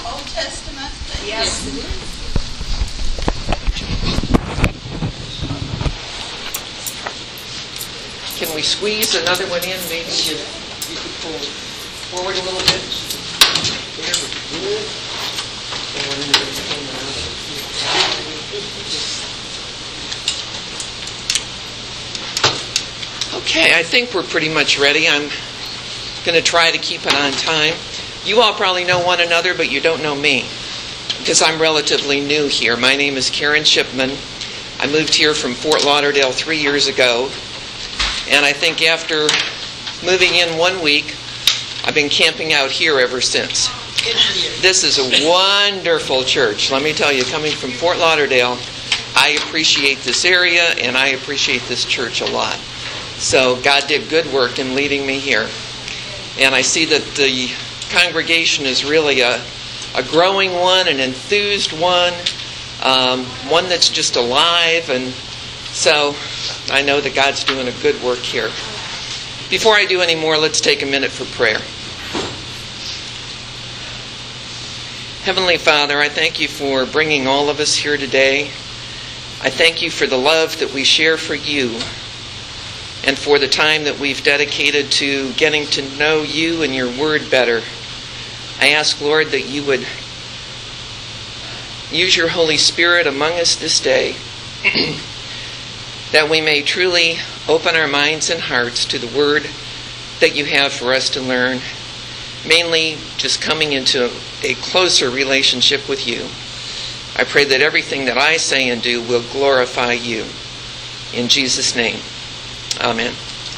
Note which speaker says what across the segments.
Speaker 1: Old Testament?
Speaker 2: Yes, it is.
Speaker 3: Can we squeeze another one in? Maybe you could pull forward a little bit. There we go. Okay, I think we're pretty much ready. I'm going to try to keep it on time. You all probably know one another, but you don't know me because I'm relatively new here. My name is Karen Shipman. I moved here from Fort Lauderdale 3 years ago. And I think after moving in 1 week, I've been camping out here ever since. This is a wonderful church. Let me tell you, coming from Fort Lauderdale, I appreciate this area and I appreciate this church a lot. So God did good work in leading me here. And I see that the congregation is really a growing one, an enthused one, one that's just alive. And so I know that God's doing a good work here. Before I do any more, let's take a minute for prayer. Heavenly Father, I thank you for bringing all of us here today. I thank you for the love that we share for you and for the time that we've dedicated to getting to know you and your word better. I ask, Lord, that you would use your Holy Spirit among us this day, that we may truly open our minds and hearts to the word that you have for us to learn, mainly just coming into a closer relationship with you. I pray that everything that I say and do will glorify you. In Jesus' name, amen.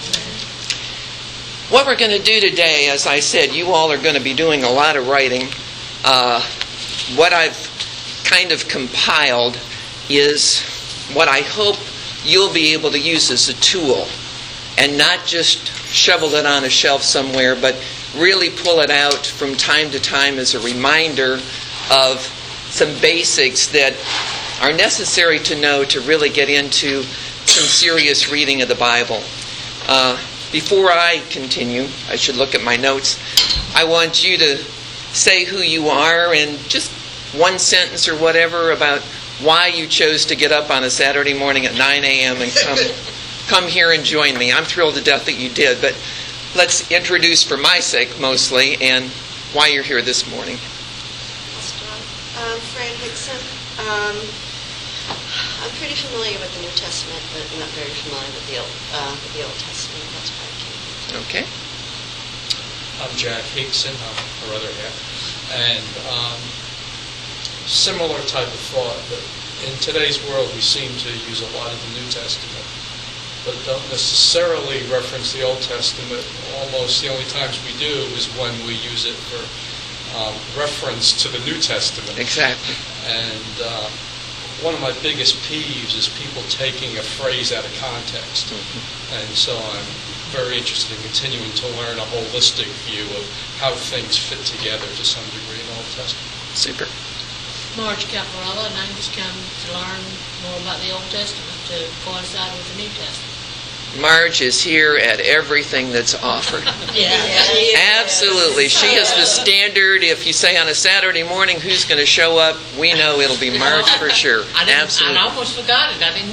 Speaker 3: What we're going to do today, as I said, you all are going to be doing a lot of writing. What I've kind of compiled is what I hope you'll be able to use as a tool and not just shovel it on a shelf somewhere, but really pull it out from time to time as a reminder of some basics that are necessary to know to really get into some serious reading of the Bible. Before I continue, I should look at my notes. I want you to say who you are and just one sentence or whatever about why you chose to get up on a Saturday morning at 9 a.m. and come here and join me. I'm thrilled to death that you did, but let's introduce for my sake mostly and why you're here this morning.
Speaker 2: I'm Fran Hickson. I'm pretty familiar with the New Testament, but not very familiar with the Old Testament. That's why I came.
Speaker 3: Okay.
Speaker 4: I'm Jack Hickson. I'm her other half. And similar type of thought, but in today's world we seem to use a lot of the New Testament, but don't necessarily reference the Old Testament. Almost the only times we do is when we use it for reference to the New Testament.
Speaker 3: Exactly.
Speaker 4: And one of my biggest peeves is people taking a phrase out of context.
Speaker 3: Mm-hmm.
Speaker 4: And so I'm very interested in continuing to learn a holistic view of how things fit together to some degree in the Old Testament.
Speaker 3: Super.
Speaker 5: Marge Caparella, and I just come to learn more about the Old Testament to coincide with the New Testament.
Speaker 3: Marge is here at everything that's offered.
Speaker 5: Yeah.
Speaker 3: Absolutely. She is the standard. If you say on a Saturday morning who's going to show up, we know it'll be Marge for sure. Absolutely.
Speaker 5: I almost forgot it. I didn't.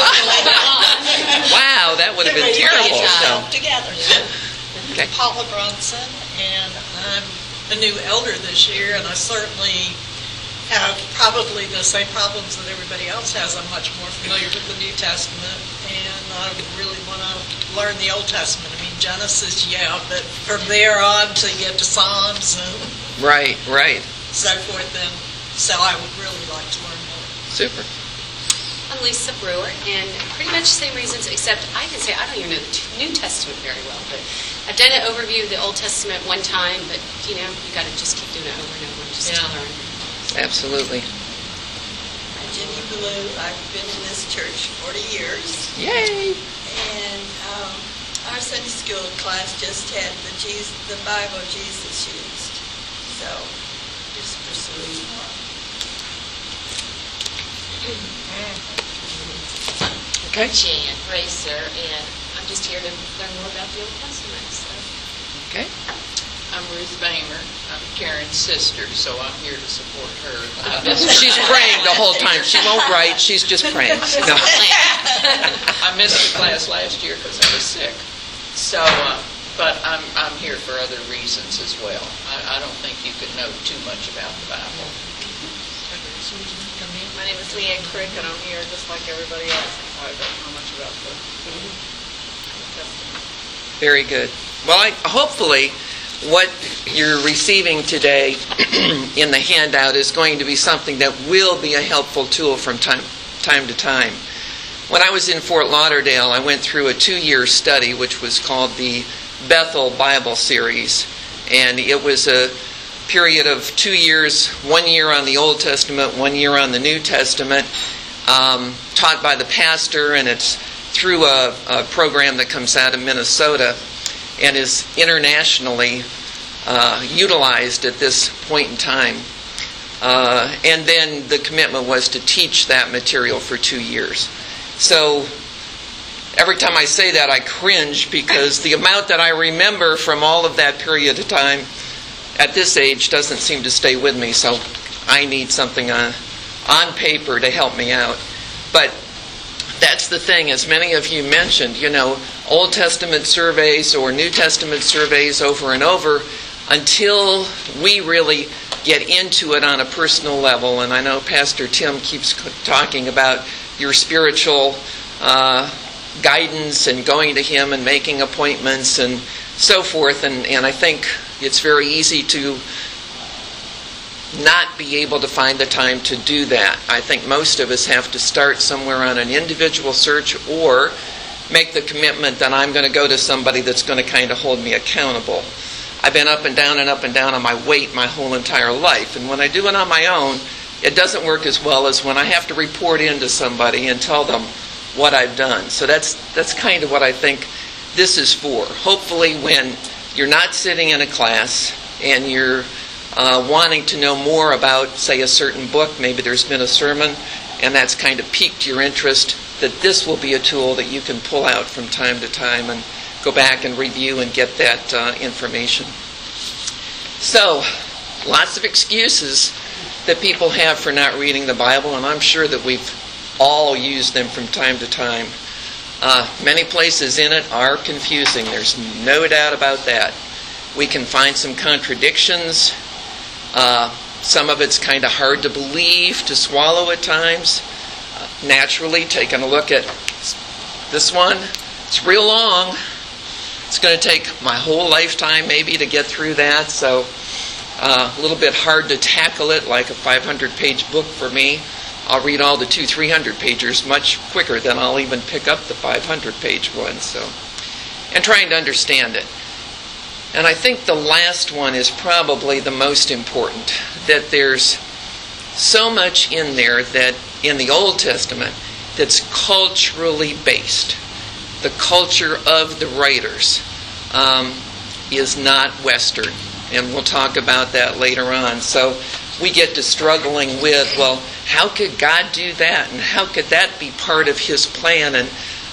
Speaker 3: Wow, that would have been terrible. So.
Speaker 1: Together.
Speaker 3: Okay.
Speaker 1: Paula Bronson, and I'm the new elder this year, and I certainly have probably the same problems that everybody else has. I'm much more familiar with the New Testament, and I really want to learn the Old Testament. I mean, Genesis, yeah, but from there on to get to Psalms and
Speaker 3: Right.
Speaker 1: so forth, and so I would really like to learn more.
Speaker 3: Super.
Speaker 6: I'm Lisa Brewer, and pretty much the same reasons, except I can say I don't even know the New Testament very well, but I've done an overview of the Old Testament one time, but, you got to just keep doing it over and over just to learn.
Speaker 3: Absolutely.
Speaker 7: I'm Jenny Blue. I've been in this church 40 years.
Speaker 3: Yay!
Speaker 7: And our Sunday school class just had the Bible Jesus used. So, just pursuing more.
Speaker 3: Okay.
Speaker 6: Jan Racer, and I'm just here to learn more about the Old Testament. So.
Speaker 3: Okay.
Speaker 8: I'm Ruth Bamer. I'm Karen's sister, so I'm here to support her.
Speaker 3: She's praying the whole time. She won't write. She's just praying. No.
Speaker 8: I missed the class last year because I was sick. So, but I'm here for other reasons as well. I don't think you could know too much about the Bible.
Speaker 9: My name is Leanne Crick, and I'm here just like everybody else. I don't know much about the Testament.
Speaker 3: Very good. Well, hopefully what you're receiving today in the handout is going to be something that will be a helpful tool from time to time. When I was in Fort Lauderdale, I went through a 2-year study which was called the Bethel Bible Series, and it was a period of 2 years, 1 year on the Old Testament, 1 year on the New Testament, taught by the pastor, and it's through a program that comes out of Minnesota and is internationally utilized at this point in time. And then the commitment was to teach that material for 2 years. So every time I say that, I cringe because the amount that I remember from all of that period of time at this age doesn't seem to stay with me, so I need something on paper to help me out. But that's the thing, as many of you mentioned, Old Testament surveys or New Testament surveys over and over until we really get into it on a personal level. And I know Pastor Tim keeps talking about your spiritual guidance and going to him and making appointments and so forth. And I think it's very easy to not be able to find the time to do that. I think most of us have to start somewhere on an individual search or make the commitment that I'm going to go to somebody that's going to kind of hold me accountable. I've been up and down on my weight my whole entire life, and when I do it on my own, it doesn't work as well as when I have to report into somebody and tell them what I've done. So that's kind of what I think this is for. Hopefully when you're not sitting in a class and you're wanting to know more about, say, a certain book, maybe there's been a sermon, and that's kind of piqued your interest, that this will be a tool that you can pull out from time to time and go back and review and get that information. So, lots of excuses that people have for not reading the Bible, and I'm sure that we've all used them from time to time. Many places in it are confusing. There's no doubt about that. We can find some contradictions. Some of it's kind of hard to believe, to swallow at times. Naturally, taking a look at this one, it's real long. It's going to take my whole lifetime maybe to get through that, so a little bit hard to tackle it like a 500-page book for me. I'll read all the 200-300 pages much quicker than I'll even pick up the 500-page one. And trying to understand it. And I think the last one is probably the most important, that there's so much in there that in the Old Testament that's culturally based. The culture of the writers is not Western, and we'll talk about that later on. So we get to struggling with, well, how could God do that? And how could that be part of His plan? And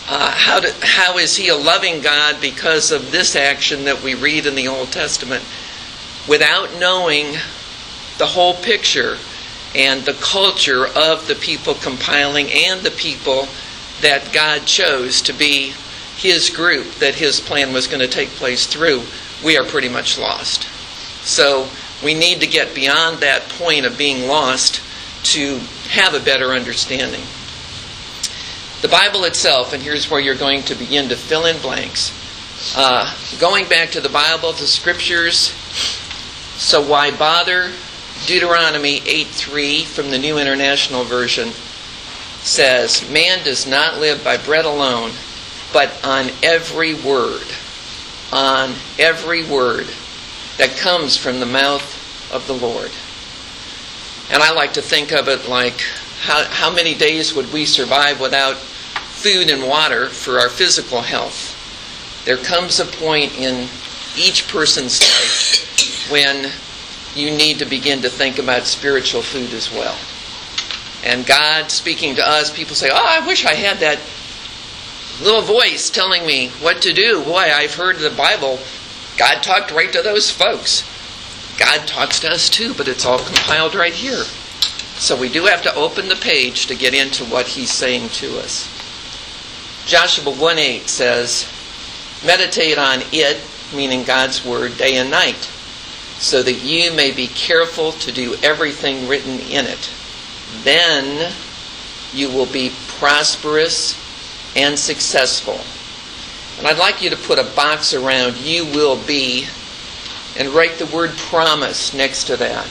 Speaker 3: how is He a loving God because of this action that we read in the Old Testament? Without knowing the whole picture and the culture of the people compiling and the people that God chose to be His group that His plan was going to take place through, we are pretty much lost. So we need to get beyond that point of being lost to have a better understanding. The Bible itself, and here's where you're going to begin to fill in blanks. Going back to the Bible, the Scriptures, so why bother? Deuteronomy 8:3 from the New International Version says, "Man does not live by bread alone, but on every word that comes from the mouth of the Lord." And I like to think of it like, how many days would we survive without food and water for our physical health? There comes a point in each person's life when you need to begin to think about spiritual food as well. And God speaking to us, people say, "Oh, I wish I had that little voice telling me what to do." Boy, I've heard the Bible God talked right to those folks. God talks to us too, but it's all compiled right here. So we do have to open the page to get into what he's saying to us. Joshua 1:8 says, meditate on it, meaning God's word, day and night, so that you may be careful to do everything written in it. Then you will be prosperous and successful. And I'd like you to put a box around "you will be" and write the word promise next to that.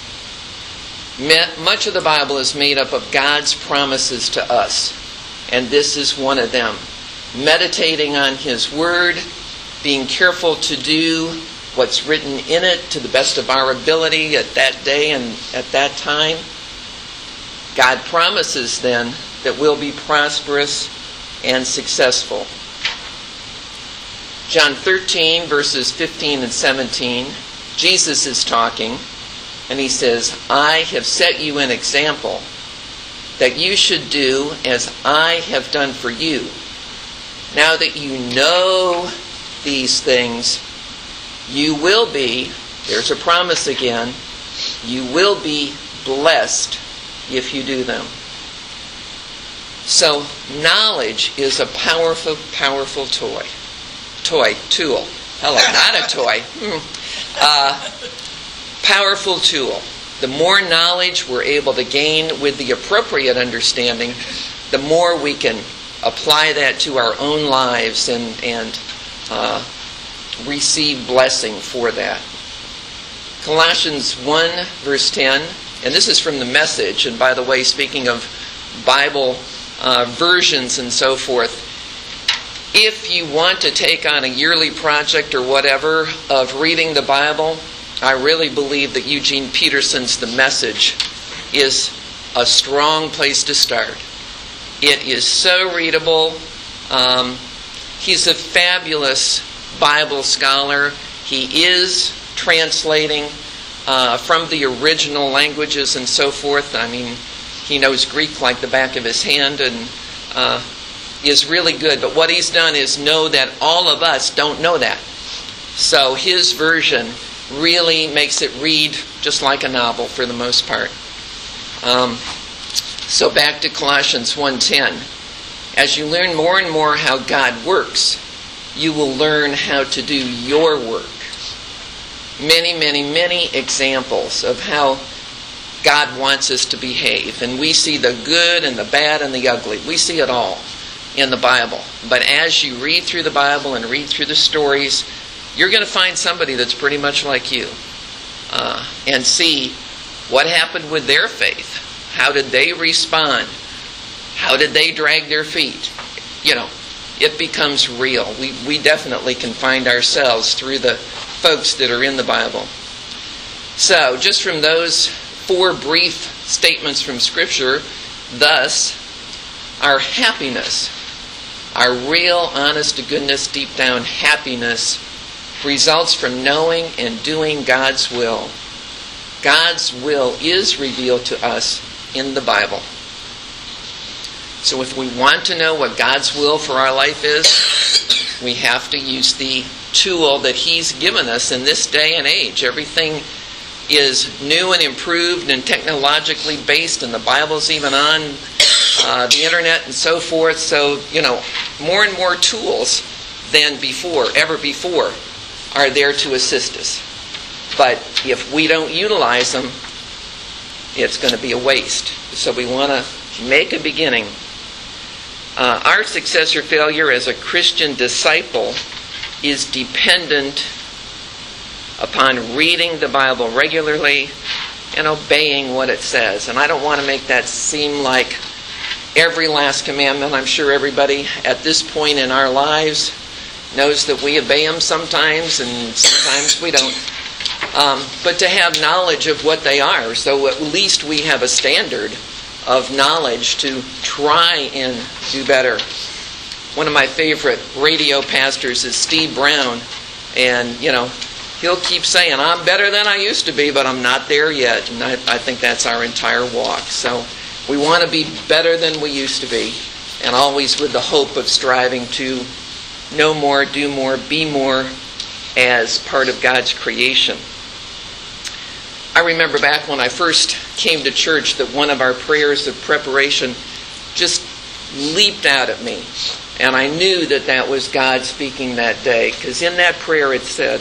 Speaker 3: Much of the Bible is made up of God's promises to us, and this is one of them. Meditating on his word, being careful to do what's written in it to the best of our ability at that day and at that time. God promises then that we'll be prosperous and successful. John 13, verses 15 and 17, Jesus is talking, and he says, I have set you an example that you should do as I have done for you. Now that you know these things, you will be, there's a promise again, you will be blessed if you do them. So knowledge is a powerful, powerful tool. Hello, not a toy. Powerful tool. The more knowledge we're able to gain with the appropriate understanding, the more we can apply that to our own lives and receive blessing for that. Colossians 1, verse 10, and this is from the Message, and by the way, speaking of Bible versions and so forth, if you want to take on a yearly project or whatever of reading the Bible, I really believe that Eugene Peterson's The Message is a strong place to start. It is so readable. He's a fabulous Bible scholar. He is translating from the original languages and so forth. I mean, he knows Greek like the back of his hand and is really good. But what he's done is know that all of us don't know that. So his version really makes it read just like a novel for the most part. So back to Colossians 1:10. As you learn more and more how God works, you will learn how to do your work. Many, many, many examples of how God wants us to behave. And we see the good and the bad and the ugly. We see it all in the Bible. But as you read through the Bible and read through the stories, you're going to find somebody that's pretty much like you. And see what happened with their faith. How did they respond? How did they drag their feet? You know, it becomes real. We definitely can find ourselves through the folks that are in the Bible. So, just from those 4 brief statements from Scripture, thus, our happiness, our real, honest to goodness, deep down happiness, results from knowing and doing God's will. God's will is revealed to us in the Bible. So if we want to know what God's will for our life is, we have to use the tool that He's given us in this day and age. Everything is new and improved and technologically based, and the Bible's even on the internet and so forth. So, more and more tools than ever before, are there to assist us. But if we don't utilize them, it's going to be a waste. So we want to make a beginning. Our success or failure as a Christian disciple is dependent upon reading the Bible regularly and obeying what it says. And I don't want to make that seem like every last commandment. I'm sure everybody at this point in our lives knows that we obey them sometimes and sometimes we don't. But to have knowledge of what they are, so at least we have a standard of knowledge to try and do better. One of my favorite radio pastors is Steve Brown, and he'll keep saying, I'm better than I used to be, but I'm not there yet. And I think that's our entire walk. So we want to be better than we used to be, and always with the hope of striving to know more, do more, be more, as part of God's creation. I remember back when I first came to church that one of our prayers of preparation just leaped out at me. And I knew that that was God speaking that day, because in that prayer it said,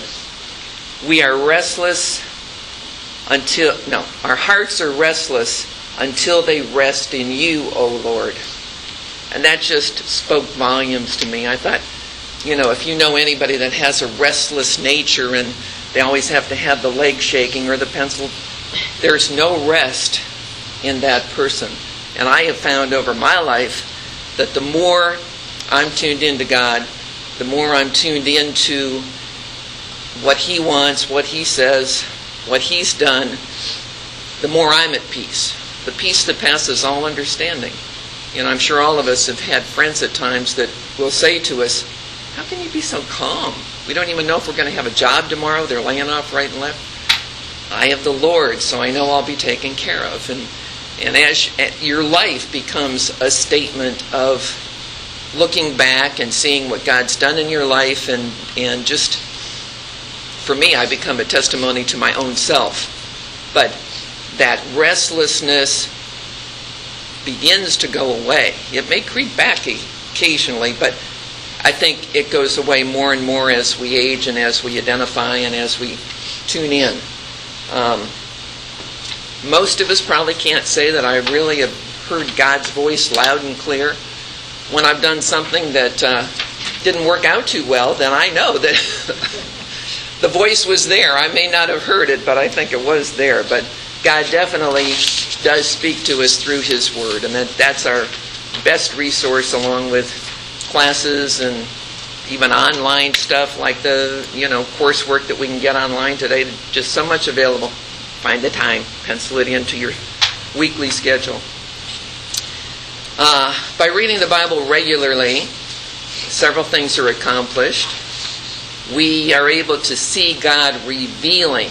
Speaker 3: our hearts are restless until they rest in you, O Lord. And that just spoke volumes to me. I thought, if you know anybody that has a restless nature and they always have to have the leg shaking or the pencil, there's no rest in that person. And I have found over my life that the more I'm tuned into God, the more I'm tuned into what He wants, what He says, what He's done, the more I'm at peace. The peace that passes all understanding. I'm sure all of us have had friends at times that will say to us, how can you be so calm? We don't even know if we're going to have a job tomorrow. They're laying off right and left. I have the Lord, so I know I'll be taken care of. And as your life becomes a statement of looking back and seeing what God's done in your life, and just, for me, I become a testimony to my own self. But that restlessness begins to go away. It may creep back occasionally, but I think it goes away more and more as we age and as we identify and as we tune in. Most of us probably can't say that I really have heard God's voice loud and clear. When I've done something that didn't work out too well, then I know that the voice was there. I may not have heard it, but I think it was there. But God definitely does speak to us through His Word, and that's our best resource, along with classes and even online stuff like the coursework that we can get online today. Just so much available. Find the time, pencil it into your weekly schedule. By reading the Bible regularly, several things are accomplished. We are able to see God revealing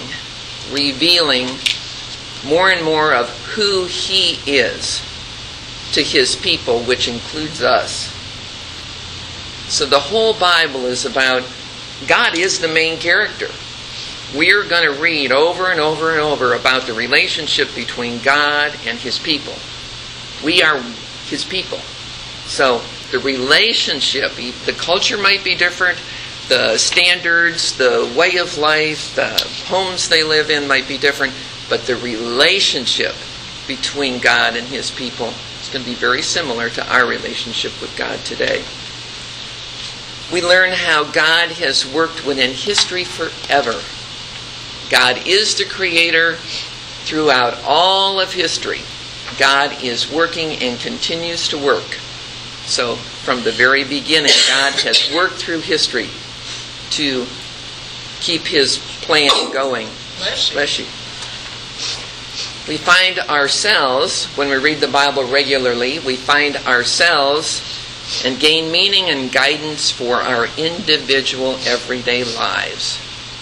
Speaker 3: more and more of who He is to His people, which includes us. So the whole Bible is about, God is the main character. We're going to read over and over and over about the relationship between God and His people. We are His people. So the relationship, the culture might be different, the standards, the way of life, the homes they live in might be different, but the relationship between God and His people is going to be very similar to our relationship with God today. We learn how God has worked within history forever. God is the creator throughout all of history. God is working and continues to work. So from the very beginning, God has worked through history to keep His plan going. Bless you. We find ourselves, when we read the Bible regularly, we find ourselves and gain meaning and guidance for our individual everyday lives.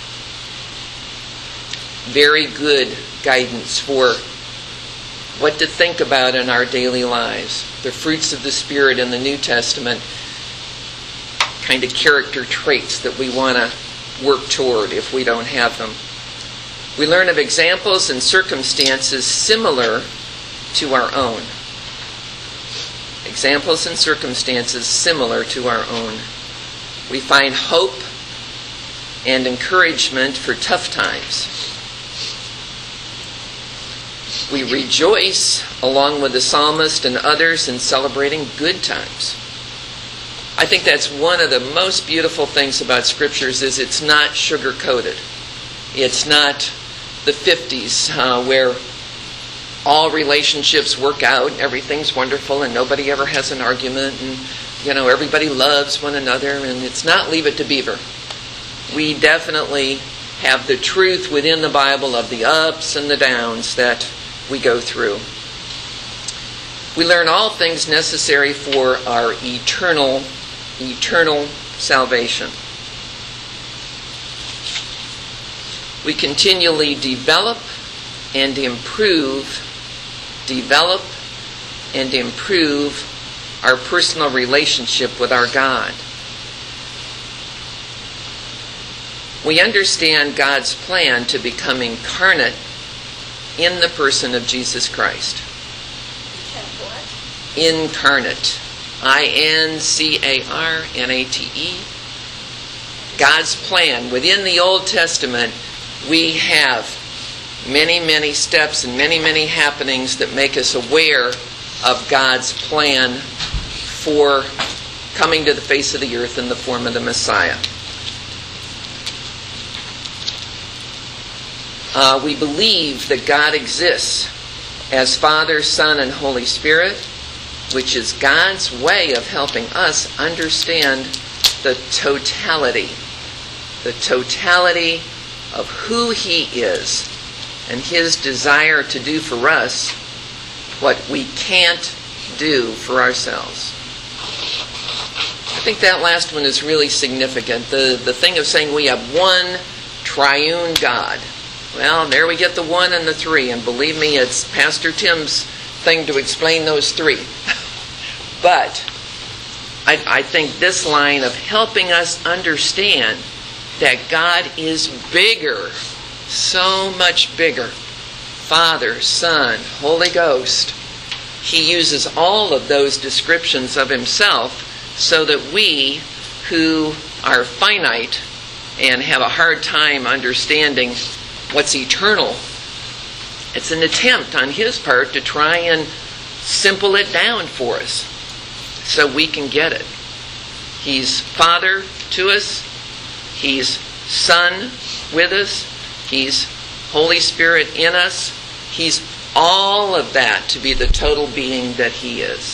Speaker 3: Very good guidance for what to think about in our daily lives. The fruits of the Spirit in the New Testament, kind of character traits that we want to work toward if we don't have them. We learn of examples and circumstances similar to our own. Examples and circumstances similar to our own. We find hope and encouragement for tough times. We rejoice along with the psalmist and others in celebrating good times. I think that's one of the most beautiful things about Scriptures is it's not sugar-coated. It's not the 50s where all relationships work out, everything's wonderful, and nobody ever has an argument, and everybody loves one another, and it's not Leave It to Beaver. We definitely have the truth within the Bible of the ups and the downs that we go through. We learn all things necessary for our eternal salvation. We continually develop and improve our personal relationship with our God. we understand God's plan to become incarnate in the person of Jesus Christ. Incarnate. I-N-C-A-R-N-A-T-E. God's plan. Within the Old Testament, we have many, many steps and many, many happenings that make us aware of God's plan for coming to the face of the earth in the form of the Messiah. We believe that God exists as Father, Son, and Holy Spirit, which is God's way of helping us understand the totality of who He is and His desire to do for us what we can't do for ourselves. I think that last one is really significant. The thing of saying we have one triune God. Well, there we get the one and the three, and believe me, it's Pastor Tim's thing to explain those three. But I think this line of helping us understand that God is bigger, so much bigger. Father, Son, Holy Ghost. He uses all of those descriptions of Himself so that we who are finite and have a hard time understanding what's eternal, it's an attempt on His part to try and simple it down for us so we can get it. He's Father to us. He's Son with us. He's Holy Spirit in us. He's all of that to be the total being that He is.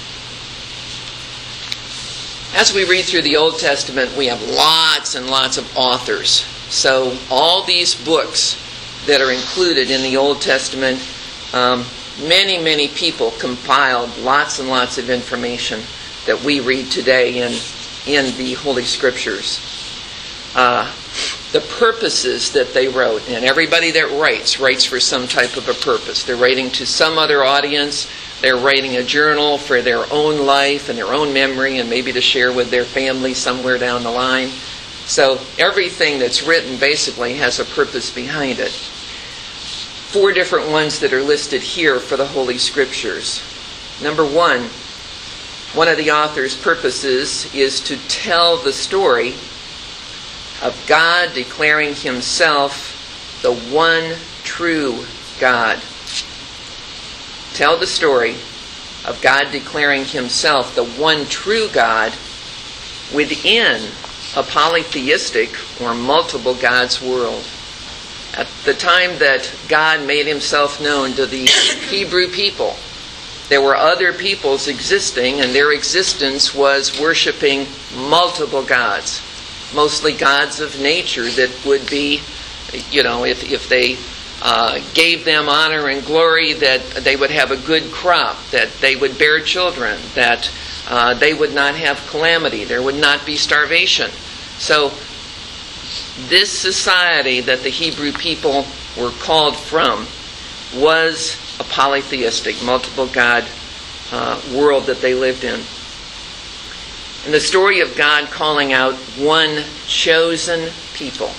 Speaker 3: As we read through the Old Testament, we have lots and lots of authors. So all these books that are included in the Old Testament, many, many people compiled lots and lots of information that we read today in the Holy Scriptures. The purposes that they wrote, and everybody that writes for some type of a purpose. They're writing to some other audience. They're writing a journal for their own life and their own memory and maybe to share with their family somewhere down the line. So everything that's written basically has a purpose behind it. 4 different ones that are listed here for the Holy Scriptures. Number 1, one of the author's purposes is to tell the story of God declaring Himself the one true God. Tell the story of God declaring Himself the one true God within a polytheistic or multiple gods world. At the time that God made Himself known to the Hebrew people, there were other peoples existing, and their existence was worshiping multiple gods. Mostly gods of nature that would be, if they gave them honor and glory, that they would have a good crop, that they would bear children, that they would not have calamity, there would not be starvation. So this society that the Hebrew people were called from was a polytheistic, multiple God world that they lived in. And the story of God calling out one chosen people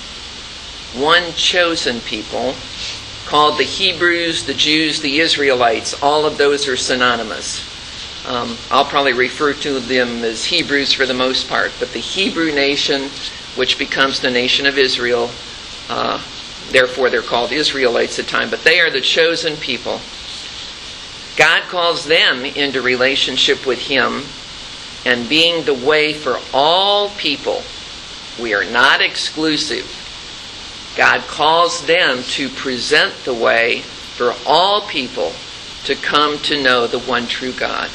Speaker 3: called the Hebrews, the Jews, the Israelites. All of those are synonymous. I'll probably refer to them as Hebrews for the most part, but the Hebrew nation, which becomes the nation of Israel, therefore they're called Israelites at the time, but they are the chosen people. God calls them into relationship with Him and being the way for all people. We are not exclusive. God calls them to present the way for all people to come to know the one true God.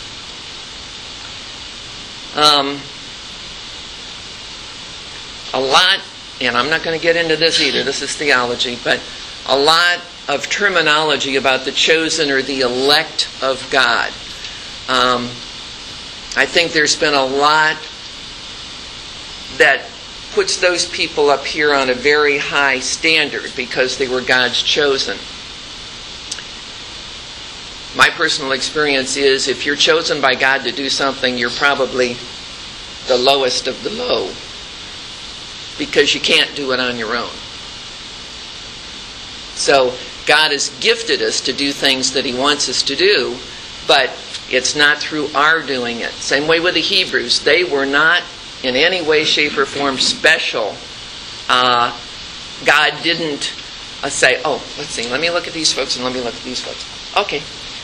Speaker 3: A lot, and I'm not going to get into this either, this is theology, but a lot of terminology about the chosen or the elect of God. I think there's been a lot that puts those people up here on a very high standard because they were God's chosen. My personal experience is if you're chosen by God to do something, you're probably the lowest of the low. because you can't do it on your own. So God has gifted us to do things that He wants us to do, but it's not through our doing it. Same way with the Hebrews. They were not in any way, shape, or form special. God didn't say, oh, let's see, let me look at these folks and let me look at these folks. Okay.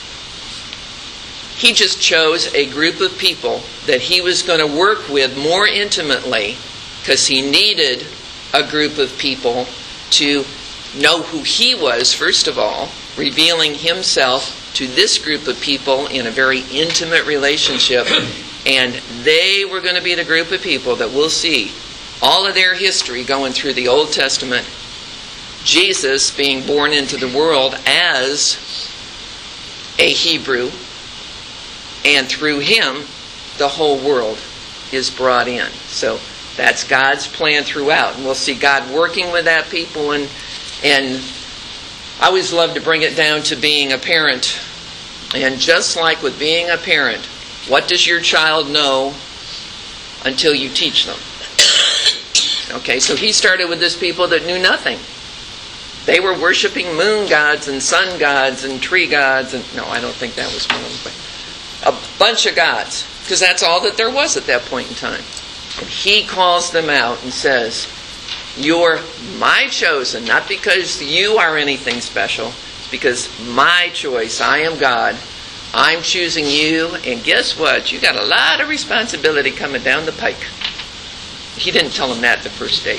Speaker 3: He just chose a group of people that He was going to work with more intimately because He needed a group of people to know who He was, first of all, revealing Himself to this group of people in a very intimate relationship. And they were going to be the group of people that we'll see all of their history going through the Old Testament, Jesus being born into the world as a Hebrew, and through Him, the whole world is brought in. So that's God's plan throughout. And we'll see God working with that people. And I always love to bring it down to being a parent. And just like with being a parent, what does your child know until you teach them? Okay, so He started with this people that knew nothing. They were worshiping moon gods and sun gods and tree gods. And no, I don't think that was one, but a bunch of gods, because that's all that there was at that point in time. And He calls them out and says, you're my chosen, not because you are anything special. It's because my choice. I am God. I'm choosing you, and guess what? You got a lot of responsibility coming down the pike. He didn't tell them that the first day.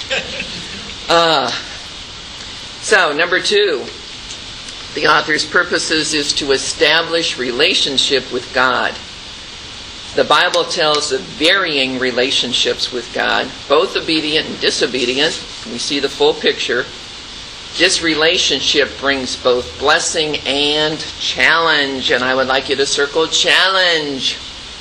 Speaker 3: So, number 2, the author's purposes is to establish relationship with God. The Bible tells of varying relationships with God, both obedient and disobedient. We see the full picture. This relationship brings both blessing and challenge, and I would like you to circle challenge.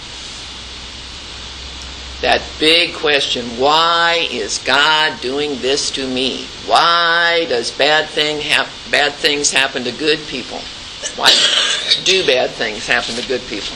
Speaker 3: That big question, why is God doing this to me? Why does bad things happen to good people? Why do bad things happen to good people?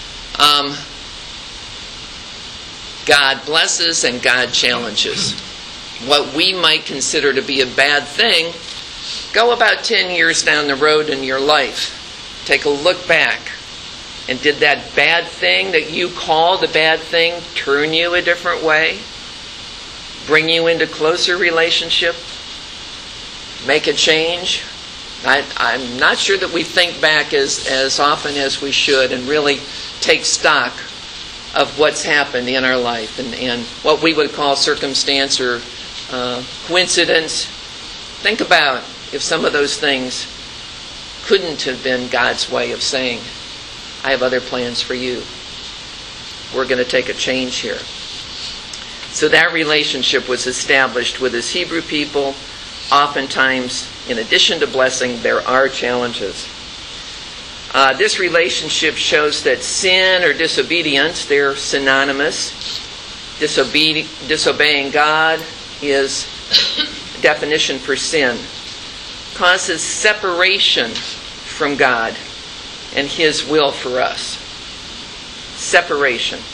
Speaker 3: God blesses and God challenges. What we might consider to be a bad thing, go about 10 years down the road in your life. Take a look back. And did that bad thing that you called a bad thing turn you a different way? Bring you into closer relationship? Make a change? I'm not sure that we think back as often as we should and really take stock of what's happened in our life and what we would call circumstance or coincidence. Think about if some of those things couldn't have been God's way of saying, I have other plans for you. We're going to take a change here. So that relationship was established with His Hebrew people. Oftentimes, in addition to blessing, there are challenges. This relationship shows that sin or disobedience, they're synonymous. Disobeying God is a definition for sin. Causes separation from God and His will for us. Separation.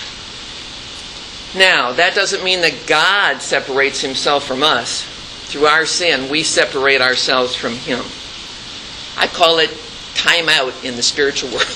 Speaker 3: Now, that doesn't mean that God separates Himself from us. Through our sin, we separate ourselves from Him. I call it time out in the spiritual world.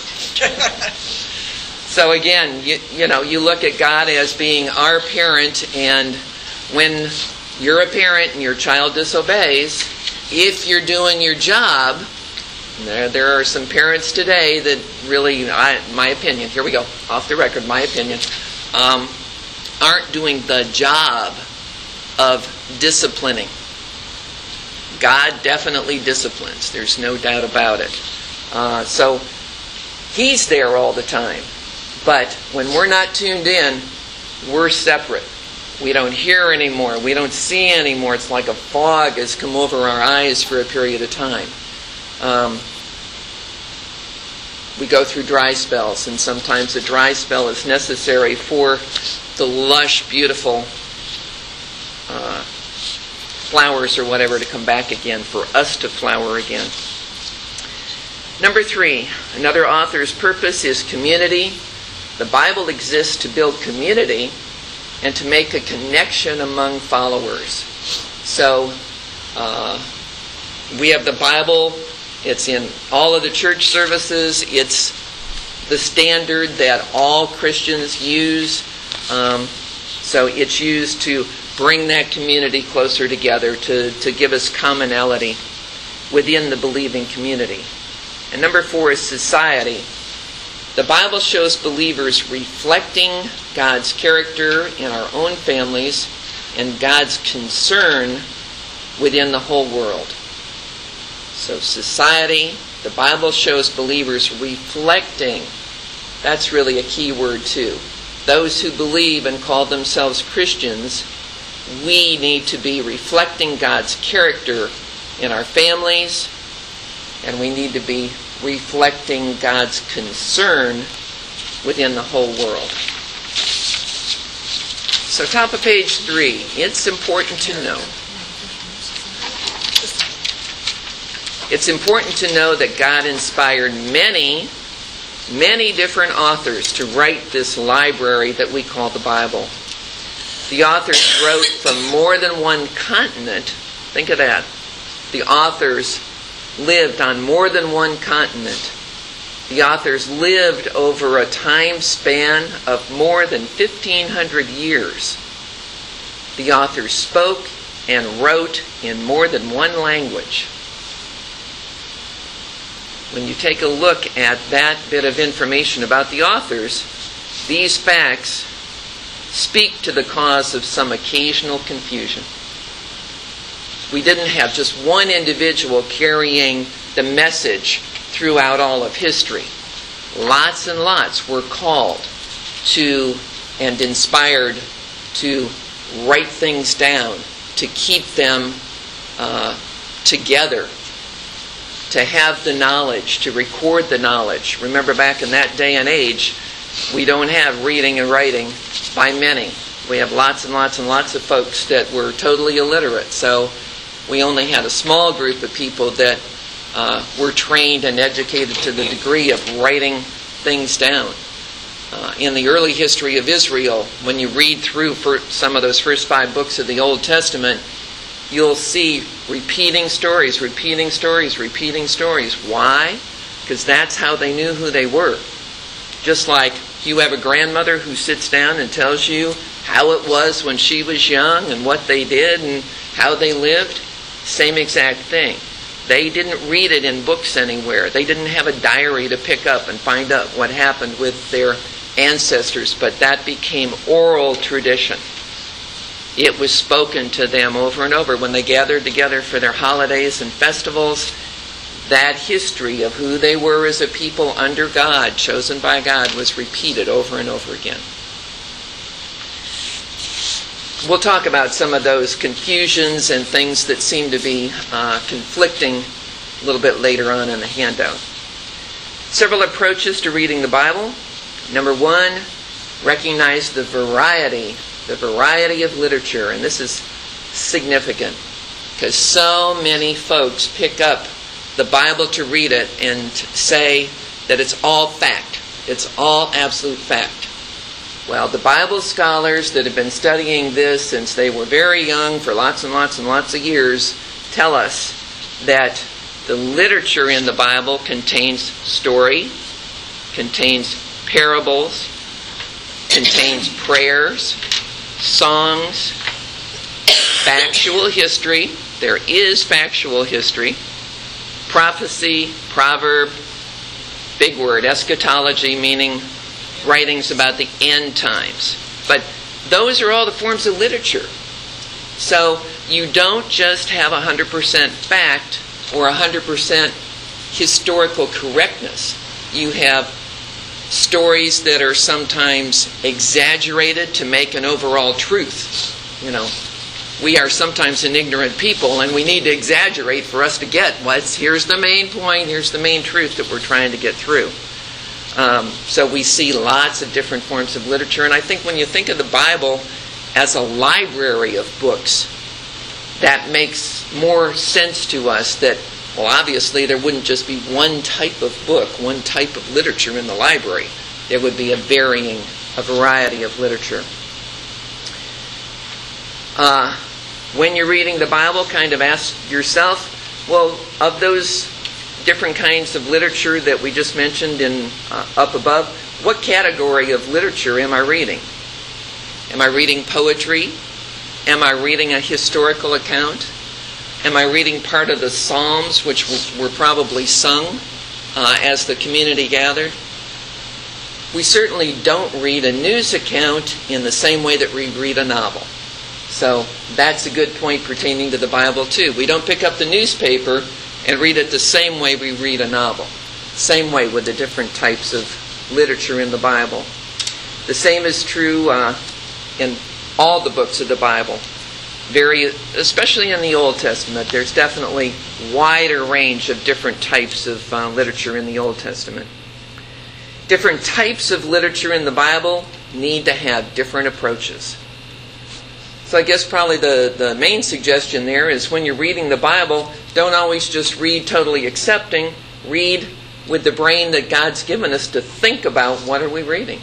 Speaker 3: So again, you look at God as being our parent, and when you're a parent and your child disobeys, if you're doing your job, there are some parents today that really, my opinion, here we go, off the record, my opinion, aren't doing the job of disciplining. God definitely disciplines. There's no doubt about it. So He's there all the time. But when we're not tuned in, we're separate. We don't hear anymore. We don't see anymore. It's like a fog has come over our eyes for a period of time. We go through dry spells, and sometimes a dry spell is necessary for the lush, beautiful flowers or whatever to come back again, for us to flower again. Number 3, another author's purpose is community. The Bible exists to build community, and to make a connection among followers. So we have the Bible. It's in all of the church services. It's the standard that all Christians use. So it's used to bring that community closer together, to give us commonality within the believing community. And number 4 is society. The Bible shows believers reflecting God's character in our own families and God's concern within the whole world. So society, the Bible shows believers reflecting. That's really a key word too. Those who believe and call themselves Christians, we need to be reflecting God's character in our families, and we need to be reflecting God's concern within the whole world. So top of page 3, it's important to know. It's important to know that God inspired many different authors to write this library that we call the Bible. The authors wrote from more than one continent. Think of that. The authors lived on more than one continent. The authors lived over a time span of more than 1,500 years. The authors spoke and wrote in more than one language. When you take a look at that bit of information about the authors, these facts speak to the cause of some occasional confusion. We didn't have just one individual carrying the message throughout all of history. Lots and lots were called to and inspired to write things down, to keep them together, to have the knowledge, to record the knowledge. Remember, back in that day and age, we don't have reading and writing by many. We have lots and lots and lots of folks that were totally illiterate. So we only had a small group of people that were trained and educated to the degree of writing things down. In the early history of Israel, when you read through some of those first 5 books of the Old Testament, you'll see repeating stories. Why? Because that's how they knew who they were. Just like you have a grandmother who sits down and tells you how it was when she was young and what they did and how they lived, same exact thing. They didn't read it in books anywhere. They didn't have a diary to pick up and find out what happened with their ancestors, but that became oral tradition. It was spoken to them over and over when they gathered together for their holidays and festivals. That history of who they were as a people under God, chosen by God, was repeated over and over again. We'll talk about some of those confusions and things that seem to be conflicting a little bit later on in the handout. Several approaches to reading the Bible. Number 1, recognize the variety of literature. And this is significant because so many folks pick up the Bible to read it and say that it's all fact. It's all absolute fact. Well, the Bible scholars that have been studying this since they were very young for lots and lots and lots of years tell us that the literature in the Bible contains story, contains parables, contains prayers, songs, factual history. There is factual history. Prophecy, proverb, big word, eschatology, meaning writings about the end times. But those are all the forms of literature. So you don't just have 100% fact or 100% historical correctness. You have stories that are sometimes exaggerated to make an overall truth. We are sometimes an ignorant people, and we need to exaggerate for us to get here's the main point, here's the main truth that we're trying to get through. So we see lots of different forms of literature, and I think when you think of the Bible as a library of books, that makes more sense to us that, well, obviously there wouldn't just be one type of book, one type of literature in the library. There would be a variety of literature. When you're reading the Bible, kind of ask yourself, well, of those different kinds of literature that we just mentioned up above, what category of literature am I reading? Am I reading poetry? Am I reading a historical account? Am I reading part of the Psalms, which were probably sung as the community gathered? We certainly don't read a news account in the same way that we read a novel. So that's a good point pertaining to the Bible too. We don't pick up the newspaper and read it the same way we read a novel. Same way with the different types of literature in the Bible. The same is true in all the books of the Bible. Especially in the Old Testament, there's definitely wider range of different types of literature in the Old Testament. Different types of literature in the Bible need to have different approaches. So I guess probably the main suggestion there is when you're reading the Bible, don't always just read totally accepting. Read with the brain that God's given us to think about what are we reading.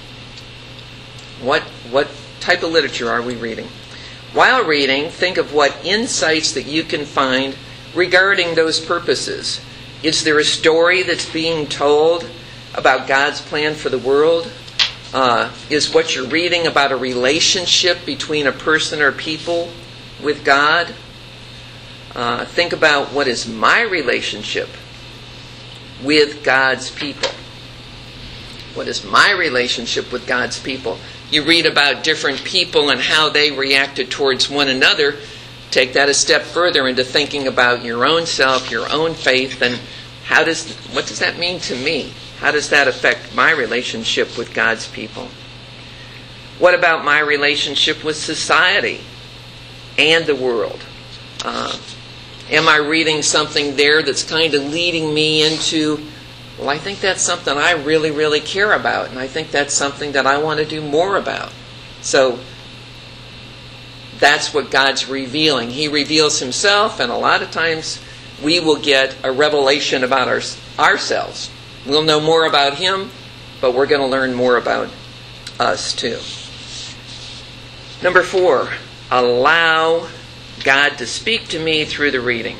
Speaker 3: What type of literature are we reading? While reading, think of what insights that you can find regarding those purposes. Is there a story that's being told about God's plan for the world? Is what you're reading about a relationship between a person or people with God? Think about what is my relationship with God's people. What is my relationship with God's people? You read about different people and how they reacted towards one another. Take that a step further into thinking about your own self, your own faith, and what does that mean to me? How does that affect my relationship with God's people? What about my relationship with society and the world? Am I reading something there that's kind of leading me into, well, I think that's something I really, really care about, and I think that's something that I want to do more about. So that's what God's revealing. He reveals Himself, and a lot of times we will get a revelation about ourselves. We'll know more about Him, but we're going to learn more about us too. Number 4, allow God to speak to me through the reading.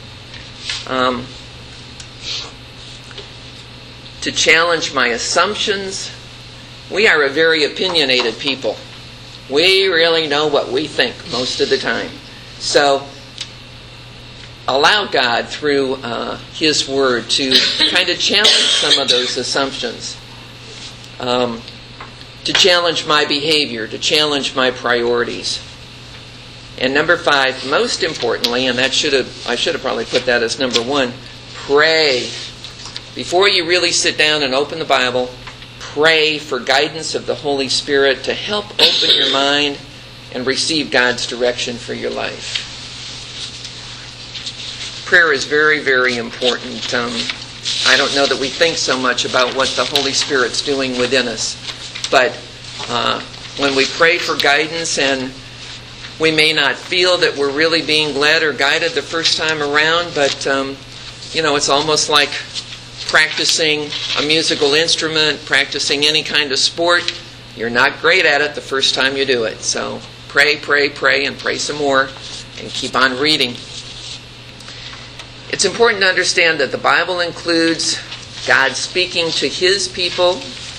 Speaker 3: To challenge my assumptions. We are a very opinionated people. We really know what we think most of the time. So allow God through His Word to kind of challenge some of those assumptions. To challenge my behavior, to challenge my priorities. And number 5, most importantly, and I should have probably put that as number 1, pray. Before you really sit down and open the Bible, pray for guidance of the Holy Spirit to help open your mind and receive God's direction for your life. Prayer is very, very important. I don't know that we think so much about what the Holy Spirit's doing within us. But when we pray for guidance, and we may not feel that we're really being led or guided the first time around, but it's almost like practicing a musical instrument, practicing any kind of sport. You're not great at it the first time you do it. So pray, and pray some more, and keep on reading. It's important to understand that the Bible includes God speaking to His people.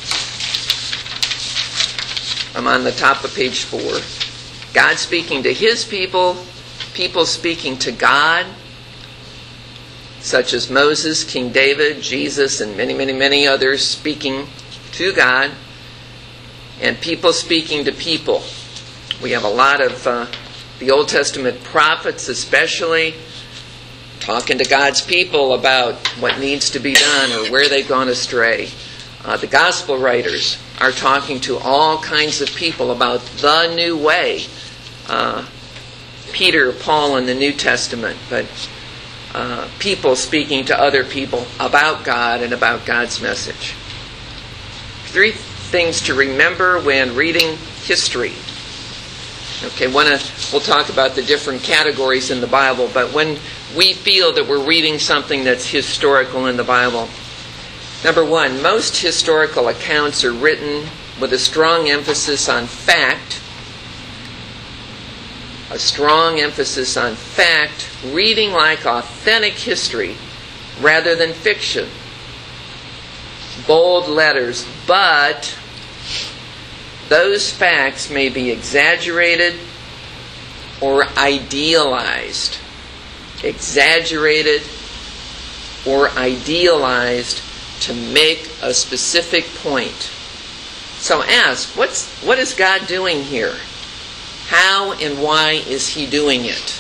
Speaker 3: I'm on the top of page 4. God speaking to His people, people speaking to God, such as Moses, King David, Jesus, and many, many, many others speaking to God, and people speaking to people. We have a lot of the Old Testament prophets especially talking to God's people about what needs to be done or where they've gone astray. The gospel writers are talking to all kinds of people about the new way. Peter, Paul in the New Testament, but people speaking to other people about God and about God's message. 3 things to remember when reading history. Okay, we'll talk about the different categories in the Bible, but when we feel that we're reading something that's historical in the Bible, number 1, most historical accounts are written with a strong emphasis on fact a strong emphasis on fact, reading like authentic history rather than fiction. Bold letters, but those facts may be exaggerated or idealized. Exaggerated or idealized to make a specific point. So ask, what is God doing here? How and why is He doing it?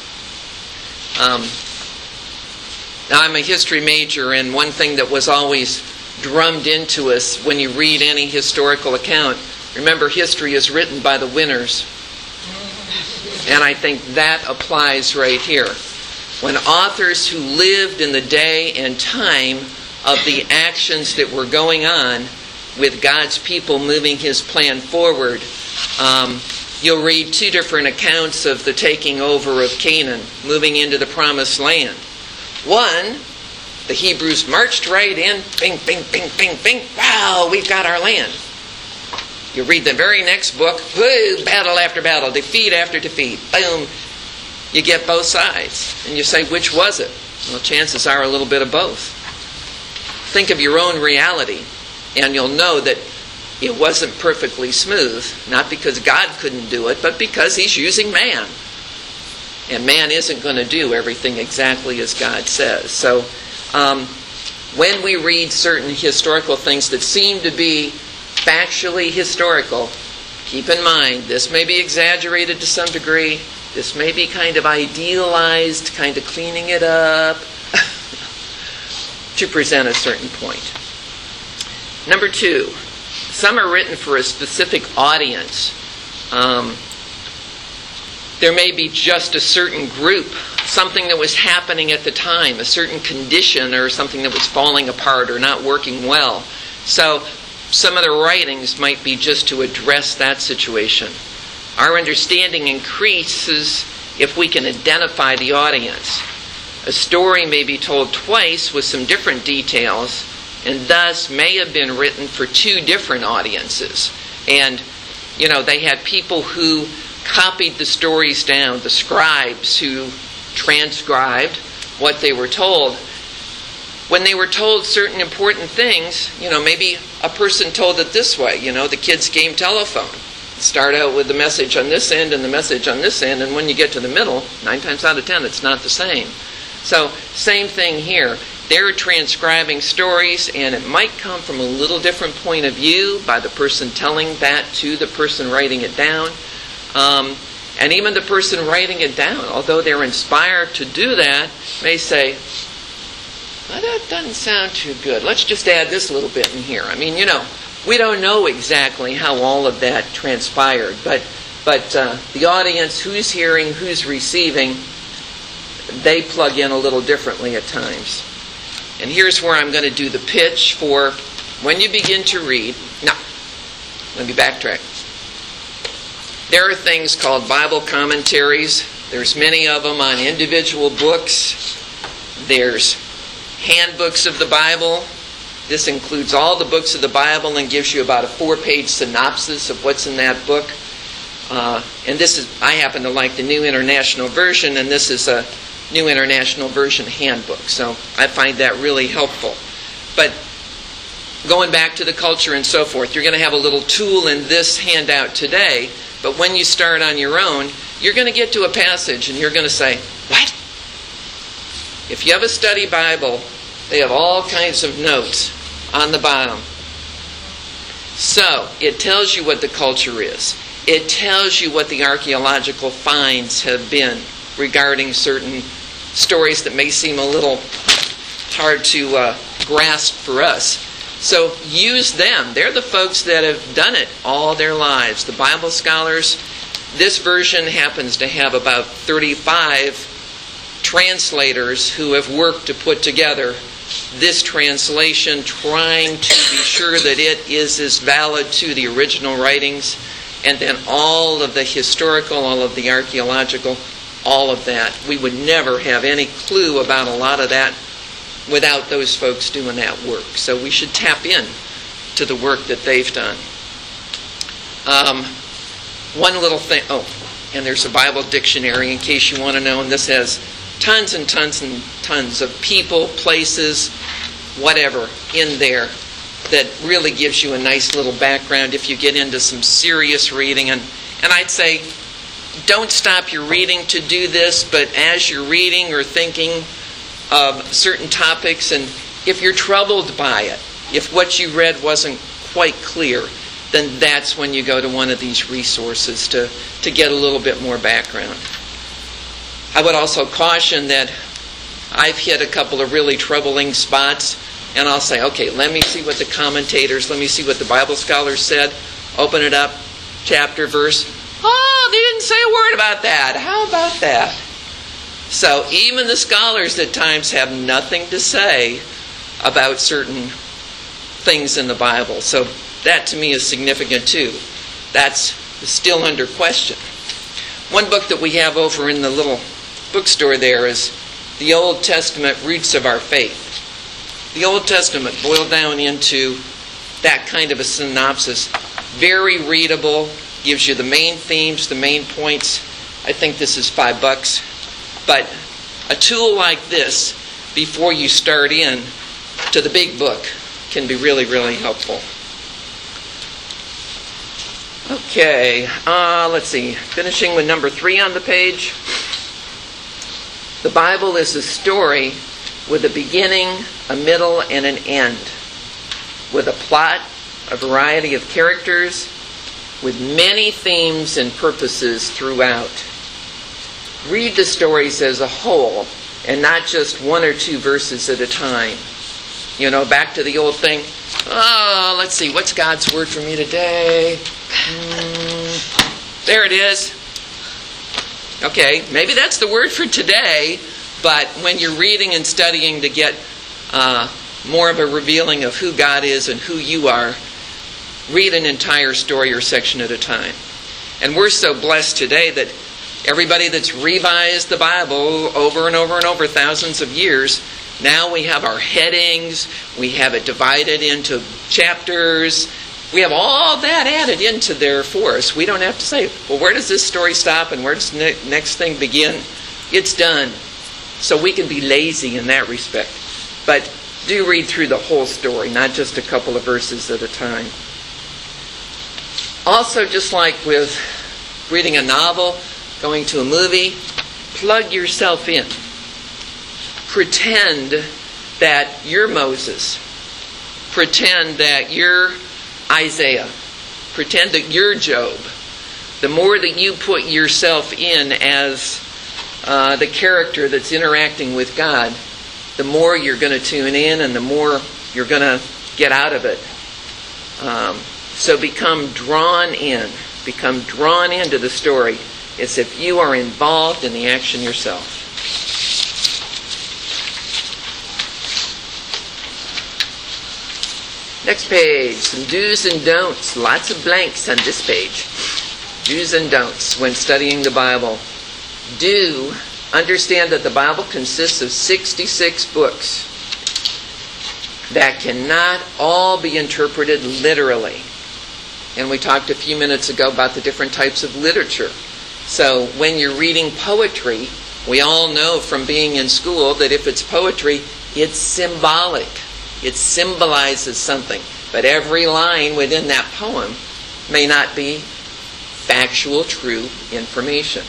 Speaker 3: Now, I'm a history major, and one thing that was always drummed into us when you read any historical account, remember, history is written by the winners. And I think that applies right here. When authors who lived in the day and time of the actions that were going on with God's people moving His plan forward, you'll read two different accounts of the taking over of Canaan, moving into the promised land. One, the Hebrews marched right in, bing, bing, bing, bing, bing, wow, we've got our land. You read the very next book, whoo, battle after battle, defeat after defeat, boom. You get both sides. And you say, which was it? Well, chances are a little bit of both. Think of your own reality, and you'll know that it wasn't perfectly smooth, not because God couldn't do it, but because He's using man. And man isn't going to do everything exactly as God says. So when we read certain historical things that seem to be factually historical, keep in mind, this may be exaggerated to some degree. This may be kind of idealized, kind of cleaning it up to present a certain point. Number 2, some are written for a specific audience. There may be just a certain group, something that was happening at the time, a certain condition or something that was falling apart or not working well. So some of the writings might be just to address that situation. Our understanding increases if we can identify the audience. A story may be told twice with some different details, and thus may have been written for two different audiences. And, they had people who copied the stories down, the scribes who transcribed what they were told. When they were told certain important things, maybe a person told it this way, the kids' game telephone. Start out with the message on this end and the message on this end, and when you get to the middle, 9 times out of 10, it's not the same. So, same thing here. They're transcribing stories, and it might come from a little different point of view by the person telling that to the person writing it down. And even the person writing it down, although they're inspired to do that, may say, well, that doesn't sound too good. Let's just add this little bit in here. We don't know exactly how all of that transpired, but the audience, who's hearing, who's receiving, they plug in a little differently at times. And here's where I'm going to do the pitch for when you begin to read. Now, let me backtrack. There are things called Bible commentaries. There's many of them on individual books. There's handbooks of the Bible. This includes all the books of the Bible and gives you about a 4-page synopsis of what's in that book. And I happen to like the New International Version, and this is a New International Version handbook. So I find that really helpful. But going back to the culture and so forth, you're going to have a little tool in this handout today, but when you start on your own, you're going to get to a passage and you're going to say, what? If you have a study Bible, they have all kinds of notes on the bottom. So, it tells you what the culture is. It tells you what the archaeological finds have been regarding certain stories that may seem a little hard to grasp for us. So, use them. They're the folks that have done it all their lives. The Bible scholars, this version happens to have about 35 translators who have worked to put together this translation, trying to be sure that it is as valid to the original writings, and then all of the historical, all of the archaeological, all of that. We would never have any clue about a lot of that without those folks doing that work. So we should tap in to the work that they've done. One little thing. and there's a Bible dictionary in case you want to know, and this has tons and tons and tons of people, places, whatever in there that really gives you a nice little background if you get into some serious reading. And I'd say, don't stop your reading to do this, but as you're reading or thinking of certain topics, and if you're troubled by it, if what you read wasn't quite clear, then that's when you go to one of these resources to get a little bit more background. I would also caution that I've hit a couple of really troubling spots, and I'll say, okay, let me see what the commentators, let me see what the Bible scholars said. Open it up, chapter, verse. Oh, they didn't say a word about that. How about that? So even the scholars at times have nothing to say about certain things in the Bible. So that to me is significant too. That's still under question. One book that we have over in the little bookstore there is The Old Testament Roots of Our Faith. The Old Testament boiled down into that kind of a synopsis. Very readable, gives you the main themes, the main points. I think this is $5. But a tool like this, before you start in to the big book, can be really, really helpful. Okay, let's see. Finishing with number 3 on the page. The Bible is a story with a beginning, a middle, and an end. With a plot, a variety of characters, with many themes and purposes throughout. Read the stories as a whole, and not just 1 or 2 verses at a time. You know, back to the old thing. Oh, let's see, what's God's word for me today? There it is. Okay, maybe that's the word for today, but when you're reading and studying to get more of a revealing of who God is and who you are, read an entire story or section at a time. And we're so blessed today that everybody that's revised the Bible over and over and over thousands of years, now we have our headings, we have it divided into chapters, we have all that added into there for us. We don't have to say, well, where does this story stop and where does the next thing begin? It's done. So we can be lazy in that respect. But do read through the whole story, not just a couple of verses at a time. Also, just like with reading a novel, going to a movie, plug yourself in. Pretend that you're Moses. Pretend that you're Isaiah. Pretend that you're Job. The more that you put yourself in as the character that's interacting with God, the more you're going to tune in and the more you're going to get out of it. So become drawn in. Become drawn into the story as if you are involved in the action yourself. Next page, some do's and don'ts. Lots of blanks on this page. Do's and don'ts when studying the Bible. Do understand that the Bible consists of 66 books that cannot all be interpreted literally. And we talked a few minutes ago about the different types of literature. So when you're reading poetry, we all know from being in school that if it's poetry, it's symbolic. It symbolizes something. But every line within that poem may not be factual, true information.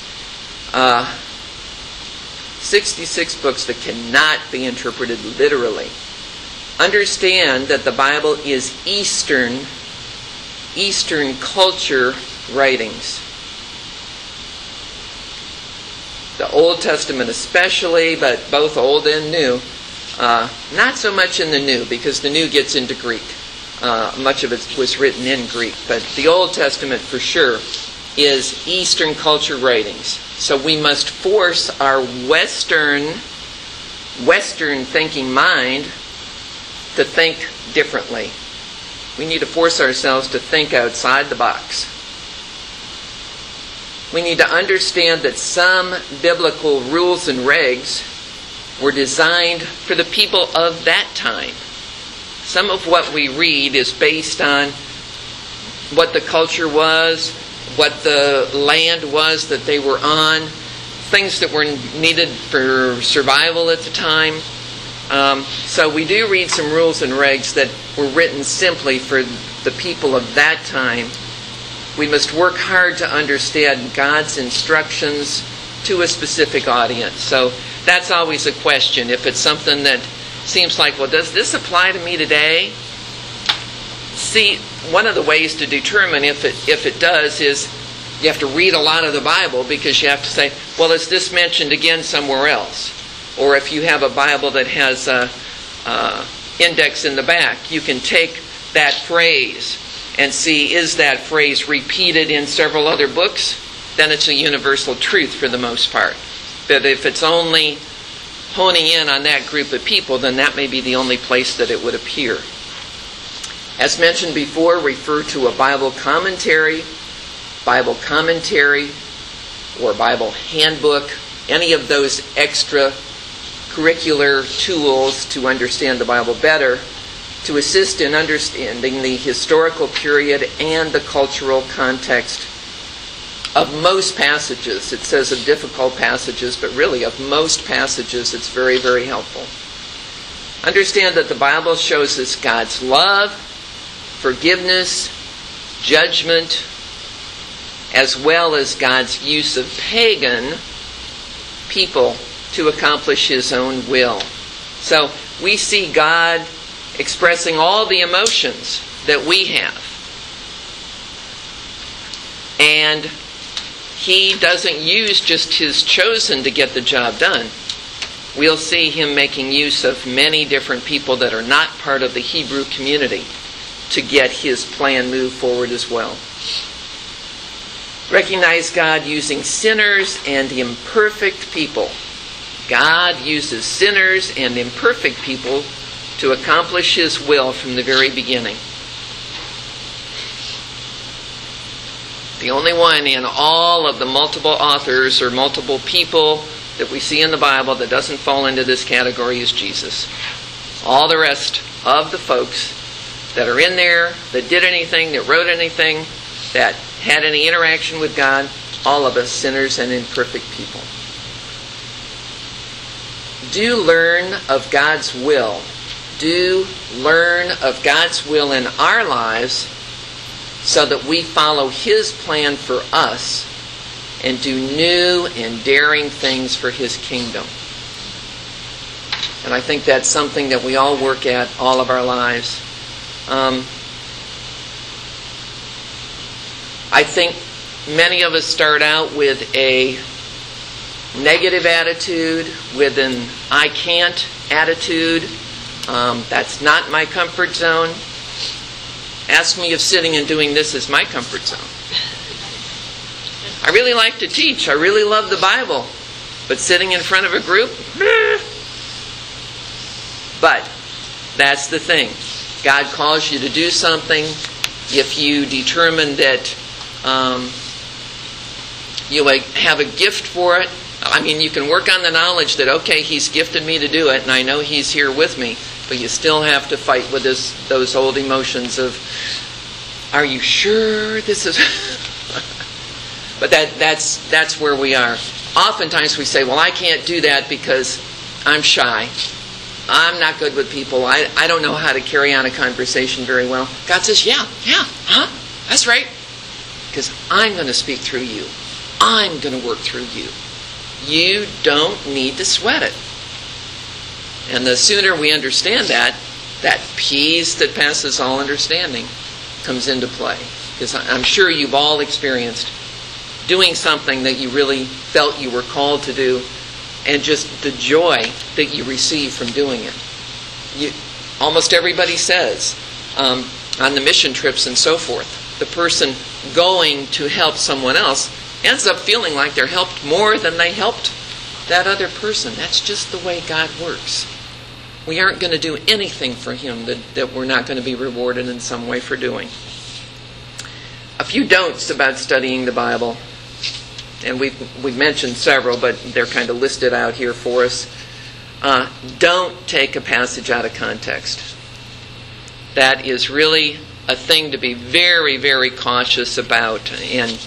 Speaker 3: 66 books that cannot be interpreted literally. Understand that the Bible is Eastern culture writings. The Old Testament especially, but both Old and New. Not so much in the New, because the New gets into Greek. Much of it was written in Greek. But the Old Testament, for sure, is Eastern culture writings. So we must force our Western thinking mind to think differently. We need to force ourselves to think outside the box. We need to understand that some biblical rules and regs were designed for the people of that time. Some of what we read is based on what the culture was, what the land was that they were on, things that were needed for survival at the time. So we do read some rules and regs that were written simply for the people of that time. We must work hard to understand God's instructions to a specific audience. So that's always a question. If it's something that seems like, well, does this apply to me today? See, one of the ways to determine if it does is you have to read a lot of the Bible, because you have to say, well, is this mentioned again somewhere else? Or if you have a Bible that has an index in the back, you can take that phrase and see, is that phrase repeated in several other books? Then it's a universal truth for the most part. But if it's only honing in on that group of people, then that may be the only place that it would appear. As mentioned before, refer to a Bible commentary, or Bible handbook, any of those extra curricular tools to understand the Bible better, to assist in understanding the historical period and the cultural context of most passages. It says of difficult passages, but really of most passages it's very, very helpful. Understand that the Bible shows us God's love, forgiveness, judgment, as well as God's use of pagan people to accomplish His own will. So we see God expressing all the emotions that we have. And He doesn't use just His chosen to get the job done. We'll see Him making use of many different people that are not part of the Hebrew community to get His plan moved forward as well. Recognize God using sinners and imperfect people. God uses sinners and imperfect people to accomplish His will from the very beginning. The only one in all of the multiple authors or multiple people that we see in the Bible that doesn't fall into this category is Jesus. All the rest of the folks that are in there, that did anything, that wrote anything, that had any interaction with God, all of us sinners and imperfect people. Do learn of God's will. Do learn of God's will in our lives so that we follow His plan for us and do new and daring things for His kingdom. And I think that's something that we all work at all of our lives. I think many of us start out with a negative attitude, with an I can't attitude. That's not my comfort zone. Ask me if sitting and doing this is my comfort zone. I really like to teach. I really love the Bible. But sitting in front of a group? But that's the thing. God calls you to do something. If you determine that you have a gift for it, I mean, you can work on the knowledge that, okay, He's gifted me to do it, and I know He's here with me, but you still have to fight with those old emotions of, are you sure this is... But that's where we are. Oftentimes we say, well, I can't do that because I'm shy. I'm not good with people. I don't know how to carry on a conversation very well. God says, yeah, that's right. Because I'm going to speak through you. I'm going to work through you. You don't need to sweat it. And the sooner we understand that peace that passes all understanding comes into play. Because I'm sure you've all experienced doing something that you really felt you were called to do, and just the joy that you receive from doing it. Almost everybody says, on the mission trips and so forth, the person going to help someone else ends up feeling like they're helped more than they helped that other person. That's just the way God works. We aren't going to do anything for Him that we're not going to be rewarded in some way for doing. A few don'ts about studying the Bible. And we've mentioned several, but they're kind of listed out here for us. Don't take a passage out of context. That is really a thing to be very, very cautious about. And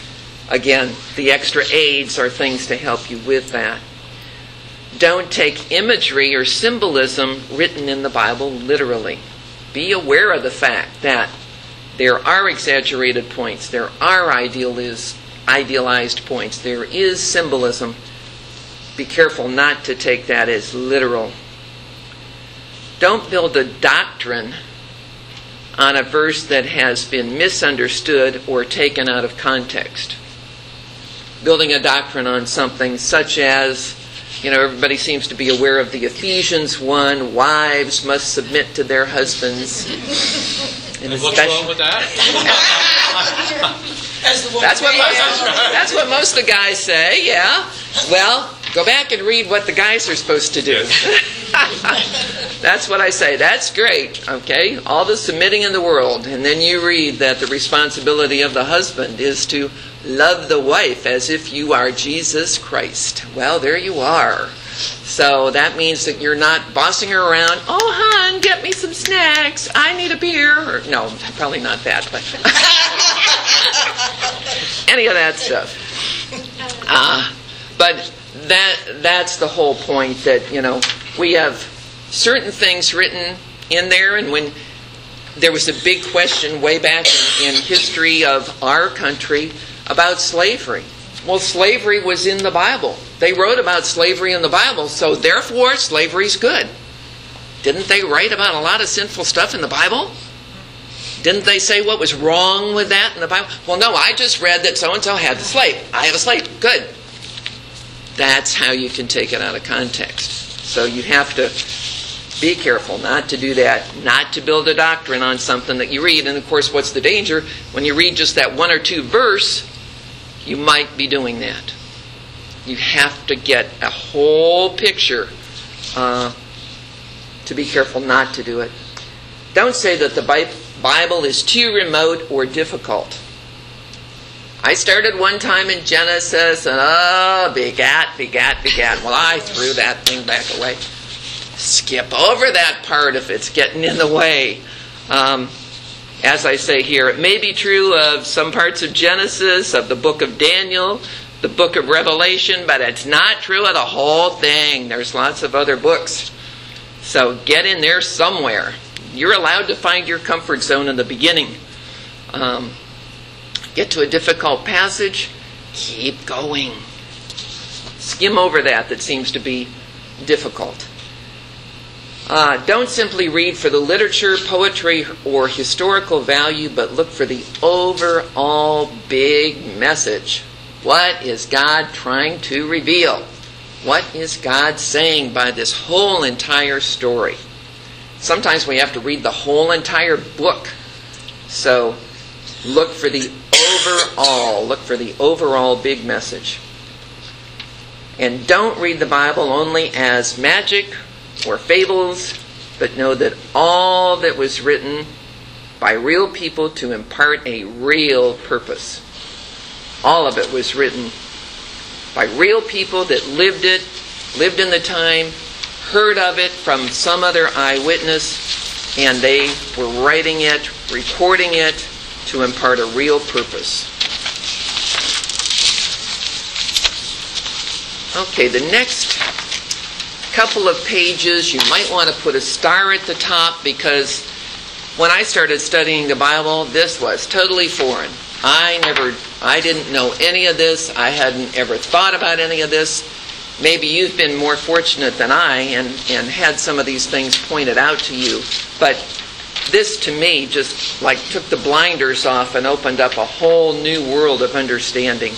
Speaker 3: again, the extra aids are things to help you with that. Don't take imagery or symbolism written in the Bible literally. Be aware of the fact that there are exaggerated points, there are idealized points, there is symbolism. Be careful not to take that as literal. Don't build a doctrine on a verse that has been misunderstood or taken out of context. Building a doctrine on something such as, everybody seems to be aware of the Ephesians 1, wives must submit to their husbands.
Speaker 4: And what's wrong with that?
Speaker 3: That's what most of the guys say, yeah. Well, go back and read what the guys are supposed to do. That's what I say. That's great, okay? All the submitting in the world. And then you read that the responsibility of the husband is to love the wife as if you are Jesus Christ. Well, there you are. So that means that you're not bossing her around. Oh, hon, get me some snacks. I need a beer. Or, no, probably not that, but any of that stuff. But that's the whole point, that, we have certain things written in there, and when there was a big question way back in history of our country about slavery. Well, slavery was in the Bible. They wrote about slavery in the Bible, so therefore slavery's good. Didn't they write about a lot of sinful stuff in the Bible? Didn't they say what was wrong with that in the Bible? Well, no, I just read that so-and-so had the slave. I have a slave. Good. That's how you can take it out of context. So you have to be careful not to do that, not to build a doctrine on something that you read. And of course, what's the danger? When you read just that one or two verse, you might be doing that. You have to get a whole picture to be careful not to do it. Don't say that the Bible is too remote or difficult. I started one time in Genesis, and begat. Well, I threw that thing back away. Skip over that part if it's getting in the way. As I say here, it may be true of some parts of Genesis, of the book of Daniel, the book of Revelation, but it's not true of the whole thing. There's lots of other books. So get in there somewhere. You're allowed to find your comfort zone in the beginning. Get to a difficult passage, keep going. Skim over that seems to be difficult. Don't simply read for the literature, poetry, or historical value, but look for the overall big message. What is God trying to reveal? What is God saying by this whole entire story? Sometimes we have to read the whole entire book. So look for the overall big message. And don't read the Bible only as magic or fables, but know that all that was written by real people to impart a real purpose. All of it was written by real people that lived in the time, heard of it from some other eyewitness, and they were writing it, recording it to impart a real purpose. Okay, the next couple of pages, you might want to put a star at the top, because when I started studying the Bible, this was totally foreign. I didn't know any of this. I hadn't ever thought about any of this. Maybe you've been more fortunate than I and had some of these things pointed out to you. But this, to me, just like took the blinders off and opened up a whole new world of understanding.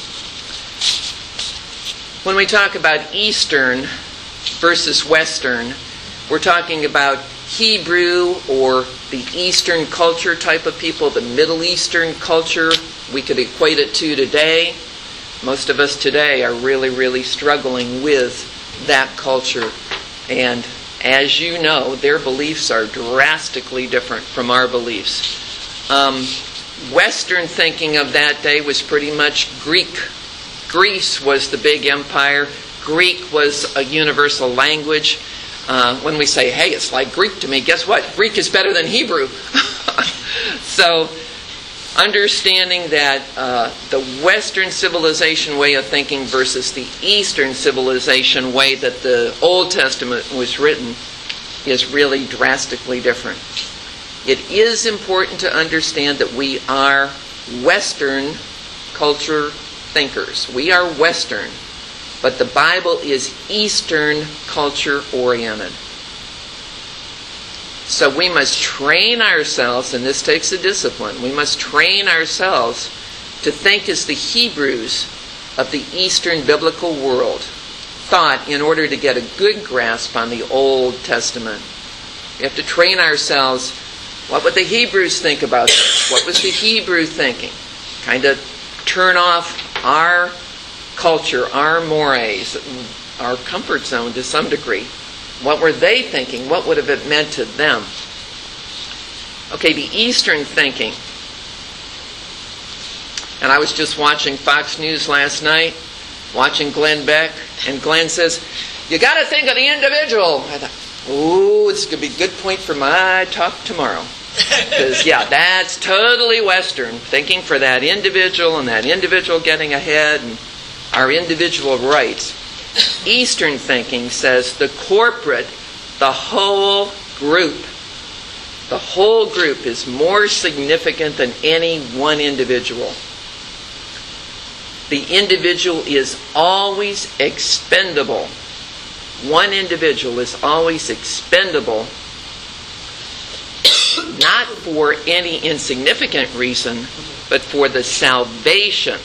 Speaker 3: When we talk about Eastern versus Western, we're talking about Hebrew or the Eastern culture type of people, the Middle Eastern culture we could equate it to today. Most of us today are really, really struggling with that culture. And as you know, their beliefs are drastically different from our beliefs. Western thinking of that day was pretty much Greek. Greece was the big empire. Greek was a universal language. When we say, hey, it's like Greek to me, guess what? Greek is better than Hebrew. So understanding that the Western civilization way of thinking versus the Eastern civilization way that the Old Testament was written is really drastically different. It is important to understand that we are Western culture thinkers. We are Western, but the Bible is Eastern culture oriented. So we must train ourselves, and this takes a discipline, we must train ourselves to think as the Hebrews of the Eastern biblical world thought in order to get a good grasp on the Old Testament. We have to train ourselves, what would the Hebrews think about this? What was the Hebrew thinking? Kind of turn off our culture, our mores, our comfort zone to some degree. What were they thinking? What would have it meant to them? Okay, the Eastern thinking. And I was just watching Fox News last night, watching Glenn Beck, and Glenn says, you got to think of the individual. I thought, ooh, this could be a good point for my talk tomorrow. Because, yeah, that's totally Western, thinking for that individual and that individual getting ahead and our individual rights. Eastern thinking says the corporate, the whole group is more significant than any one individual. The individual is always expendable. One individual is always expendable, not for any insignificant reason, but for the salvation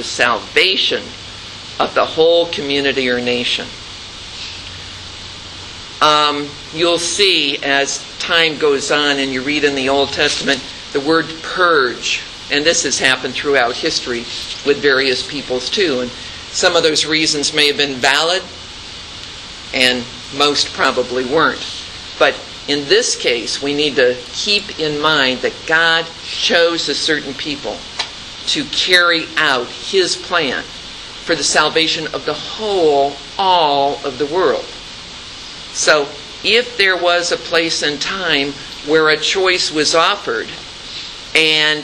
Speaker 3: of the whole community or nation. You'll see as time goes on and you read in the Old Testament the word purge, and this has happened throughout history with various peoples too, and some of those reasons may have been valid and most probably weren't. But in this case, we need to keep in mind that God chose a certain people to carry out His plan for the salvation of the whole, all of the world. So, if there was a place and time where a choice was offered and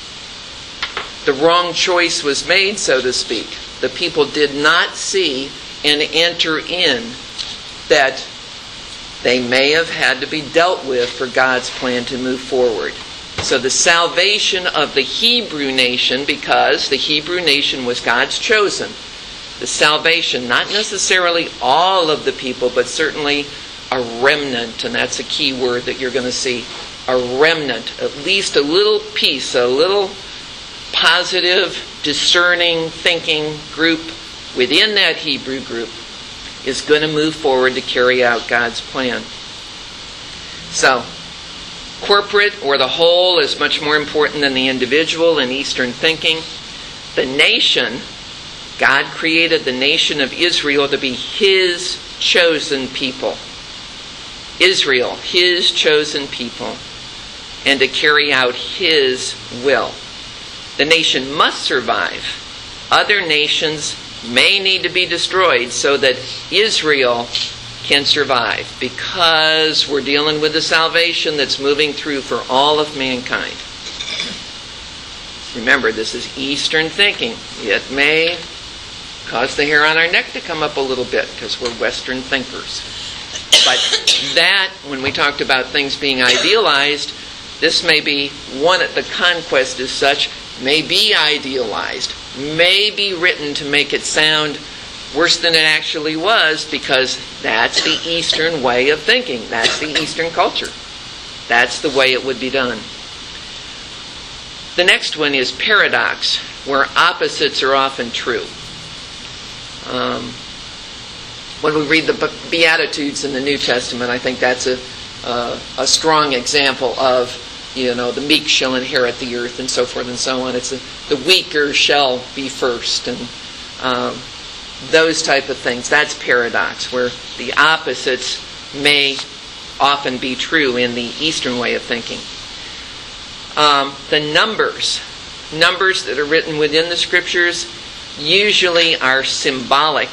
Speaker 3: the wrong choice was made, so to speak, the people did not see and enter in, that they may have had to be dealt with for God's plan to move forward. So the salvation of the Hebrew nation, because the Hebrew nation was God's chosen, the salvation, not necessarily all of the people, but certainly a remnant, and that's a key word that you're going to see, a remnant, at least a little piece, a little positive, discerning, thinking group within that Hebrew group is going to move forward to carry out God's plan. So, corporate or the whole is much more important than the individual in Eastern thinking. The nation, God created the nation of Israel to be His chosen people. Israel, His chosen people, and to carry out His will. The nation must survive. Other nations may need to be destroyed so that Israel can survive, because we're dealing with the salvation that's moving through for all of mankind. Remember, this is Eastern thinking. It may cause the hair on our neck to come up a little bit because we're Western thinkers. But that, when we talked about things being idealized, this may be one, the conquest as such, may be idealized, may be written to make it sound worse than it actually was, because that's the Eastern way of thinking. That's the Eastern culture. That's the way it would be done. The next one is paradox, where opposites are often true. When we read the Beatitudes in the New Testament, I think that's a strong example of, the meek shall inherit the earth and so forth and so on. It's the weaker shall be first, and those type of things. That's paradox, where the opposites may often be true in the Eastern way of thinking. The numbers that are written within the Scriptures usually are symbolic.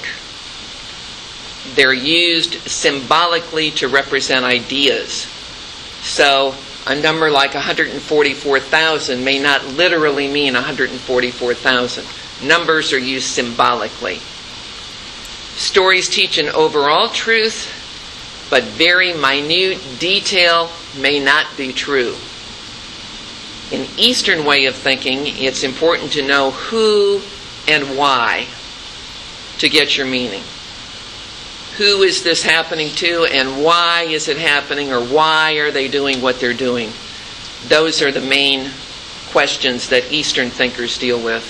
Speaker 3: They're used symbolically to represent ideas. So a number like 144,000 may not literally mean 144,000. Numbers are used symbolically. Stories teach an overall truth, but very minute detail may not be true. In Eastern way of thinking, it's important to know who and why to get your meaning. Who is this happening to, and why is it happening, or why are they doing what they're doing? Those are the main questions that Eastern thinkers deal with.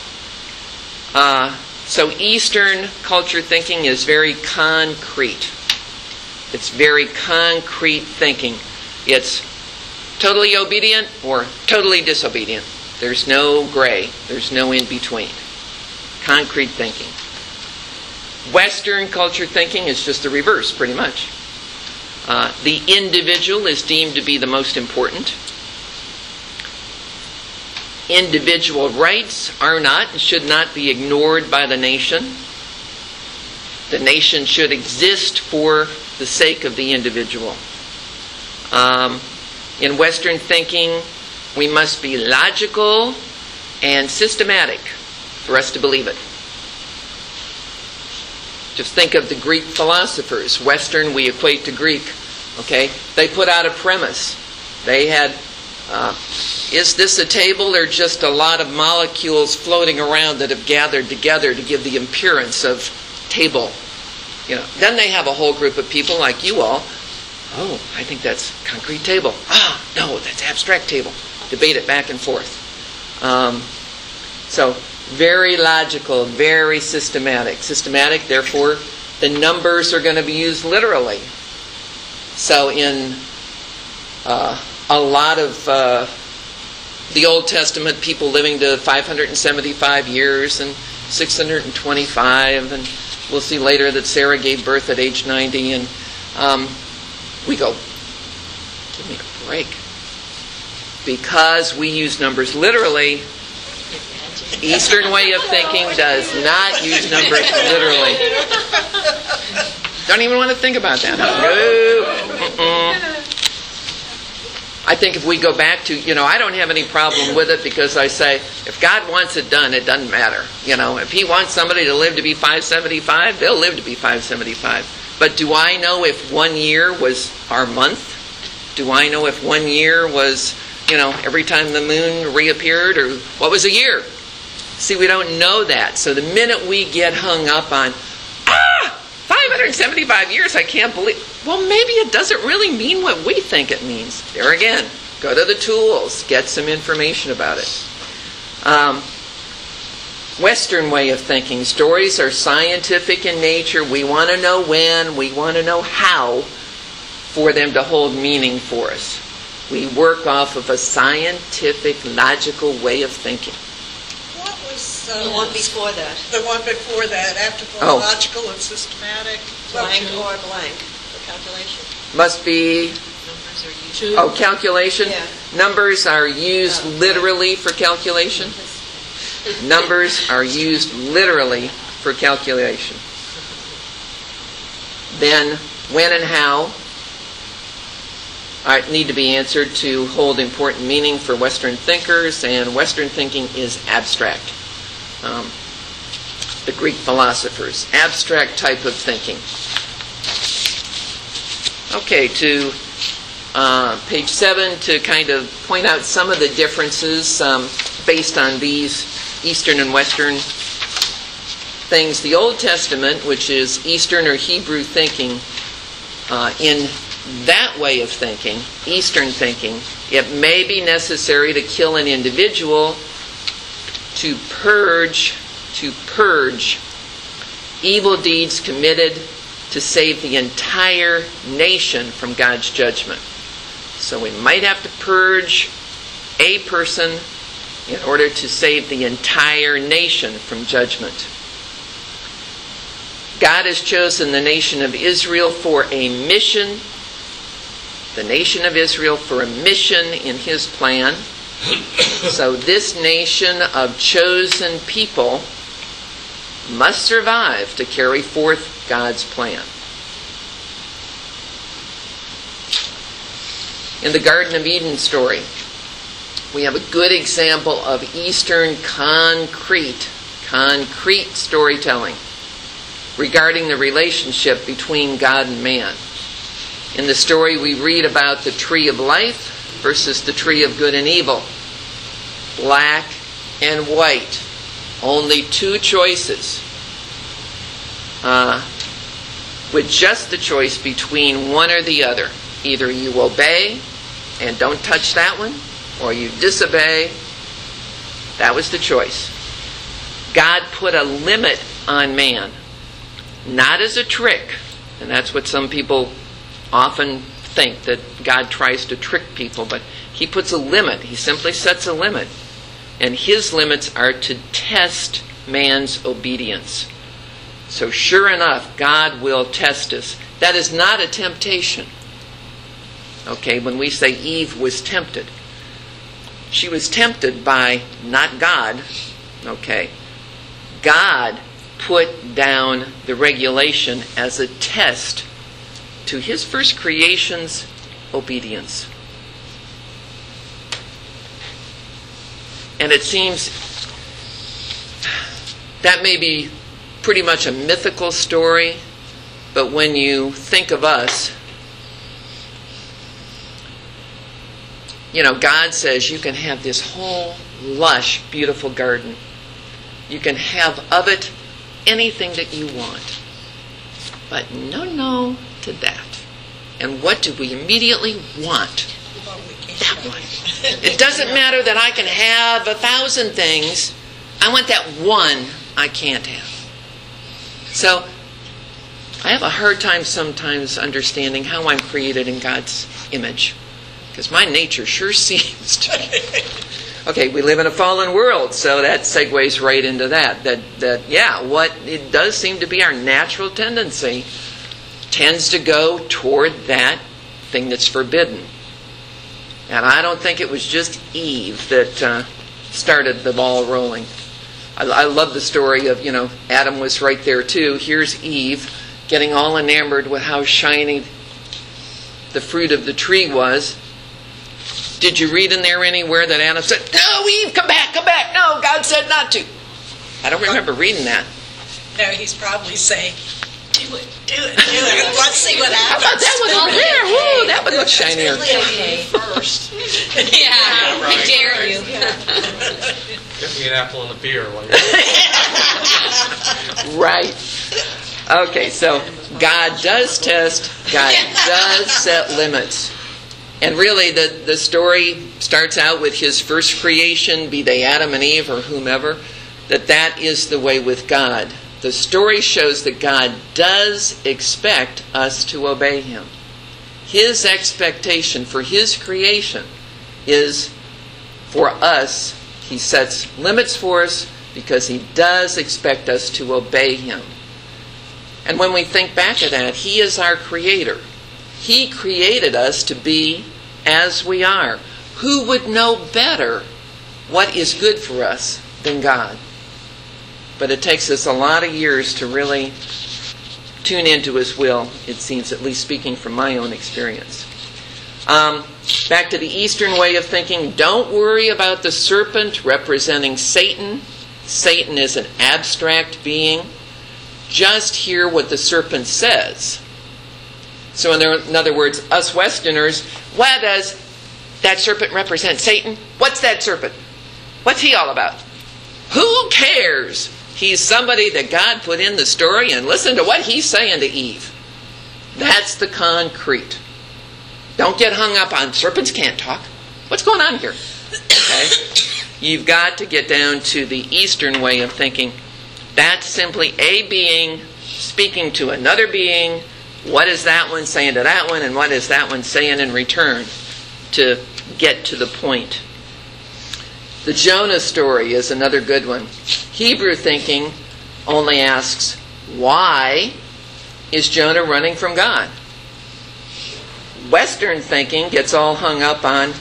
Speaker 3: So Eastern culture thinking is very concrete. It's very concrete thinking. It's totally obedient or totally disobedient. There's no gray. There's no in between. Concrete thinking. Western culture thinking is just the reverse, pretty much. The individual is deemed to be the most important. Individual rights are not and should not be ignored by the nation. The nation should exist for the sake of the individual. In Western thinking, we must be logical and systematic for us to believe it. Just think of the Greek philosophers. Western, we equate to Greek. Okay? They put out a premise. They had, is this a table or just a lot of molecules floating around that have gathered together to give the appearance of table? You know. Then they have a whole group of people like you all. Oh, I think that's concrete table. Ah, no, that's abstract table. Debate it back and forth. So, very logical, very systematic. Systematic, therefore, the numbers are going to be used literally. So in a lot of the Old Testament, people living to 575 years and 625, and we'll see later that Sarah gave birth at age 90, and we go, give me a break. Because we use numbers literally, Eastern way of thinking does not use numbers literally. Don't even want to think about that. No. I think if we go back to, I don't have any problem with it because I say, if God wants it done, it doesn't matter. If He wants somebody to live to be 575, they'll live to be 575. But do I know if 1 year was our month? Do I know if 1 year was, every time the moon reappeared, or what was a year? See, we don't know that. So the minute we get hung up on, 575 years, I can't believe. Well, maybe it doesn't really mean what we think it means. There again, go to the tools, get some information about it. Western way of thinking. Stories are scientific in nature. We want to know when, we want to know how for them to hold meaning for us. We work off of a scientific, logical way of thinking.
Speaker 1: What was
Speaker 2: The one before that.
Speaker 1: the one before that, after
Speaker 3: Oh.
Speaker 1: logical and systematic?
Speaker 2: Blank or blank for calculation.
Speaker 3: Must be, calculation.
Speaker 2: Yeah.
Speaker 3: Numbers are used literally for calculation. Numbers are used literally for calculation. Then, when and how need to be answered to hold important meaning for Western thinkers, and Western thinking is abstract. The Greek philosophers, abstract type of thinking. Okay, to page 7 to kind of point out some of the differences based on these Eastern and Western things. The Old Testament, which is Eastern or Hebrew thinking, in that way of thinking, Eastern thinking, it may be necessary to kill an individual to purge evil deeds committed to save the entire nation from God's judgment. So we might have to purge a person in order to save the entire nation from judgment. God has chosen the nation of Israel for a mission. The nation of Israel for a mission in His plan. So this nation of chosen people must survive to carry forth God's plan. In the Garden of Eden story, we have a good example of Eastern concrete storytelling regarding the relationship between God and man. In the story, we read about the tree of life versus the tree of good and evil. Black and white. Only two choices. With just the choice between one or the other. Either you obey and don't touch that one, or you disobey. That was the choice. God put a limit on man. Not as a trick. And that's what some people often think, that God tries to trick people. But He puts a limit. He simply sets a limit. And His limits are to test man's obedience. So sure enough, God will test us. That is not a temptation. Okay, when we say Eve was tempted, she was tempted by not God. Okay, God put down the regulation as a test to His first creation's obedience. And it seems that may be pretty much a mythical story, but when you think of us, God says you can have this whole lush, beautiful garden. You can have of it anything that you want. But no to that. And what do we immediately want? That one. It doesn't matter that I can have 1,000 things. I want that one I can't have. So, I have a hard time sometimes understanding how I'm created in God's image. Because my nature sure seems to be. Okay, we live in a fallen world, so that segues right into that. What it does seem to be our natural tendency tends to go toward that thing that's forbidden. And I don't think it was just Eve that started the ball rolling. I love the story of, Adam was right there too. Here's Eve getting all enamored with how shiny the fruit of the tree was. Did you read in there anywhere that Adam said, "No, Eve, come back. No, God said not to"? I don't remember reading that.
Speaker 1: No, he's probably saying, do it. Let's see what happens.
Speaker 3: How about that one over there? Woo, that one looks shinier.
Speaker 9: Okay, first.
Speaker 6: Yeah, I dare you.
Speaker 4: Get me an apple and a beer while you're
Speaker 3: Right. Okay, so God does test. God does set limits. And really, the story starts out with His first creation, be they Adam and Eve or whomever, that is the way with God. The story shows that God does expect us to obey Him. His expectation for His creation is for us. He sets limits for us because He does expect us to obey Him. And when we think back to that, He is our Creator. He created us to be as we are. Who would know better what is good for us than God? But it takes us a lot of years to really tune into His will, it seems, at least speaking from my own experience. Back to the Eastern way of thinking, don't worry about the serpent representing Satan. Satan is an abstract being. Just hear what the serpent says. So in other words, us Westerners, why does that serpent represent Satan? What's that serpent? What's he all about? Who cares? He's somebody that God put in the story, and listen to what he's saying to Eve. That's the concrete. Don't get hung up on serpents can't talk. What's going on here? Okay? You've got to get down to the Eastern way of thinking. That's simply a being speaking to another being. What is that one saying to that one, and what is that one saying in return, to get to the point? The Jonah story is another good one. Hebrew thinking only asks, why is Jonah running from God? Western thinking gets all hung up on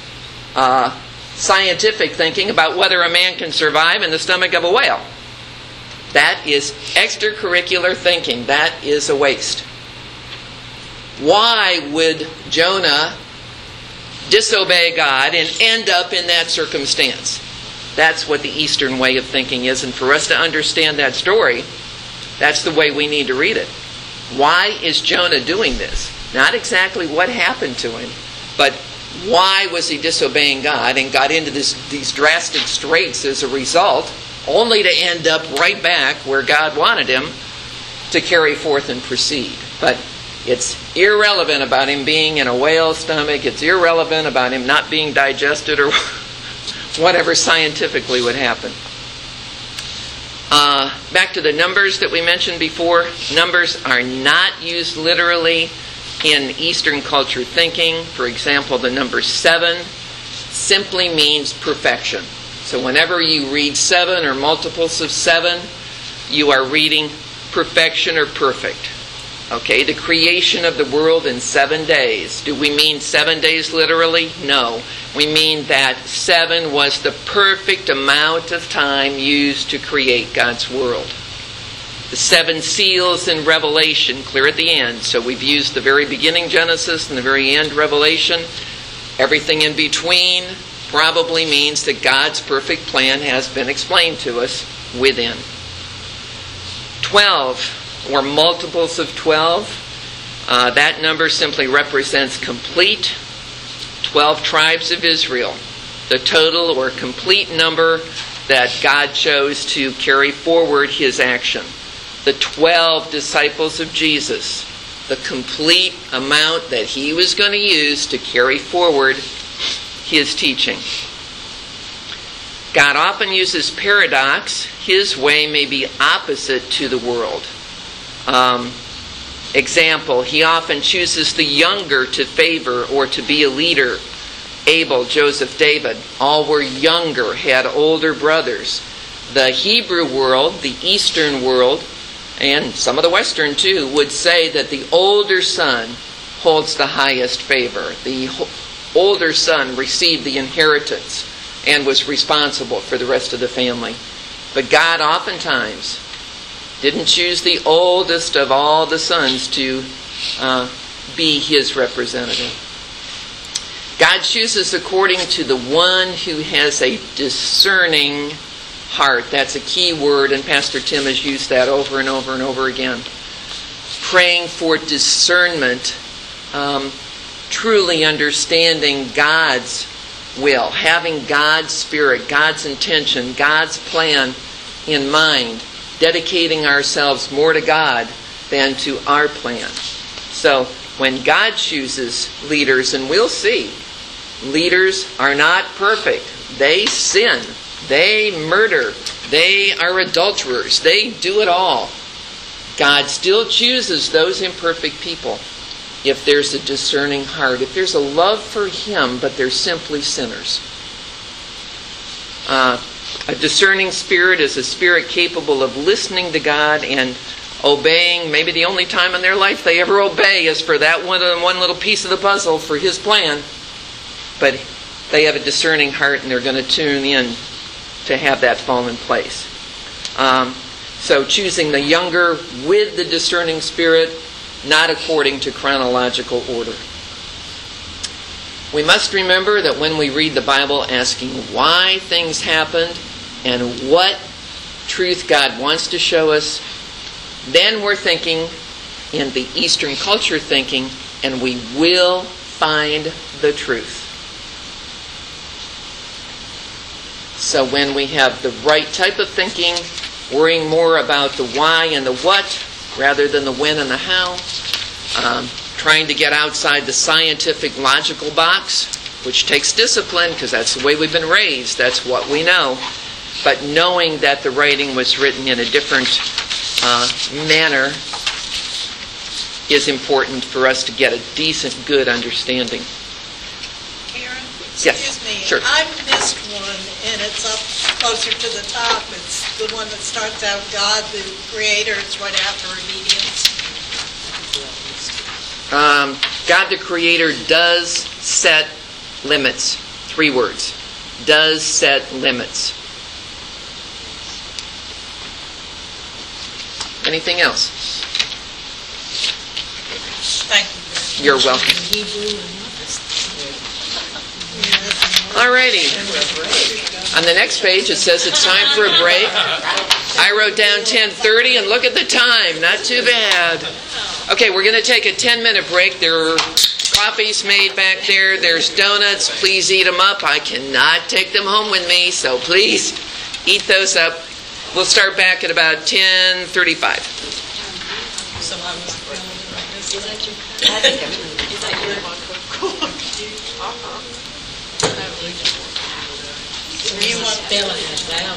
Speaker 3: scientific thinking about whether a man can survive in the stomach of a whale. That is extracurricular thinking. That is a waste. Why would Jonah disobey God and end up in that circumstance. That's what the Eastern way of thinking is. And for us to understand that story, that's the way we need to read it. Why is Jonah doing this? Not exactly what happened to him, but why was he disobeying God and got into these drastic straits as a result, only to end up right back where God wanted him to carry forth and proceed. But it's irrelevant about him being in a whale's stomach. It's irrelevant about him not being digested or whatever scientifically would happen. Back to the numbers that we mentioned before. Numbers are not used literally in Eastern culture thinking. For example, the number 7 simply means perfection. So whenever you read 7 or multiples of 7, you are reading perfection or perfect. Okay, the creation of the world in 7 days. Do we mean 7 days literally? No. We mean that 7 was the perfect amount of time used to create God's world. The 7 seals in Revelation, clear at the end. So we've used the very beginning Genesis and the very end Revelation. Everything in between probably means that God's perfect plan has been explained to us within. 12. Or multiples of 12. That number simply represents complete. 12 tribes of Israel. The total or complete number that God chose to carry forward His action. The 12 disciples of Jesus. The complete amount that He was going to use to carry forward His teaching. God often uses paradox. His way may be opposite to the world. Example, He often chooses the younger to favor or to be a leader. Abel, Joseph, David, all were younger, had older brothers. The Hebrew world, the Eastern world, and some of the Western too, would say that the older son holds the highest favor. The older son received the inheritance and was responsible for the rest of the family. But God oftentimes didn't choose the oldest of all the sons to be His representative. God chooses according to the one who has a discerning heart. That's a key word, and Pastor Tim has used that over and over and over again. Praying for discernment, truly understanding God's will, having God's Spirit, God's intention, God's plan in mind. Dedicating ourselves more to God than to our plan. So when God chooses leaders, and we'll see, leaders are not perfect. They sin. They murder. They are adulterers. They do it all. God still chooses those imperfect people if there's a discerning heart, if there's a love for Him, but they're simply sinners. A discerning spirit is a spirit capable of listening to God and obeying. Maybe the only time in their life they ever obey is for that one little piece of the puzzle for His plan. But they have a discerning heart and they're going to tune in to have that fall in place. So choosing the younger with the discerning spirit, not according to chronological order. We must remember that when we read the Bible asking why things happened and what truth God wants to show us, then we're thinking in the Eastern culture thinking, and we will find the truth. So when we have the right type of thinking, worrying more about the why and the what rather than the when and the how, trying to get outside the scientific logical box, which takes discipline because that's the way we've been raised, that's what we know, but knowing that the writing was written in a different manner is important for us to get a decent, good understanding.
Speaker 1: Karen,
Speaker 3: Yes,
Speaker 1: excuse me.
Speaker 3: sure.
Speaker 1: I missed one, and it's up closer to the top. It's the one that starts out, God the Creator. It's right after obedience.
Speaker 3: God the Creator does set limits. 3 words. Does set limits. Anything else?
Speaker 1: Thank you.
Speaker 3: You're welcome.
Speaker 5: Hebrew and others.
Speaker 3: Alrighty. On the next page, it says it's time for a break. I wrote down 10:30, and look at the time. Not too bad. Okay, we're going to take a 10-minute break. There are coffees made back there. There's donuts. Please eat them up. I cannot take them home with me, so please eat those up. We'll start back at about 10:35.
Speaker 1: So I was
Speaker 2: Is that your? I think I'm. Is that your?
Speaker 1: You want
Speaker 5: Spelling is down.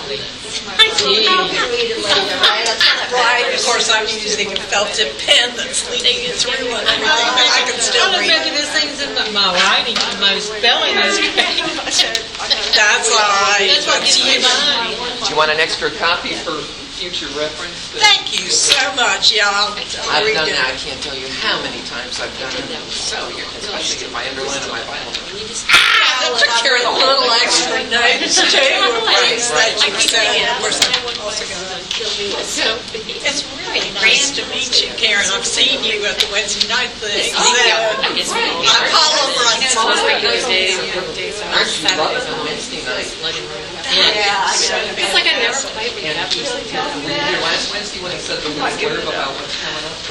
Speaker 1: right? Of course, I'm using a felt tip pen that's leading it through and everything, but I can still
Speaker 5: I'm
Speaker 1: read
Speaker 5: making
Speaker 1: it.
Speaker 5: this thing in my writing, my spelling is great.
Speaker 1: That's all right.
Speaker 5: That's what
Speaker 1: That's
Speaker 5: gives me
Speaker 1: you.
Speaker 5: mine.
Speaker 3: Do you want an extra copy for future reference?
Speaker 1: Thank you so much. Yeah, I'll
Speaker 3: I've
Speaker 1: read
Speaker 3: done
Speaker 1: it.
Speaker 3: that. I can't tell you how many times I've done it. So, especially if I underline in my Bible.
Speaker 1: I took care of the little extra notes too, of things that you said. Of course, I'm also going to. It's really nice to meet you, Karen. I've seen you at the Wednesday night thing.
Speaker 6: Oh, yeah. It's really
Speaker 1: I'm Hollow Runs.
Speaker 3: Aren't you loving the Wednesday night?
Speaker 2: Yeah.
Speaker 6: It's like I never played with
Speaker 3: And
Speaker 6: that.
Speaker 3: were you here last Wednesday when he said the little blurb about what's coming up?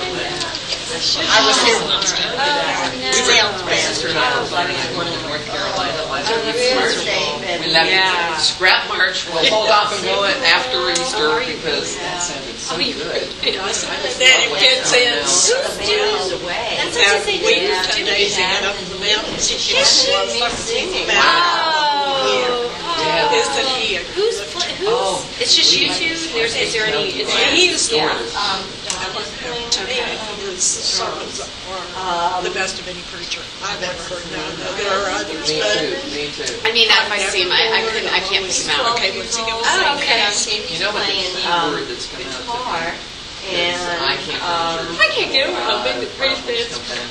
Speaker 1: I was here once. We were out the
Speaker 3: My sister and I were planning on going to North Carolina last week. We left Scrap March. We'll hold off and go after Easter because that sounded so good.
Speaker 1: Then it gets in
Speaker 2: away.
Speaker 1: and we 10 days to get up in the mountains. He was the mountain. Isn't he a
Speaker 6: Who's? It's just you two. Is there any?
Speaker 1: He's to me, his sermons are the best of any preacher I've ever heard. Now, I know there are others,
Speaker 3: Me
Speaker 1: but
Speaker 3: too, me too.
Speaker 6: I mean, if I see him, I can't pick him out.
Speaker 1: okay, what's he going to
Speaker 6: Oh,
Speaker 1: say?
Speaker 6: okay.
Speaker 3: You know what the key word that's coming out
Speaker 2: Guitar, and
Speaker 3: I can't
Speaker 6: I can't get over how big the priest is.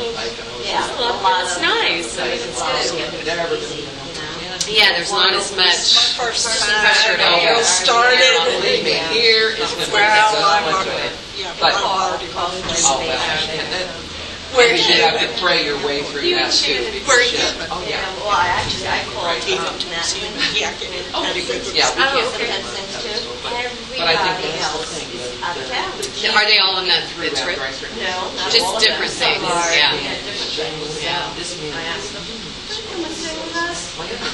Speaker 6: It's nice. I mean, it's good. Yeah, there's not as much
Speaker 1: First
Speaker 6: pressure
Speaker 1: time
Speaker 6: to
Speaker 1: I started,
Speaker 3: Believe me, here is going to be
Speaker 1: well,
Speaker 3: so
Speaker 1: I'm
Speaker 3: much
Speaker 1: not
Speaker 3: of it.
Speaker 1: yeah,
Speaker 3: But,
Speaker 1: but already
Speaker 3: oh, well,
Speaker 1: where
Speaker 3: you
Speaker 1: you
Speaker 3: have to pray your way through that too.
Speaker 1: Where
Speaker 3: because,
Speaker 1: you-
Speaker 3: oh, yeah.
Speaker 2: well, I called
Speaker 1: even
Speaker 2: Matt.
Speaker 1: yeah, pretty good.
Speaker 3: Yeah, we
Speaker 6: Oh,
Speaker 3: can't.
Speaker 6: okay.
Speaker 2: Sometimes things too.
Speaker 3: But I think
Speaker 2: Everybody
Speaker 3: that's the
Speaker 2: else
Speaker 3: thing.
Speaker 2: is out of town.
Speaker 6: Are they all in that
Speaker 3: Through
Speaker 6: trip?
Speaker 3: after I started.
Speaker 2: No, not
Speaker 6: Just
Speaker 2: all of them.
Speaker 6: different
Speaker 2: Some
Speaker 6: things,
Speaker 2: are,
Speaker 6: yeah.
Speaker 2: different things.
Speaker 6: Yeah.
Speaker 3: This means
Speaker 2: I asked them, "Come and stay with us?"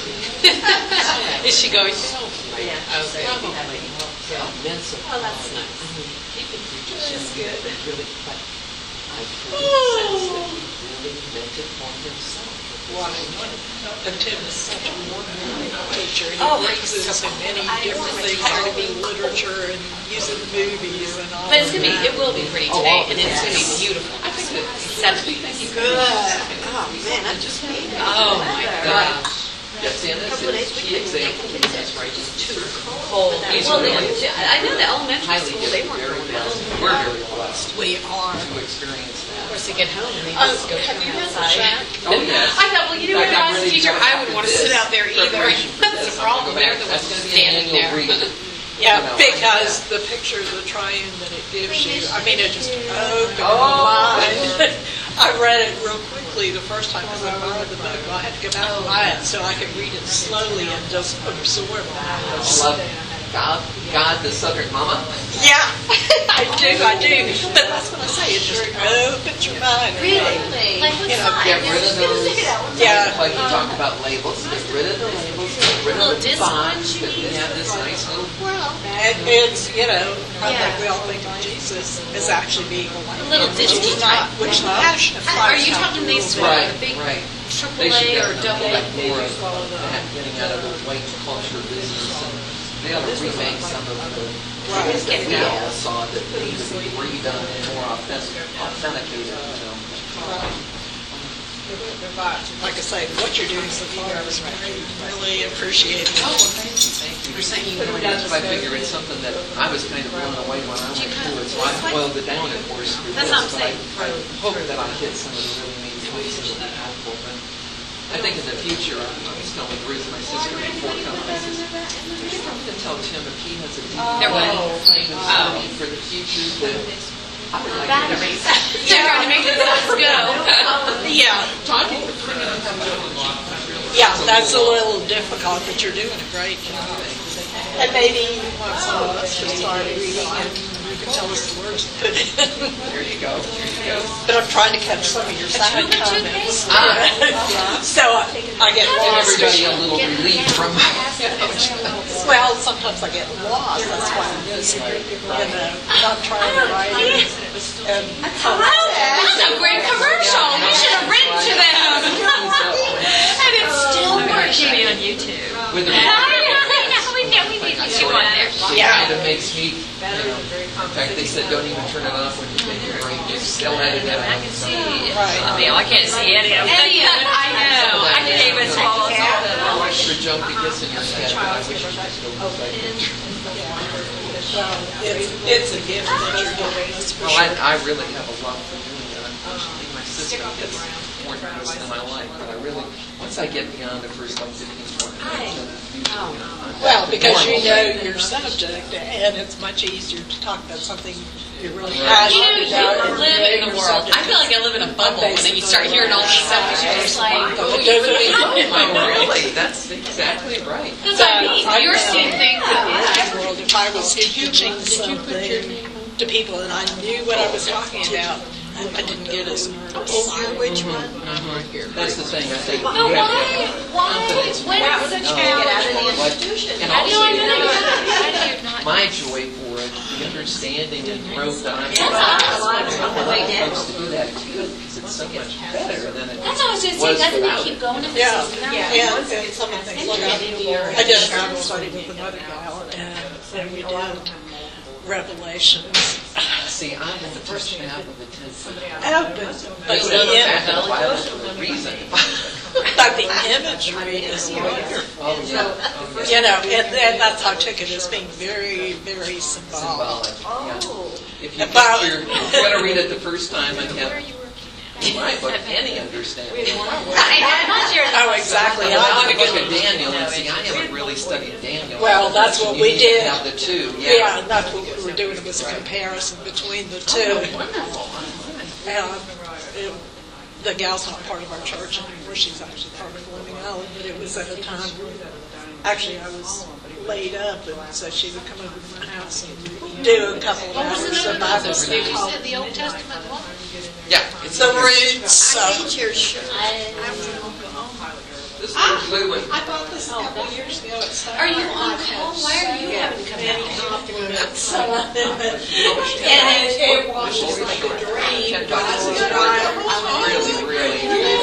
Speaker 6: Is she going?
Speaker 2: Yeah.
Speaker 6: Okay.
Speaker 3: probably immense of
Speaker 6: Oh, that's nice.
Speaker 3: That's good. Really, but I really sense that he really meant it for himself.
Speaker 1: And Tim is such a wonderful teacher. He
Speaker 2: Oh,
Speaker 1: brings in so many different things out of the literature and using movies and all.
Speaker 6: But it's gonna be,
Speaker 1: of that.
Speaker 6: it will be pretty today, and it's gonna be beautiful.
Speaker 3: I think that
Speaker 6: 70s.
Speaker 1: Good.
Speaker 2: Oh, man, I just hate it.
Speaker 6: Oh my gosh.
Speaker 3: Yes, and this is key example. That's right. It's too
Speaker 6: Cold.
Speaker 3: He's
Speaker 6: Well,
Speaker 3: really
Speaker 6: I know the elementary
Speaker 3: highly
Speaker 6: school, they weren't
Speaker 3: very
Speaker 6: very well.
Speaker 3: blessed. We're very blessed
Speaker 1: We are.
Speaker 3: to experience
Speaker 6: Of
Speaker 3: that.
Speaker 6: course, they get home and they
Speaker 1: Oh,
Speaker 6: just go
Speaker 1: have you had the
Speaker 6: outside.
Speaker 1: shack?
Speaker 3: Oh, yes.
Speaker 6: I thought, well, you know what, if I was a teacher, I wouldn't want to
Speaker 3: This
Speaker 6: sit out there either.
Speaker 3: preparation for
Speaker 6: That's
Speaker 3: this,
Speaker 6: the
Speaker 3: I'm gonna
Speaker 6: problem,
Speaker 3: go
Speaker 6: they're
Speaker 3: back.
Speaker 6: the ones
Speaker 3: That's
Speaker 6: standing
Speaker 3: the
Speaker 6: there.
Speaker 3: annual read.
Speaker 1: Yeah,
Speaker 3: You know,
Speaker 1: because the picture of the triune that it gives you, I mean, it just opened
Speaker 3: Oh.
Speaker 1: my mind. I read it real quickly the first time because I borrowed the book. I had to go back and buy it so I could read it slowly and just absorb it.
Speaker 3: Love God, the Southern Mama.
Speaker 1: Yeah, I do. But that's what I say. It just opens your mind.
Speaker 2: Really?
Speaker 6: Like, what
Speaker 1: You know,
Speaker 6: size?
Speaker 3: Get rid of those.
Speaker 1: Yeah.
Speaker 3: Like you talked about labels. Get rid of the labels. Get rid
Speaker 6: Little
Speaker 3: of the
Speaker 6: Disney
Speaker 3: fonts.
Speaker 6: ones you
Speaker 3: We have this nice little.
Speaker 1: And it's, I think we all think of Jesus as actually being a light.
Speaker 6: Little
Speaker 1: which
Speaker 6: Disney
Speaker 1: is not,
Speaker 6: type.
Speaker 1: which not.
Speaker 6: Are you talking these
Speaker 3: Right,
Speaker 6: big
Speaker 3: right.
Speaker 6: triple
Speaker 3: They should
Speaker 6: A or
Speaker 3: definitely
Speaker 6: double
Speaker 3: like
Speaker 6: A?
Speaker 3: more of that, getting out of the white culture business. And they ought to remake some of the things that we all saw that need to be redone and more authenticated.
Speaker 1: Like I say, what you're doing so far is great. Really appreciate it.
Speaker 6: You're saying you want
Speaker 3: That's what I figure. It's something that I was kind of blown away when I went through it. So I boiled it down, of course. For
Speaker 6: That's
Speaker 3: this,
Speaker 6: what I'm
Speaker 3: but
Speaker 6: saying.
Speaker 3: I hope that I hit some of the really main points that will be helpful. But I think in the future, I was telling Ruth, my sister, before coming, I says, you have to tell Tim if he has a
Speaker 6: They're what?
Speaker 3: thing for the future that I would like
Speaker 6: Batteries. They're trying to make the box go.
Speaker 1: Yeah.
Speaker 3: talking to Fred.
Speaker 1: Yeah, that's a little difficult, but you're doing a great job. And maybe once some of us should start reading and you can tell us the words to put in.
Speaker 3: There you go.
Speaker 1: But I'm trying to catch some of your side comments. So I get
Speaker 3: Give
Speaker 1: lost.
Speaker 3: everybody a little relief from.
Speaker 1: Well, sometimes I get lost. That's why I'm listening. Not trying to write it. And
Speaker 6: That's a great commercial. We should have written to them. And it's still working.
Speaker 5: on YouTube.
Speaker 3: With the
Speaker 6: We need you on there.
Speaker 3: kind of makes me, in fact, they said don't even turn it off when you take your break. You still had it down.
Speaker 5: I can see it. I can't see any of it.
Speaker 6: I know. I gave us all
Speaker 3: The junk that gets in your head, but I wish you could still
Speaker 1: it's a gift that you're doing. That's for
Speaker 3: Well,
Speaker 1: sure.
Speaker 3: I really have a lot for doing that. Unfortunately, my system gets more interested than I like, but I really, once I get beyond the first like 15, 20 minutes,
Speaker 1: Well, because you know your subject, and it's much easier to talk about something you're really passionate about.
Speaker 6: live in the world. I feel like I live in a bubble when then you start hearing all these subjects. You're just like,
Speaker 3: Oh, really? That's exactly right.
Speaker 6: that's what I mean. You're seeing things that
Speaker 1: World, if I was teaching something to people and I knew what I was talking about, I didn't get as nervous.
Speaker 7: Which one?
Speaker 3: That's the thing, I think.
Speaker 6: But
Speaker 3: you have to
Speaker 6: why?
Speaker 3: have
Speaker 6: Why?
Speaker 3: confidence.
Speaker 6: When
Speaker 2: That was a chance to get out of the institution.
Speaker 3: And
Speaker 6: I know, I know,
Speaker 3: also,
Speaker 6: I know you're not.
Speaker 3: my joy for it, the understanding and growth that I'm
Speaker 6: That's awesome.
Speaker 3: I want other folks to do that too, because it's so much better than it
Speaker 6: That's what I was going to say.
Speaker 3: was
Speaker 6: Doesn't it
Speaker 3: without
Speaker 6: keep
Speaker 3: it.
Speaker 6: going if
Speaker 1: Yeah,
Speaker 6: it's
Speaker 1: and some of the things like I did a Bible study with another gal, and we did Revelations.
Speaker 3: See, I'm in the first half of the 10th.
Speaker 1: But
Speaker 3: It's
Speaker 1: the
Speaker 3: not
Speaker 1: im-
Speaker 3: back in the Bible for a reason.
Speaker 1: but the imagery is wonderful. You know, and that's how I took it as being very, very symbolic.
Speaker 3: Symbolic, yeah. If you
Speaker 1: About-
Speaker 3: think you're going to read it the first time and have, you might, but any understanding.
Speaker 1: Oh, exactly.
Speaker 3: I
Speaker 1: I
Speaker 3: want to look at Daniel and see, I haven't really studied Daniel.
Speaker 1: Well, that's what
Speaker 3: You
Speaker 1: we
Speaker 3: need
Speaker 1: did.
Speaker 3: to have the two,
Speaker 1: Yeah, that's what we were doing, was a comparison between the two. The gal's not part of our church anymore. She's actually part of Living Island, but it was at a time when actually I was laid up, and so she would come over to my house and do a couple of hours of Bible study.
Speaker 6: You said the Old Testament what?
Speaker 3: Yeah, it's
Speaker 1: The roots
Speaker 7: I
Speaker 1: of.
Speaker 7: need your shirt.
Speaker 3: This is blue one.
Speaker 1: I bought this a couple of years ago at Starbucks.
Speaker 6: Are you on call? Why are you having to come
Speaker 1: Many
Speaker 6: out?
Speaker 1: compliments. And it was like a dream.
Speaker 3: Really, really,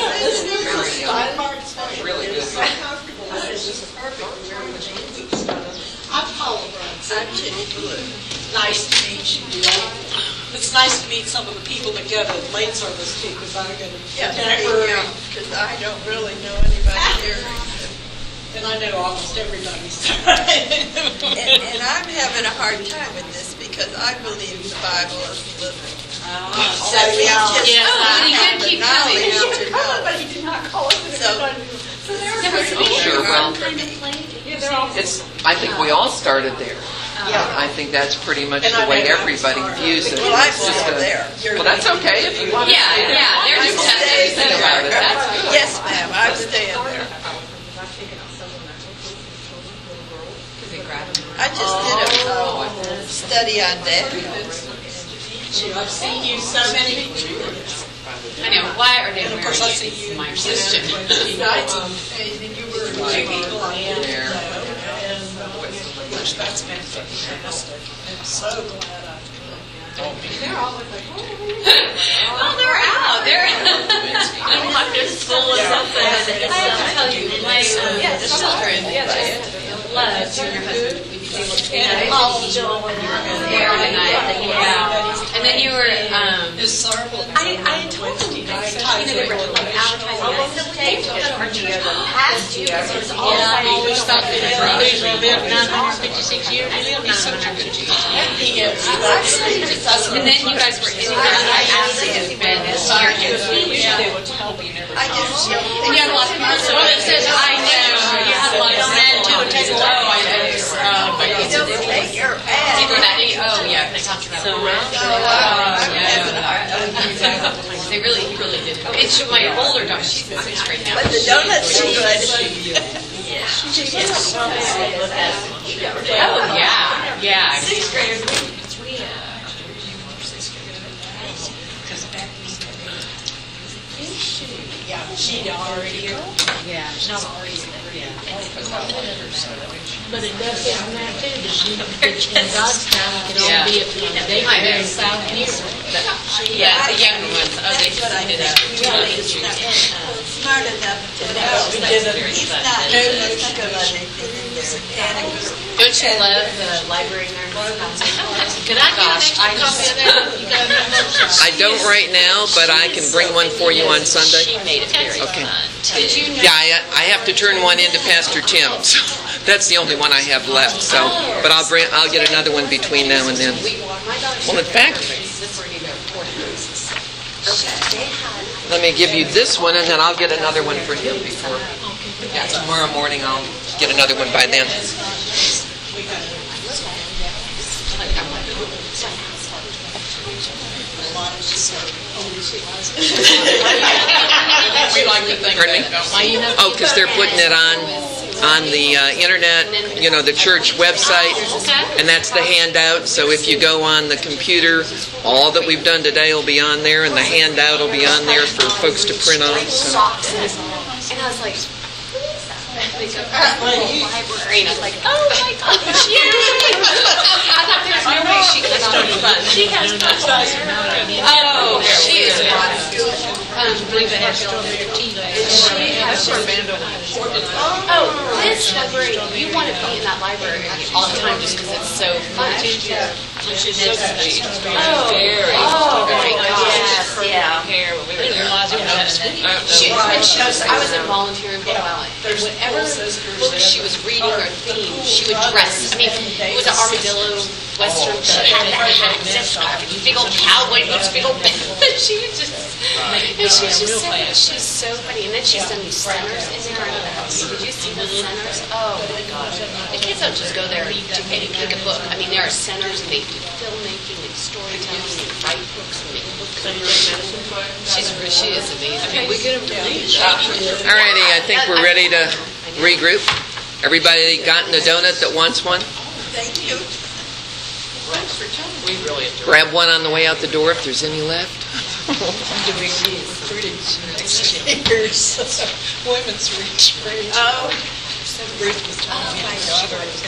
Speaker 3: really good.
Speaker 1: It's just perfect for wearing jeans. I'm Paula Brunson.
Speaker 7: I'm Jenny Blue.
Speaker 1: Nice to meet you. It's nice to meet some of the people that go to late service too, because I go to
Speaker 7: Yeah,
Speaker 1: contemporary,
Speaker 7: because I don't really know anybody here.
Speaker 1: and I know almost everybody.
Speaker 7: And I'm having a hard time with this because I believe the Bible is living. So we just
Speaker 6: Yes,
Speaker 7: don't
Speaker 6: you
Speaker 7: have
Speaker 6: could
Speaker 7: the
Speaker 6: keep
Speaker 7: knowledge
Speaker 6: coming.
Speaker 7: to know.
Speaker 3: Sure, well, I think we all started there. I think that's pretty much
Speaker 1: And I
Speaker 3: the way
Speaker 1: know I
Speaker 3: everybody
Speaker 1: started.
Speaker 3: views it.
Speaker 7: Well, I'm
Speaker 3: It's just
Speaker 7: still
Speaker 3: a-
Speaker 7: there.
Speaker 3: Well, that's okay if you want to.
Speaker 6: Yeah, they're just testing
Speaker 3: Think about it.
Speaker 6: That's good.
Speaker 7: Yes, ma'am, I'm staying there. I just did a study on Daniel.
Speaker 1: I've seen you so many years.
Speaker 6: I know. Why are they
Speaker 1: And of
Speaker 6: wearing
Speaker 1: course, I see you
Speaker 6: my
Speaker 1: on
Speaker 6: sister?
Speaker 1: Wednesday nights, and you were two people I didn't
Speaker 3: There.
Speaker 1: know, and which that's fantastic. I'm so glad I
Speaker 6: Oh, they're out. They're I'm like they're school or something. I have to tell you, my children love your husband.
Speaker 1: and
Speaker 6: There tonight. Yeah. And then you were.
Speaker 1: Is Sarble
Speaker 6: I had told them guys, they were like advertising. I said, well, they took our church past you. So it's all
Speaker 5: We stopped in the 956 years. We live 956 years.
Speaker 1: He is. That's
Speaker 6: And then you guys were in the Ashley has been here in
Speaker 7: I just don't
Speaker 6: And you had a lot of people. Well, it says, I know. You had a lot of men too. It takes a lot of fighters. But you said they
Speaker 7: think you're bad.
Speaker 6: were that. Oh, yeah. They talked about it.
Speaker 7: I'm having a hard
Speaker 6: They really, he really did. It's my older daughter. She's in sixth grade now.
Speaker 7: But the donuts are good.
Speaker 6: Oh, yeah, yeah.
Speaker 7: Sixth graders.
Speaker 1: She already
Speaker 5: Yeah. But it does get on that too, that in God's time, it can only be a daycare in 5 years.
Speaker 6: Yeah, the younger ones. Oh, they
Speaker 7: But I
Speaker 6: did
Speaker 7: think really is not smart enough to know. He's not think of anything in there.
Speaker 6: Don't you love the library there?
Speaker 5: Could I get an extra copy of that? You got that?
Speaker 3: I don't right now, but I can bring one for you on Sunday.
Speaker 6: She made it very
Speaker 3: Okay.
Speaker 6: fun. Did you know?
Speaker 3: Yeah, I have to turn one into Pastor Tim, so that's the only one I have left. So, but I'll get another one between now and then. Well, in fact, let me give you this one, and then I'll get another one for him before. Yeah, tomorrow morning I'll get another one by then.
Speaker 8: We like to think
Speaker 3: Pardon me?
Speaker 8: that, don't we?
Speaker 3: Oh, because they're putting it on the internet, the church website, and that's the handout. So if you go on the computer, all that we've done today will be on there, and the handout will be on there for folks to print off. So.
Speaker 6: And I was like, who is that? They go, library. And I was like, oh my gosh, yay! I thought there was no way she could not have fun. She has fun. Oh, she is believe it has Oh, this library, you want to be in that library all the time just because it's so fun. Oh, my gosh, yeah. I was in volunteering for a while. Whatever book she was reading or theme, she would dress. I mean, it was an armadillo western. She had that scarf, big old cowboy boots, big old she would just, and she's just so good. She's so funny. And then she's done these centers in there. Did you see the centers? Oh my gosh. The kids don't just go there to pick a book. I mean, there are centers and they do filmmaking and storytelling and write books and make books. She is amazing. We get them to
Speaker 3: All righty, I think we're ready to regroup. Everybody gotten a donut that wants one?
Speaker 7: Thank you.
Speaker 8: We really enjoy it.
Speaker 3: Grab one on the way out the door if there's any left.
Speaker 1: years. Women's retreat.
Speaker 7: Oh.
Speaker 1: Ruth was telling me my daughter was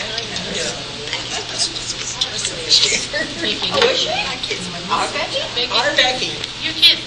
Speaker 7: I wish my kids would.
Speaker 1: Our Becky.
Speaker 5: Your kid.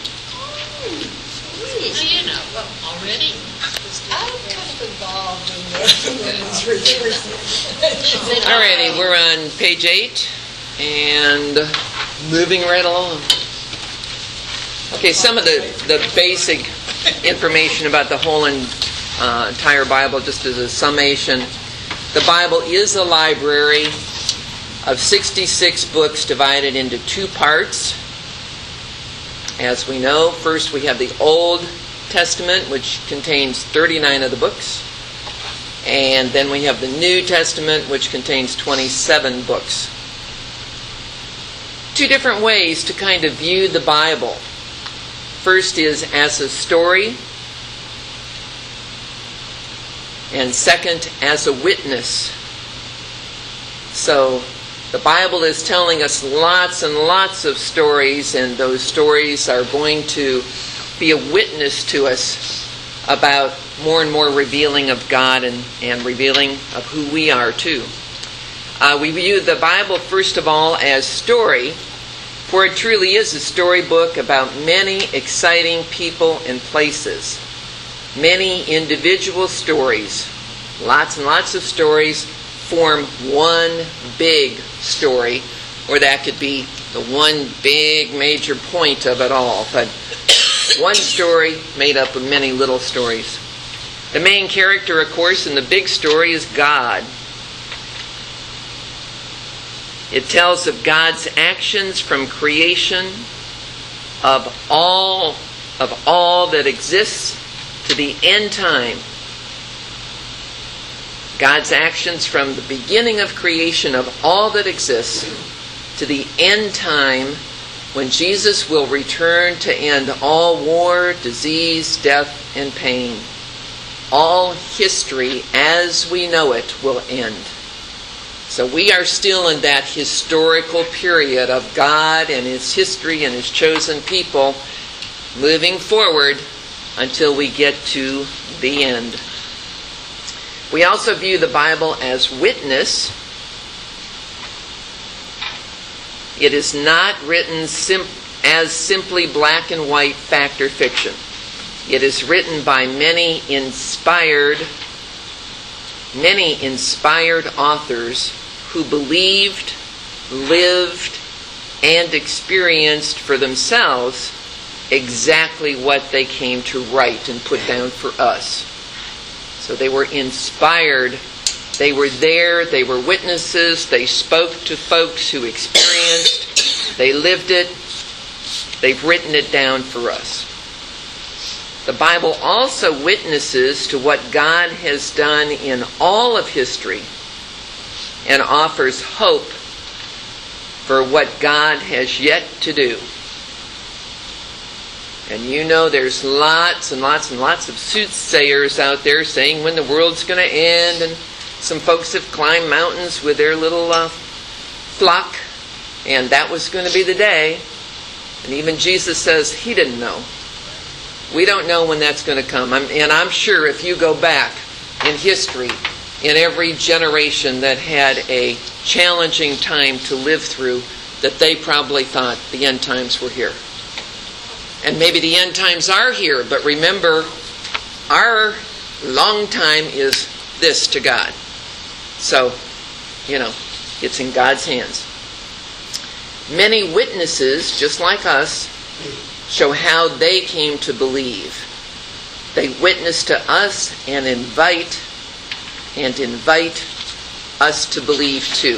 Speaker 5: So you know already.
Speaker 1: I'm kind of involved in the women's retreat.
Speaker 3: All righty, we're on page 8 and moving right along. Okay, some of the basic information about the whole entire Bible, just as a summation. The Bible is a library of 66 books divided into 2 parts. As we know, first we have the Old Testament, which contains 39 of the books. And then we have the New Testament, which contains 27 books. 2 different ways to kind of view the Bible. First is as a story, and second, as a witness. So, the Bible is telling us lots and lots of stories, and those stories are going to be a witness to us about more and more revealing of God and revealing of who we are too. We view the Bible first of all as story, for it truly is a storybook about many exciting people and places. Many individual stories, lots and lots of stories, form one big story, or that could be the one big major point of it all. But one story made up of many little stories. The main character, of course, in the big story is God. It tells of God's actions from creation of all that exists to the end time. God's actions from the beginning of creation of all that exists to the end time when Jesus will return to end all war, disease, death, and pain. All history as we know it will end. So we are still in that historical period of God and His history and His chosen people moving forward until we get to the end. We also view the Bible as witness. It is not written as simply black and white fact or fiction. It is written by many inspired authors who believed, lived, and experienced for themselves exactly what they came to write and put down for us. So they were inspired. They were there. They were witnesses. They spoke to folks who experienced. They lived it. They've written it down for us. The Bible also witnesses to what God has done in all of history and offers hope for what God has yet to do. And you know there's lots and lots and lots of soothsayers out there saying when the world's going to end, and some folks have climbed mountains with their little flock, and that was going to be the day. And even Jesus says He didn't know. We don't know when that's going to come. And I'm sure if you go back in history, in every generation that had a challenging time to live through, that they probably thought the end times were here. And maybe the end times are here, but remember, our long time is this to God. So, it's in God's hands. Many witnesses, just like us, show how they came to believe. They witness to us and invite us to believe too.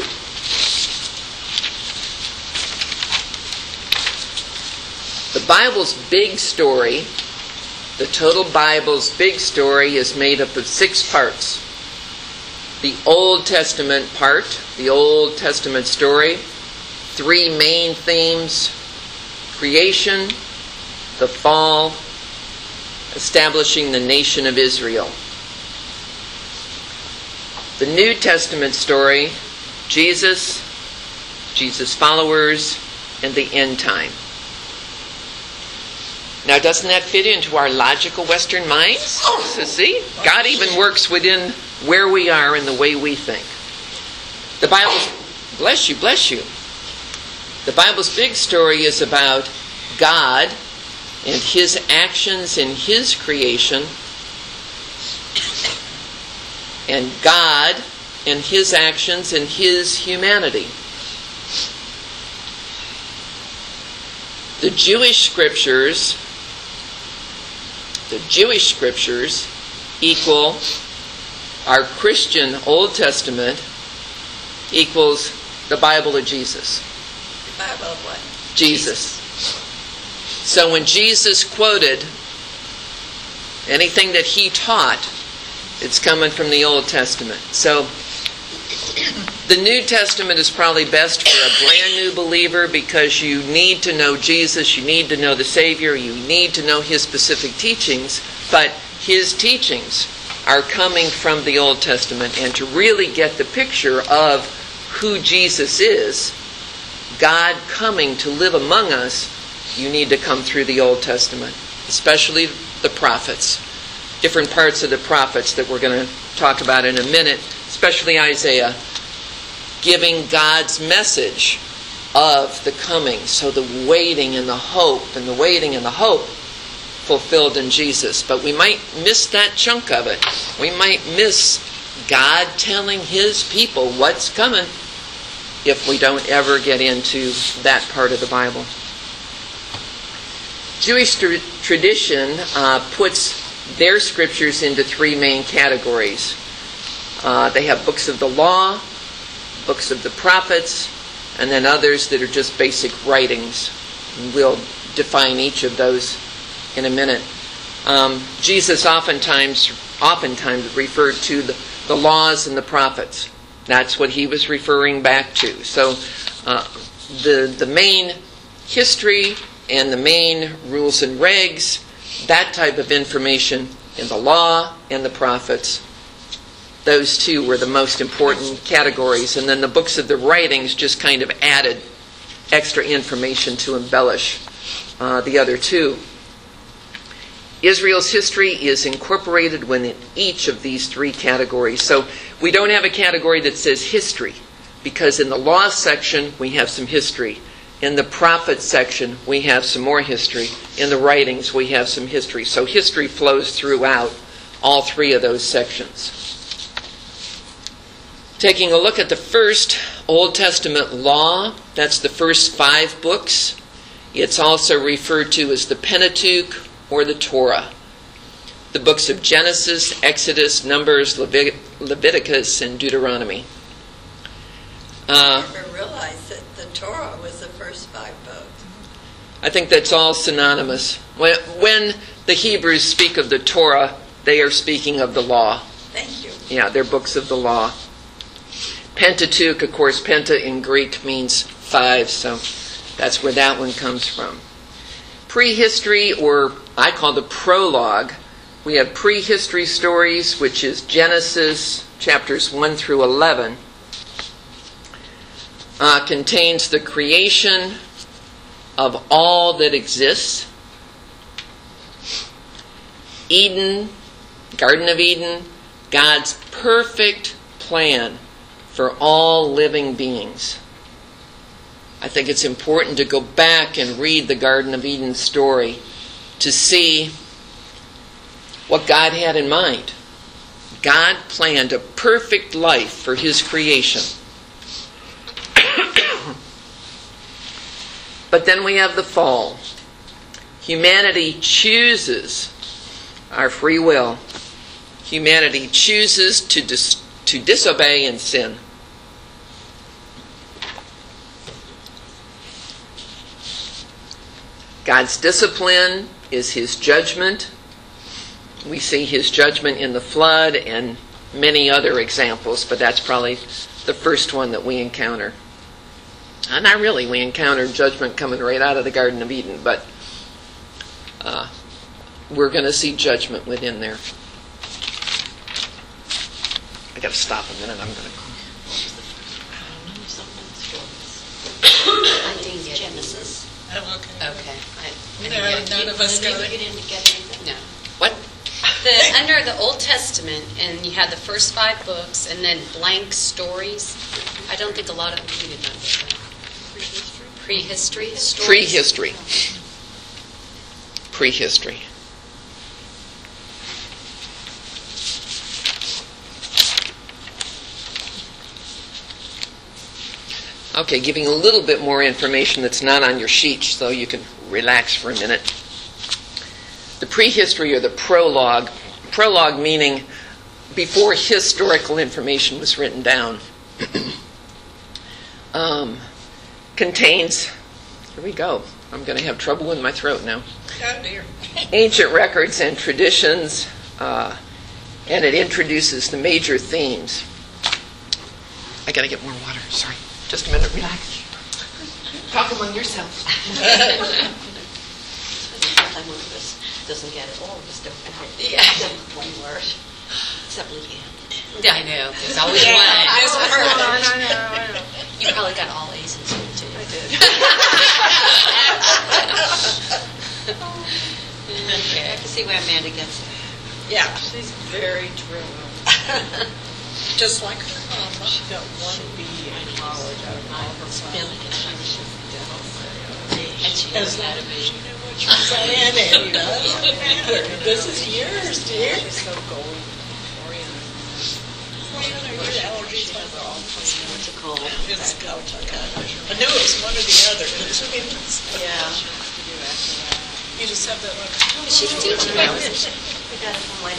Speaker 3: The Bible's big story, the total Bible's big story, is made up of 6 parts. The Old Testament part, the Old Testament story, 3 main themes: creation, the fall, establishing the nation of Israel. The New Testament story, Jesus, Jesus' followers, and the end time. Now, doesn't that fit into our logical Western minds? So see, God even works within where we are and the way we think. The Bible's, bless you. The Bible's big story is about God and His actions in His creation, and God and His actions in His humanity. The Jewish scriptures equal our Christian Old Testament equals the Bible of Jesus.
Speaker 7: The Bible of what?
Speaker 3: Jesus. So when Jesus quoted anything that He taught, it's coming from the Old Testament. So the New Testament is probably best for a brand new believer, because you need to know Jesus, you need to know the Savior, you need to know His specific teachings, but His teachings are coming from the Old Testament. And to really get the picture of who Jesus is, God coming to live among us, you need to come through the Old Testament, especially the prophets. Different parts of the prophets that we're going to talk about in a minute, especially Isaiah, giving God's message of the coming. So the waiting and the hope fulfilled in Jesus. But we might miss that chunk of it. We might miss God telling His people what's coming if we don't ever get into that part of the Bible. Jewish tradition puts their scriptures into 3 main categories. They have books of the law, books of the prophets, and then others that are just basic writings. And we'll define each of those in a minute. Jesus oftentimes referred to the laws and the prophets. That's what He was referring back to. So the main history and the main rules and regs, that type of information in the law and the prophets. Those two were the most important categories. And then the books of the writings just kind of added extra information to embellish the other two. Israel's history is incorporated within each of these three categories. So we don't have a category that says history, because in the law section we have some history. In the prophet section we have some more history. In the writings we have some history. So history flows throughout all three of those sections. Taking a look at the first Old Testament law, that's the first 5 books. It's also referred to as the Pentateuch or the Torah. The books of Genesis, Exodus, Numbers, Leviticus, and Deuteronomy.
Speaker 7: I never realized that the Torah was the first 5 books.
Speaker 3: I think that's all synonymous. When the Hebrews speak of the Torah, they are speaking of the law.
Speaker 7: Thank you.
Speaker 3: Yeah, they're books of the law. Pentateuch, of course, penta in Greek means 5, so that's where that one comes from. Prehistory, or I call the prologue. We have prehistory stories, which is Genesis chapters 1 through 11. Contains the creation of all that exists. Eden, Garden of Eden, God's perfect plan for all living beings. I think it's important to go back and read the Garden of Eden story to see what God had in mind. God planned a perfect life for His creation. But then we have the fall. Humanity chooses our free will. Humanity chooses to disobey and sin. God's discipline is His judgment. We see His judgment in the flood and many other examples, but that's probably the first one that we encounter. Not really, we encounter judgment coming right out of the Garden of Eden, but we're going to see judgment within there. I got to stop a minute. I'm going to.
Speaker 2: I think Genesis.
Speaker 1: Oh, okay.
Speaker 6: Okay.
Speaker 1: None of us got
Speaker 2: You
Speaker 1: it.
Speaker 2: didn't get anything?
Speaker 6: No.
Speaker 3: What?
Speaker 6: Under the Old Testament, and you had the first 5 books, and then blank stories. I don't think a lot of you did not get that. Prehistory stories.
Speaker 3: Prehistory. Prehistory. Okay, giving a little bit more information that's not on your sheet so you can relax for a minute. The prehistory or the prologue. Prologue meaning before historical information was written down. Contains, here we go, I'm going to have trouble with my throat now.
Speaker 1: Oh, dear.
Speaker 3: Ancient records and traditions, and it introduces the major themes. I got to get more water, sorry. Just a minute, relax. Talk among yourselves.
Speaker 2: Sometimes one of us doesn't get it, all of us don't get it.
Speaker 6: Yeah.
Speaker 2: One word. Except Leanne.
Speaker 6: Yeah, I know. There's always one.
Speaker 9: I know.
Speaker 6: You probably got all A's in school, too.
Speaker 9: I did.
Speaker 2: Okay, I can see where Amanda gets it.
Speaker 1: Yeah,
Speaker 9: She's very driven.
Speaker 1: just like her mama.
Speaker 9: She got 1 B in college out of all her classes.
Speaker 6: And she knows how to be.
Speaker 1: You know what you're saying, and it doesn't matter. This is yours, dear.
Speaker 9: She's so goal-oriented.
Speaker 1: Your allergies are all
Speaker 2: What's it called?
Speaker 1: It's I knew it was one or the other. It's interesting.
Speaker 9: Yeah. She has to do after that.
Speaker 1: You just have that like.
Speaker 6: She's teaching now.
Speaker 2: We got it from White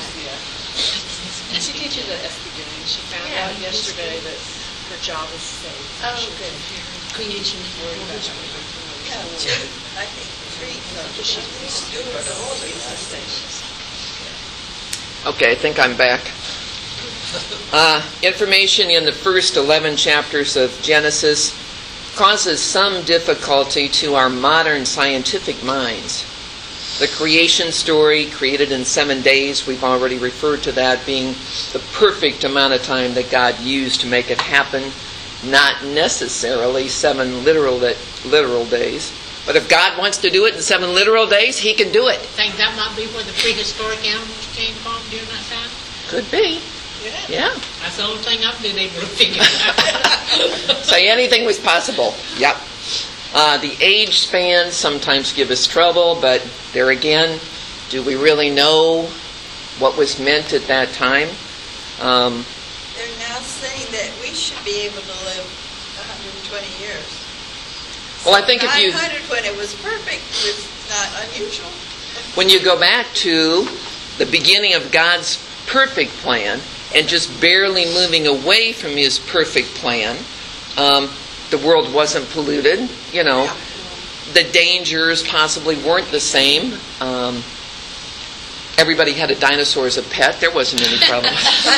Speaker 9: She teaches at SB Gaines. She found out yesterday that her job is safe.
Speaker 6: Oh,
Speaker 9: She
Speaker 6: good.
Speaker 9: She's worried about having
Speaker 7: I think she's doing all these things.
Speaker 3: Okay, I think I'm back. Information in the first 11 chapters of Genesis causes some difficulty to our modern scientific minds. The creation story, created in 7 days, we've already referred to that being the perfect amount of time that God used to make it happen, not necessarily 7 literal days. But if God wants to do it in 7 literal days, He can do it.
Speaker 5: Think that might be where the prehistoric animals came from during that time?
Speaker 3: Could be. Yeah.
Speaker 5: That's the only thing I've been able to figure out.
Speaker 3: Say anything was possible. Yep. The age spans sometimes give us trouble, but there again, do we really know what was meant at that time?
Speaker 7: They're now saying that we should be able to live 120 years.
Speaker 3: Well, I think if you...
Speaker 7: 900 when it was perfect was not unusual.
Speaker 3: When you go back to the beginning of God's perfect plan and just barely moving away from His perfect plan, the world wasn't polluted, you know. The dangers possibly weren't the same. Everybody had a dinosaur as a pet. There wasn't any problem.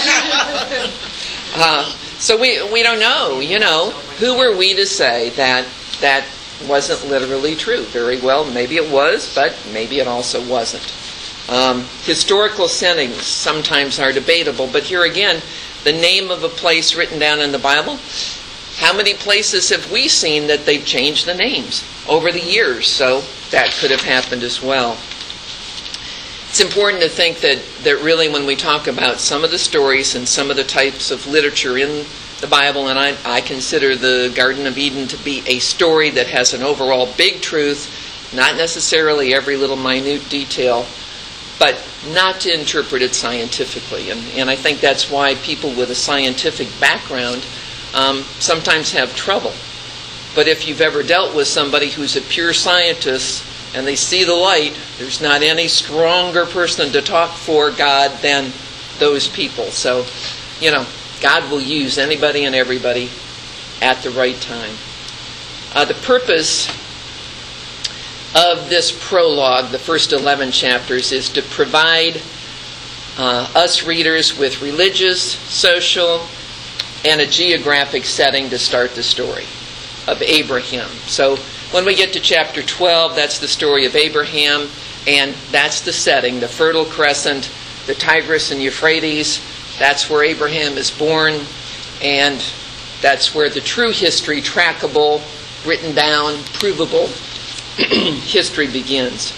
Speaker 3: So we don't know, you know. Who were we to say that that wasn't literally true? Very well, maybe it was, but maybe it also wasn't. Historical settings sometimes are debatable, but here again, the name of a place written down in the Bible, how many places have we seen that they've changed the names over the years? So that could have happened as well. It's important to think that really when we talk about some of the stories and some of the types of literature in the Bible, and I consider the Garden of Eden to be a story that has an overall big truth, not necessarily every little minute detail, but not to interpret it scientifically. And I think that's why people with a scientific background sometimes have trouble. But if you've ever dealt with somebody who's a pure scientist and they see the light, there's not any stronger person to talk for God than those people. So, you know, God will use anybody and everybody at the right time. The purpose of this prologue, the first 11 chapters, is to provide us readers with religious, social, and a geographic setting to start the story of Abraham. So when we get to chapter 12, that's the story of Abraham, and that's the setting, the Fertile Crescent, the Tigris and Euphrates. That's where Abraham is born, and that's where the true history, trackable, written down, provable history begins.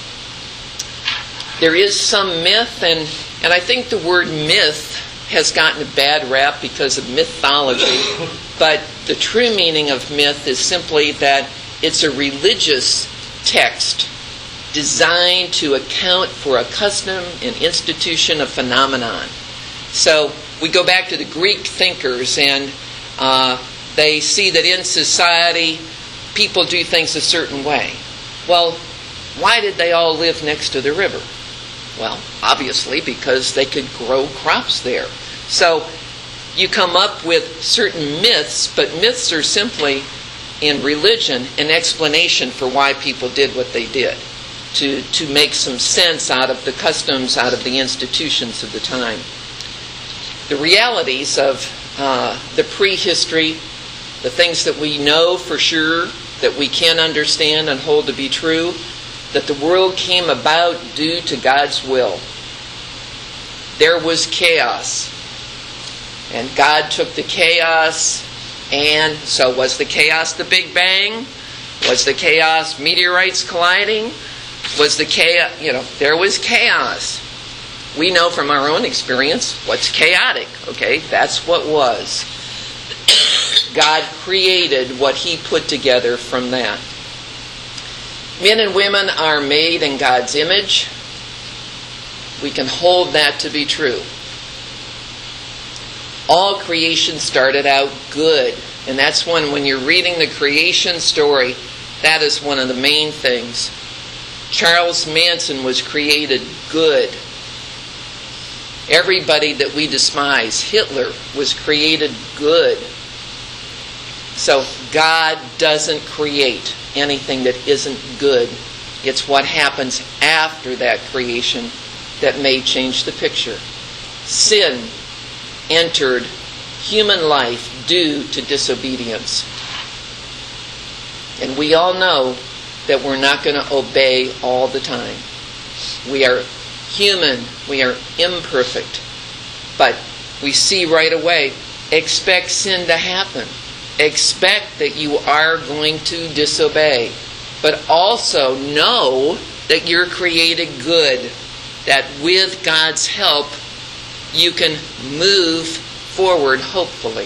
Speaker 3: There is some myth, and I think the word myth has gotten a bad rap because of mythology, but the true meaning of myth is simply that it's a religious text designed to account for a custom, an institution, a phenomenon. So we go back to the Greek thinkers, and they see that in society people do things a certain way. Well, why did they all live next to the river? Well, obviously because they could grow crops there. So you come up with certain myths, but myths are simply, in religion, an explanation for why people did what they did, to make some sense out of the customs, out of the institutions of the time. The realities of the prehistory, the things that we know for sure, that we can understand and hold to be true, that the world came about due to God's will. There was chaos, and God took the chaos, and so was the chaos the Big Bang? Was the chaos meteorites colliding? Was the chaos, there was chaos. We know from our own experience what's chaotic, okay? That's what was. God created what He put together from that. Men and women are made in God's image. We can hold that to be true. All creation started out good. And that's when you're reading the creation story, that is one of the main things. Charles Manson was created good. Everybody that we despise, Hitler, was created good. So God doesn't create anything that isn't good. It's what happens after that creation that may change the picture. Sin entered human life due to disobedience. And we all know that we're not going to obey all the time. We are human. We are imperfect. But we see right away, expect sin to happen. Expect that you are going to disobey. But also know that you're created good. That with God's help, you can move forward, hopefully.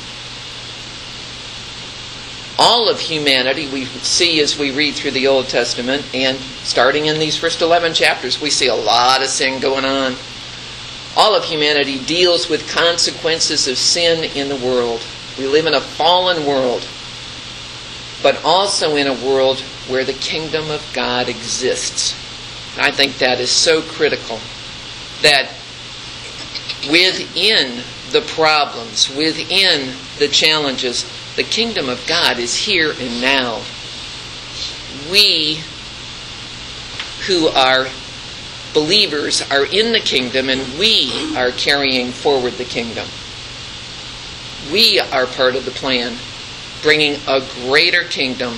Speaker 3: All of humanity we see as we read through the Old Testament, and starting in these first 11 chapters, we see a lot of sin going on. All of humanity deals with consequences of sin in the world. We live in a fallen world, but also in a world where the kingdom of God exists. And I think that is so critical, that within the problems, within the challenges, the kingdom of God is here and now. We who are believers are in the kingdom, and we are carrying forward the kingdom. We are part of the plan, bringing a greater kingdom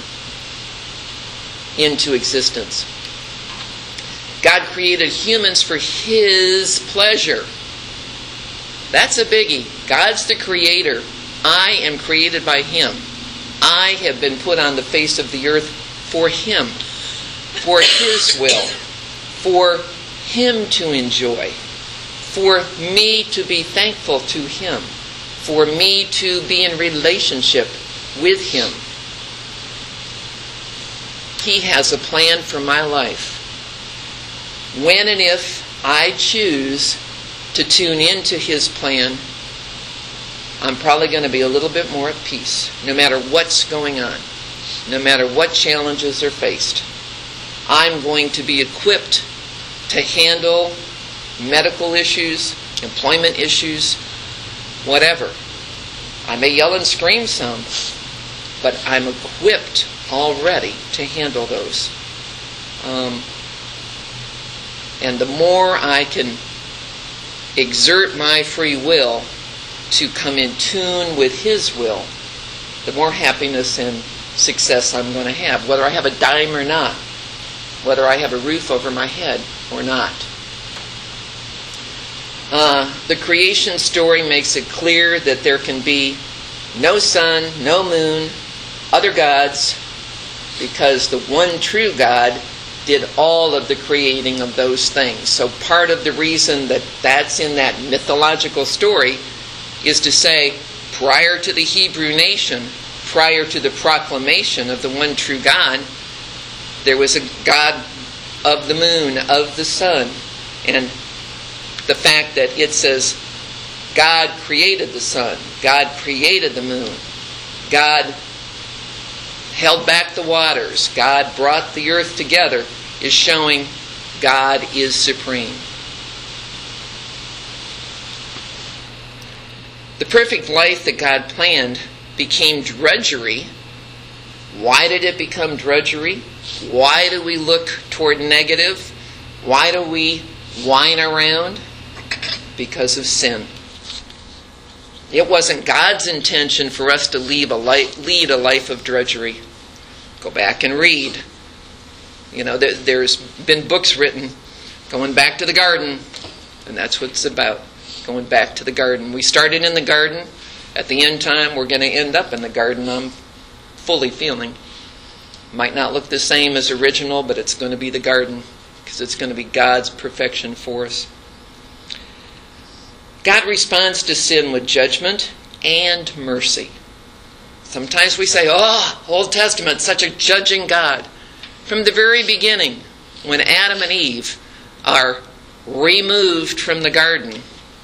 Speaker 3: into existence. God created humans for His pleasure. That's a biggie. God's the creator. I am created by Him. I have been put on the face of the earth for Him, for His will, for Him to enjoy, for me to be thankful to Him, for me to be in relationship with Him. He has a plan for my life. When and if I choose to tune into His plan, I'm probably going to be a little bit more at peace, no matter what's going on, no matter what challenges are faced. I'm going to be equipped to handle medical issues, employment issues, whatever. I may yell and scream some, but I'm equipped already to handle those. And the more I can exert my free will to come in tune with His will, the more happiness and success I'm going to have, whether I have a dime or not, whether I have a roof over my head or not. The creation story makes it clear that there can be no sun, no moon, other gods, because the one true God did all of the creating of those things. So part of the reason that that's in that mythological story is to say, prior to the Hebrew nation, prior to the proclamation of the one true God, there was a God of the moon, of the sun. And the fact that it says God created the sun, God created the moon, God held back the waters, God brought the earth together, is showing God is supreme. The perfect life that God planned became drudgery. Why did it become drudgery? Why do we look toward negative? Why do we whine around? Because of sin. It wasn't God's intention for us to lead a life of drudgery. Go back and read. You know, there's been books written going back to the garden, and that's what it's about, going back to the garden. We started in the garden. At the end time, we're going to end up in the garden, I'm fully feeling. Might not look the same as original, but it's going to be the garden, because it's going to be God's perfection for us. God responds to sin with judgment and mercy. Sometimes we say, oh, Old Testament, such a judging God. From the very beginning, when Adam and Eve are removed from the garden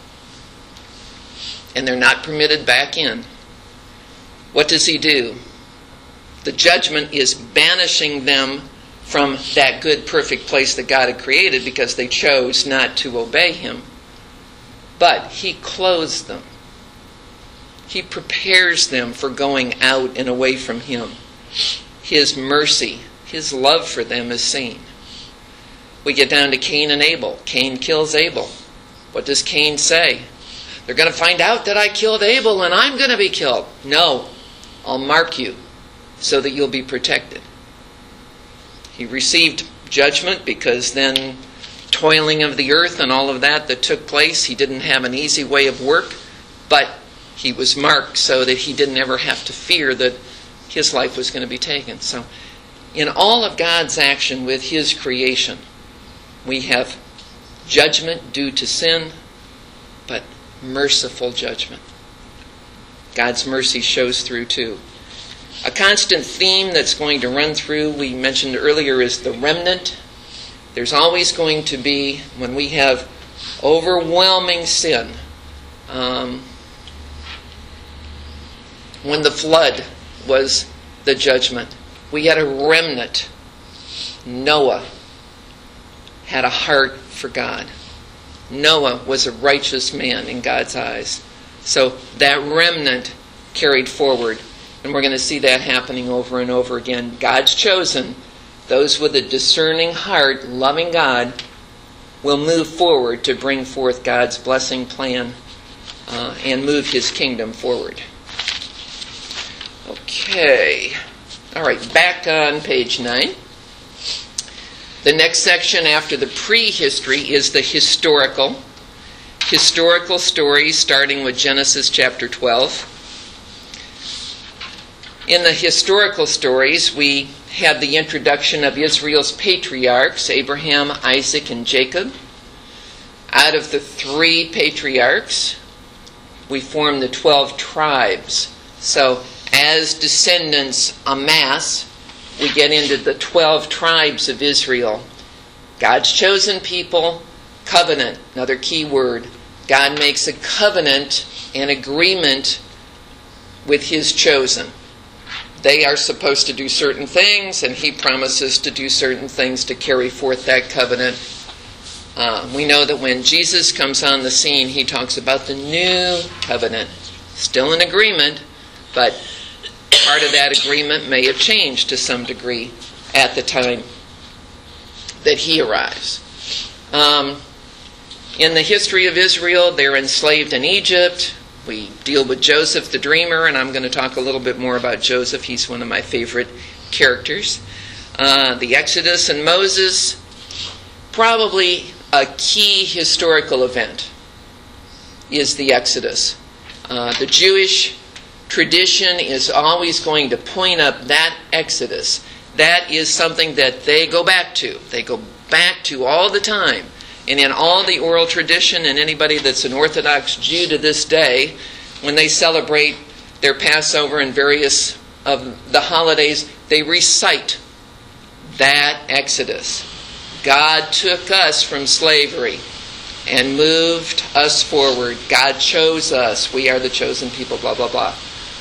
Speaker 3: and they're not permitted back in, what does He do? The judgment is banishing them from that good, perfect place that God had created because they chose not to obey Him. But He clothes them. He prepares them for going out and away from Him. His mercy, His love for them is seen. We get down to Cain and Abel. Cain kills Abel. What does Cain say? They're going to find out that I killed Abel and I'm going to be killed. No, I'll mark you so that you'll be protected. He received judgment because then toiling of the earth and all of that took place. He didn't have an easy way of work, but he was marked so that he didn't ever have to fear that his life was going to be taken. So in all of God's action with his creation, we have judgment due to sin, but merciful judgment. God's mercy shows through too. A constant theme that's going to run through, we mentioned earlier, is the remnant. There's always going to be, when we have overwhelming sin, when the flood was the judgment, we had a remnant. Noah had a heart for God. Noah was a righteous man in God's eyes. So that remnant carried forward. And we're going to see that happening over and over again. God's chosen, those with a discerning heart, loving God, will move forward to bring forth God's blessing plan and move his kingdom forward. Okay. All right, back on page 9. The next section after the prehistory is the historical stories, starting with Genesis chapter 12. In the historical stories, we have the introduction of Israel's patriarchs, Abraham, Isaac, and Jacob. Out of the 3 patriarchs, we form the 12 tribes. So as descendants amass, we get into the 12 tribes of Israel. God's chosen people, covenant, another key word. God makes a covenant, an agreement with his chosen. They are supposed to do certain things, and he promises to do certain things to carry forth that covenant. We know that when Jesus comes on the scene, he talks about the new covenant. Still an agreement, but part of that agreement may have changed to some degree at the time that he arrives. In the history of Israel, they're enslaved in Egypt. We deal with Joseph the dreamer, and I'm going to talk a little bit more about Joseph. He's one of my favorite characters. The Exodus and Moses, probably a key historical event is the Exodus. The Jewish tradition is always going to point up that Exodus. That is something that they go back to. They go back to all the time. And in all the oral tradition, and anybody that's an Orthodox Jew to this day, when they celebrate their Passover and various of the holidays, they recite that Exodus. God took us from slavery and moved us forward. God chose us. We are the chosen people, blah, blah, blah.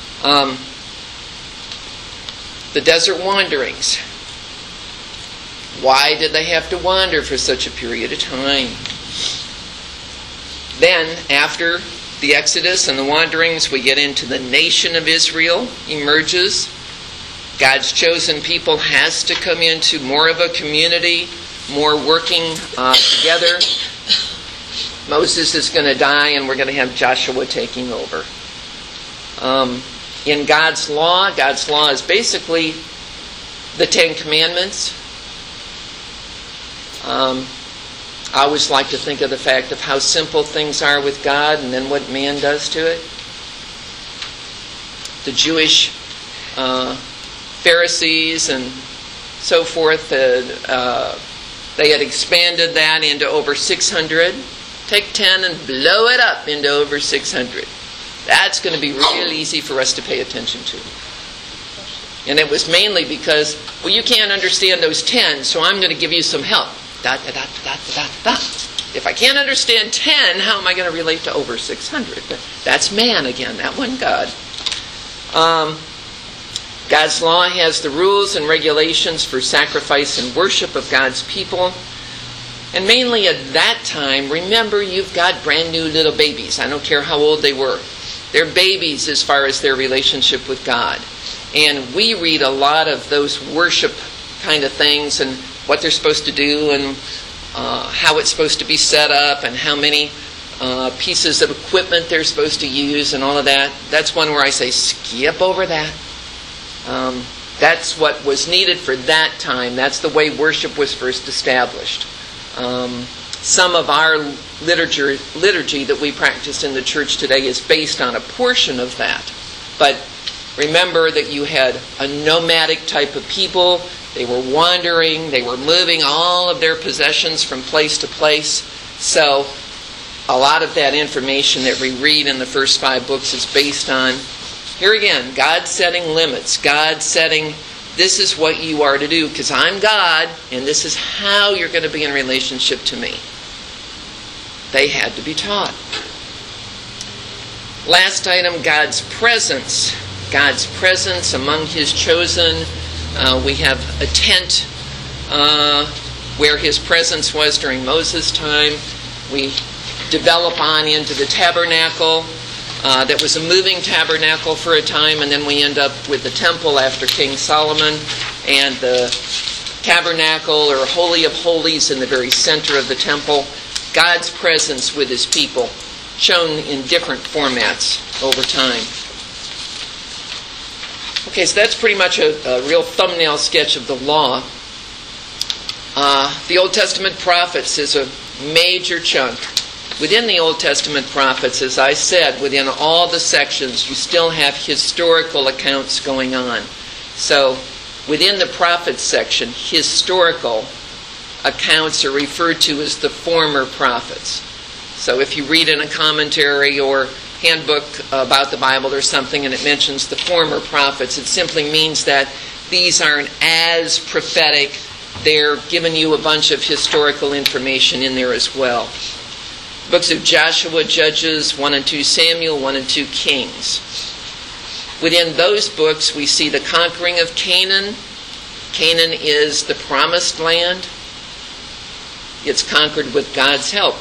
Speaker 3: The desert wanderings. Why did they have to wander for such a period of time? Then, after the Exodus and the wanderings, we get into the nation of Israel emerges. God's chosen people has to come into more of a community, more working together. Moses is going to die, and we're going to have Joshua taking over. In God's law is basically the 10 Commandments. I always like to think of the fact of how simple things are with God and then what man does to it. The Jewish Pharisees and so forth, they had expanded that into over 600. Take 10 and blow it up into over 600. That's going to be real easy for us to pay attention to. And it was mainly because, well, you can't understand those 10, so I'm going to give you some help. Da, da, da, da, da, da. If I can't understand 10, how am I going to relate to over 600? That's man again, that wasn't God. God's law has the rules and regulations for sacrifice and worship of God's people. And mainly at that time, remember, you've got brand new little babies. I don't care how old they were. They're babies as far as their relationship with God. And we read a lot of those worship kind of things and what they're supposed to do and how it's supposed to be set up and how many pieces of equipment they're supposed to use and all of that. That's one where I say skip over that. That's what was needed for that time. That's the way worship was first established. Some of our liturgy that we practice in the church today is based on a portion of that. But remember that you had a nomadic type of people. They were wandering. They were moving all of their possessions from place to place. So a lot of that information that we read in the first 5 books is based on, here again, God setting limits. God setting, this is what you are to do because I'm God, and this is how you're going to be in relationship to me. They had to be taught. Last item, God's presence. God's presence among His chosen. We have a tent where His presence was during Moses' time. We develop on into the tabernacle. That was a moving tabernacle for a time, and then we end up with the temple after King Solomon, and the tabernacle or Holy of Holies in the very center of the temple. God's presence with His people, shown in different formats over time. Okay, so that's pretty much a real thumbnail sketch of the law. The Old Testament prophets is a major chunk. Within the Old Testament prophets, as I said, within all the sections, you still have historical accounts going on. So, within the prophets section, historical accounts are referred to as the former prophets. So if you read in a commentary or handbook about the Bible or something and it mentions the former prophets, it simply means that these aren't as prophetic. They're giving you a bunch of historical information in there as well. Books of Joshua, Judges, 1 and 2 Samuel, 1 and 2 Kings. Within those books, we see the conquering of Canaan. Canaan is the promised land. It's conquered with God's help.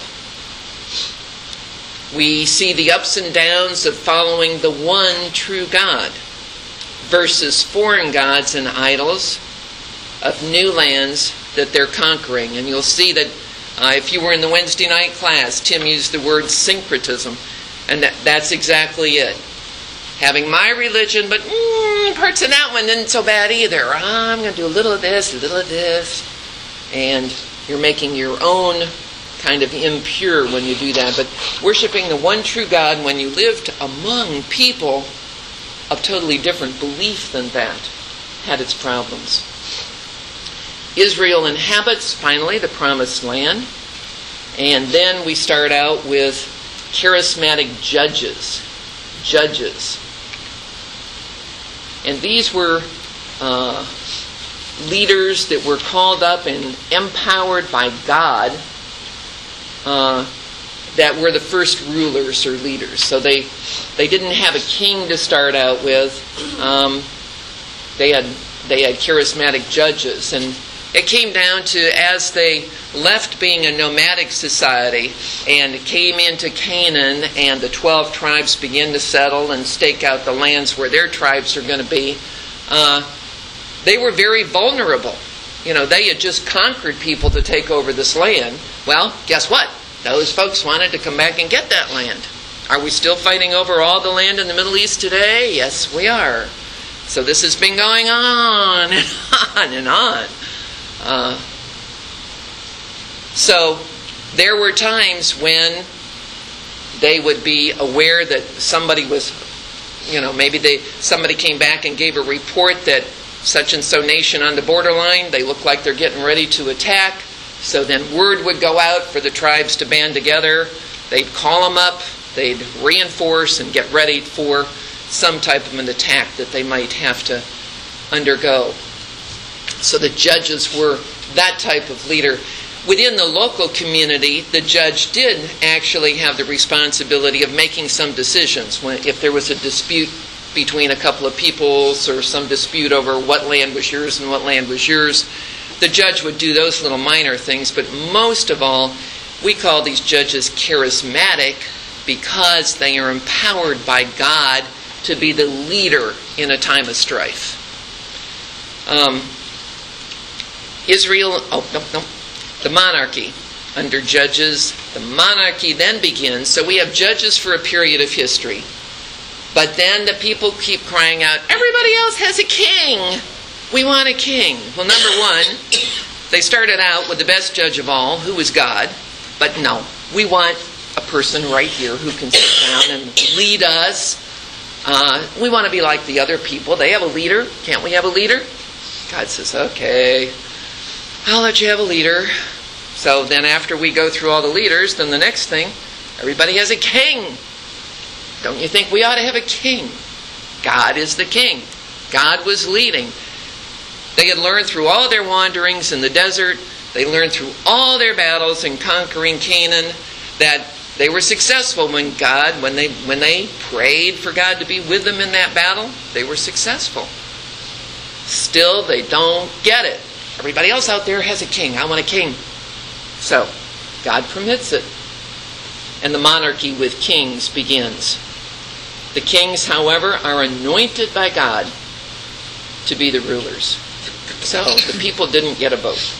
Speaker 3: We see the ups and downs of following the one true God versus foreign gods and idols of new lands that they're conquering. And you'll see that if you were in the Wednesday night class, Tim used the word syncretism, and that's exactly it. Having my religion, but parts of that one isn't so bad either. I'm going to do a little of this, and you're making your own kind of impure when you do that. But worshiping the one true God when you lived among people of totally different belief than that had its problems. Israel inhabits, finally, the promised land. And then we start out with charismatic judges. And these were leaders that were called up and empowered by God that were the first rulers or leaders. So they didn't have a king to start out with. They had charismatic judges. And it came down to, as they left being a nomadic society and came into Canaan and the 12 tribes began to settle and stake out the lands where their tribes are going to be, they were very vulnerable. You know, they had just conquered people to take over this land. Well, guess what? Those folks wanted to come back and get that land. Are we still fighting over all the land in the Middle East today? Yes, we are. So this has been going on and on and on. So there were times when they would be aware that somebody was, maybe somebody came back and gave a report that such and so nation on the borderline, they look like they're getting ready to attack. So then word would go out for the tribes to band together. They'd call them up, they'd reinforce and get ready for some type of an attack that they might have to undergo. So the judges were that type of leader. Within the local community, the judge did actually have the responsibility of making some decisions. If there was a dispute between a couple of peoples or some dispute over what land was yours and what land was yours, the judge would do those little minor things. But most of all, we call these judges charismatic because they are empowered by God to be the leader in a time of strife. The monarchy under judges. The monarchy then begins. So we have judges for a period of history. But then the people keep crying out, everybody else has a king. We want a king. Well, number one, they started out with the best judge of all, who was God. But no, we want a person right here who can sit down and lead us. We want to be like the other people. They have a leader. Can't we have a leader? God says, okay, I'll let you have a leader. So then after we go through all the leaders, then the next thing, everybody has a king. Don't you think we ought to have a king? God is the king. God was leading. They had learned through all their wanderings in the desert, they learned through all their battles in conquering Canaan that they were successful when they prayed for God to be with them in that battle, they were successful. Still, they don't get it. Everybody else out there has a king. I want a king. So, God permits it. And the monarchy with kings begins. The kings, however, are anointed by God to be the rulers. So, the people didn't get a vote.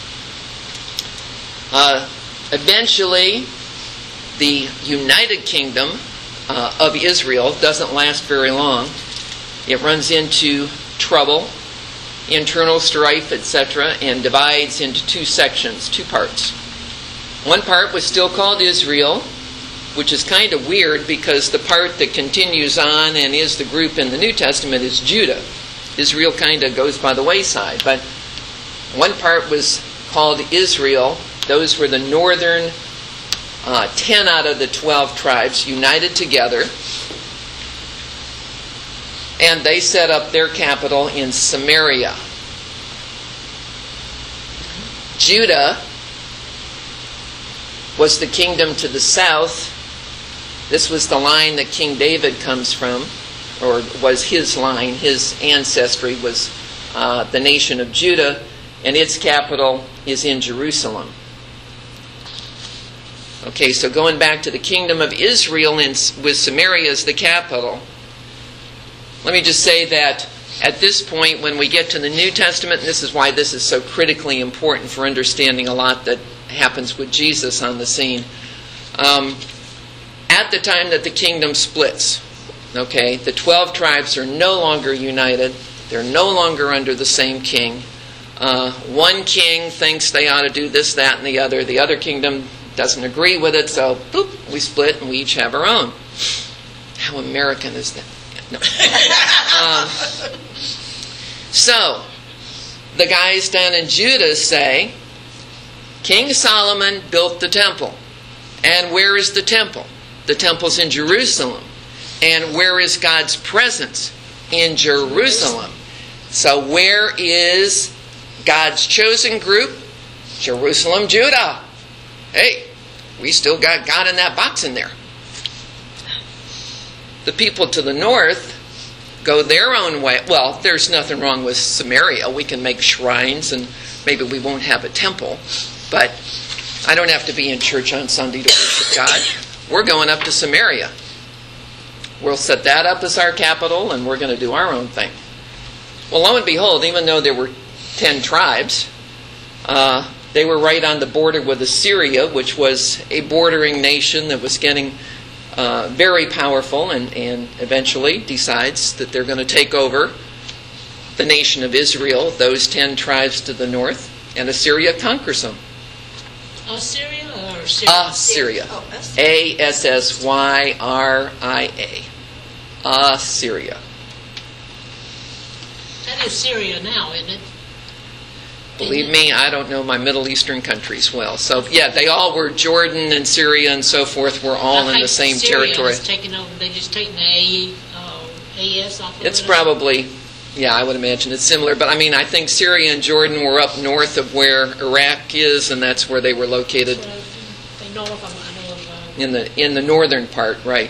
Speaker 3: Eventually, the United Kingdom of Israel doesn't last very long. It runs into trouble, internal strife, etc., and divides into two sections, two parts. One part was still called Israel, which is kind of weird because the part that continues on and is the group in the New Testament is Judah. Israel kind of goes by the wayside. But one part was called Israel. Those were the northern 10 out of the 12 tribes united together. And they set up their capital in Samaria. Judah was the kingdom to the south. This was the line that King David comes from, or was his line. His ancestry was the nation of Judah, and its capital is in Jerusalem. Okay, so going back to the kingdom of Israel with Samaria as the capital, let me just say that at this point, when we get to the New Testament, and this is why this is so critically important for understanding a lot that happens with Jesus on the scene, at the time that the kingdom splits, okay, the 12 tribes are no longer united. They're no longer under the same king. One king thinks they ought to do this, that, and the other. The other kingdom doesn't agree with it, so boop, we split and we each have our own. How American is that? No. So, the guys down in Judah say, King Solomon built the temple. And where is the temple? The temple's in Jerusalem. And where is God's presence? In Jerusalem. So where is God's chosen group? Jerusalem, Judah. Hey, we still got God in that box in there. The people to the north go their own way. Well, there's nothing wrong with Samaria. We can make shrines and maybe we won't have a temple. But I don't have to be in church on Sunday to worship God. We're going up to Samaria. We'll set that up as our capital and we're going to do our own thing. Well, lo and behold, even though there were 10 tribes, they were right on the border with Assyria, which was a bordering nation that was getting very powerful and eventually decides that they're going to take over the nation of Israel, those 10 tribes to the north, and Assyria conquers them.
Speaker 5: Assyria or Syria?
Speaker 3: Assyria.
Speaker 7: Oh, Assyria.
Speaker 3: Assyria. Assyria.
Speaker 5: That is Syria now, isn't it?
Speaker 3: Believe me, I don't know my Middle Eastern countries well. So, yeah, they all were, Jordan and Syria and so forth, were all in the same territory.
Speaker 5: Taken over, they just taken the AES off of it.
Speaker 3: It's probably, yeah, I would imagine it's similar. But, I mean, I think Syria and Jordan were up north of where Iraq is, and that's where they were located.
Speaker 5: They know of them, I know of
Speaker 3: In the northern part, right.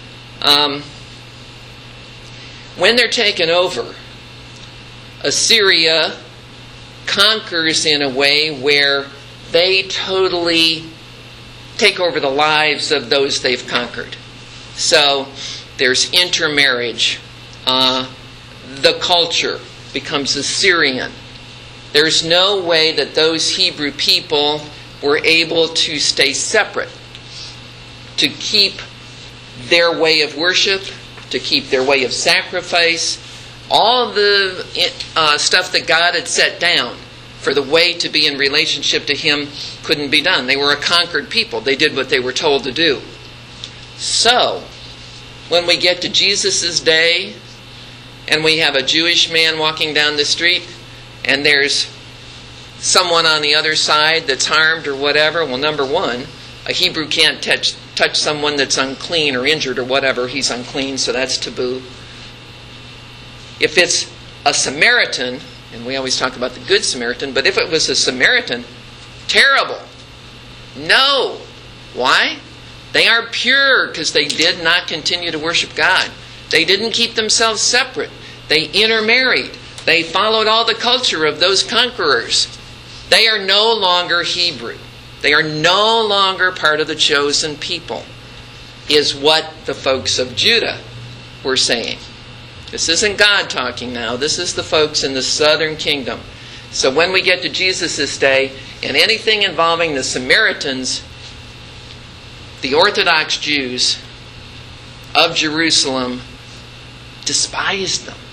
Speaker 3: When they're taken over, Assyria conquers in a way where they totally take over the lives of those they've conquered. So there's intermarriage. The culture becomes Assyrian. There's no way that those Hebrew people were able to stay separate, to keep their way of worship, to keep their way of sacrifice. all the stuff that God had set down for the way to be in relationship to Him couldn't be done. They were a conquered people. They did what they were told to do. So, when we get to Jesus' day, and we have a Jewish man walking down the street, and there's someone on the other side that's harmed or whatever, well, number one, a Hebrew can't touch someone that's unclean or injured or whatever. He's unclean, so that's taboo. If it's a Samaritan, and we always talk about the Good Samaritan, but if it was a Samaritan, terrible. No. Why? They are pure because they did not continue to worship God. They didn't keep themselves separate. They intermarried. They followed all the culture of those conquerors. They are no longer Hebrew. They are no longer part of the chosen people, is what the folks of Judah were saying. This isn't God talking now. This is the folks in the southern kingdom. So when we get to Jesus' day, and anything involving the Samaritans, the Orthodox Jews of Jerusalem despised them.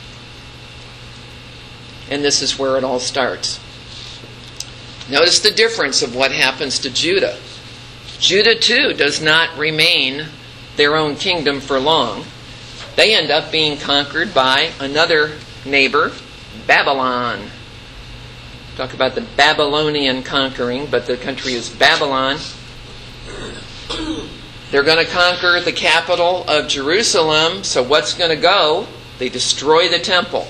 Speaker 3: And this is where it all starts. Notice the difference of what happens to Judah. Judah, too, does not remain their own kingdom for long. They end up being conquered by another neighbor, Babylon. Talk about the Babylonian conquering, but the country is Babylon. They're going to conquer the capital of Jerusalem, so what's going to go? They destroy the temple.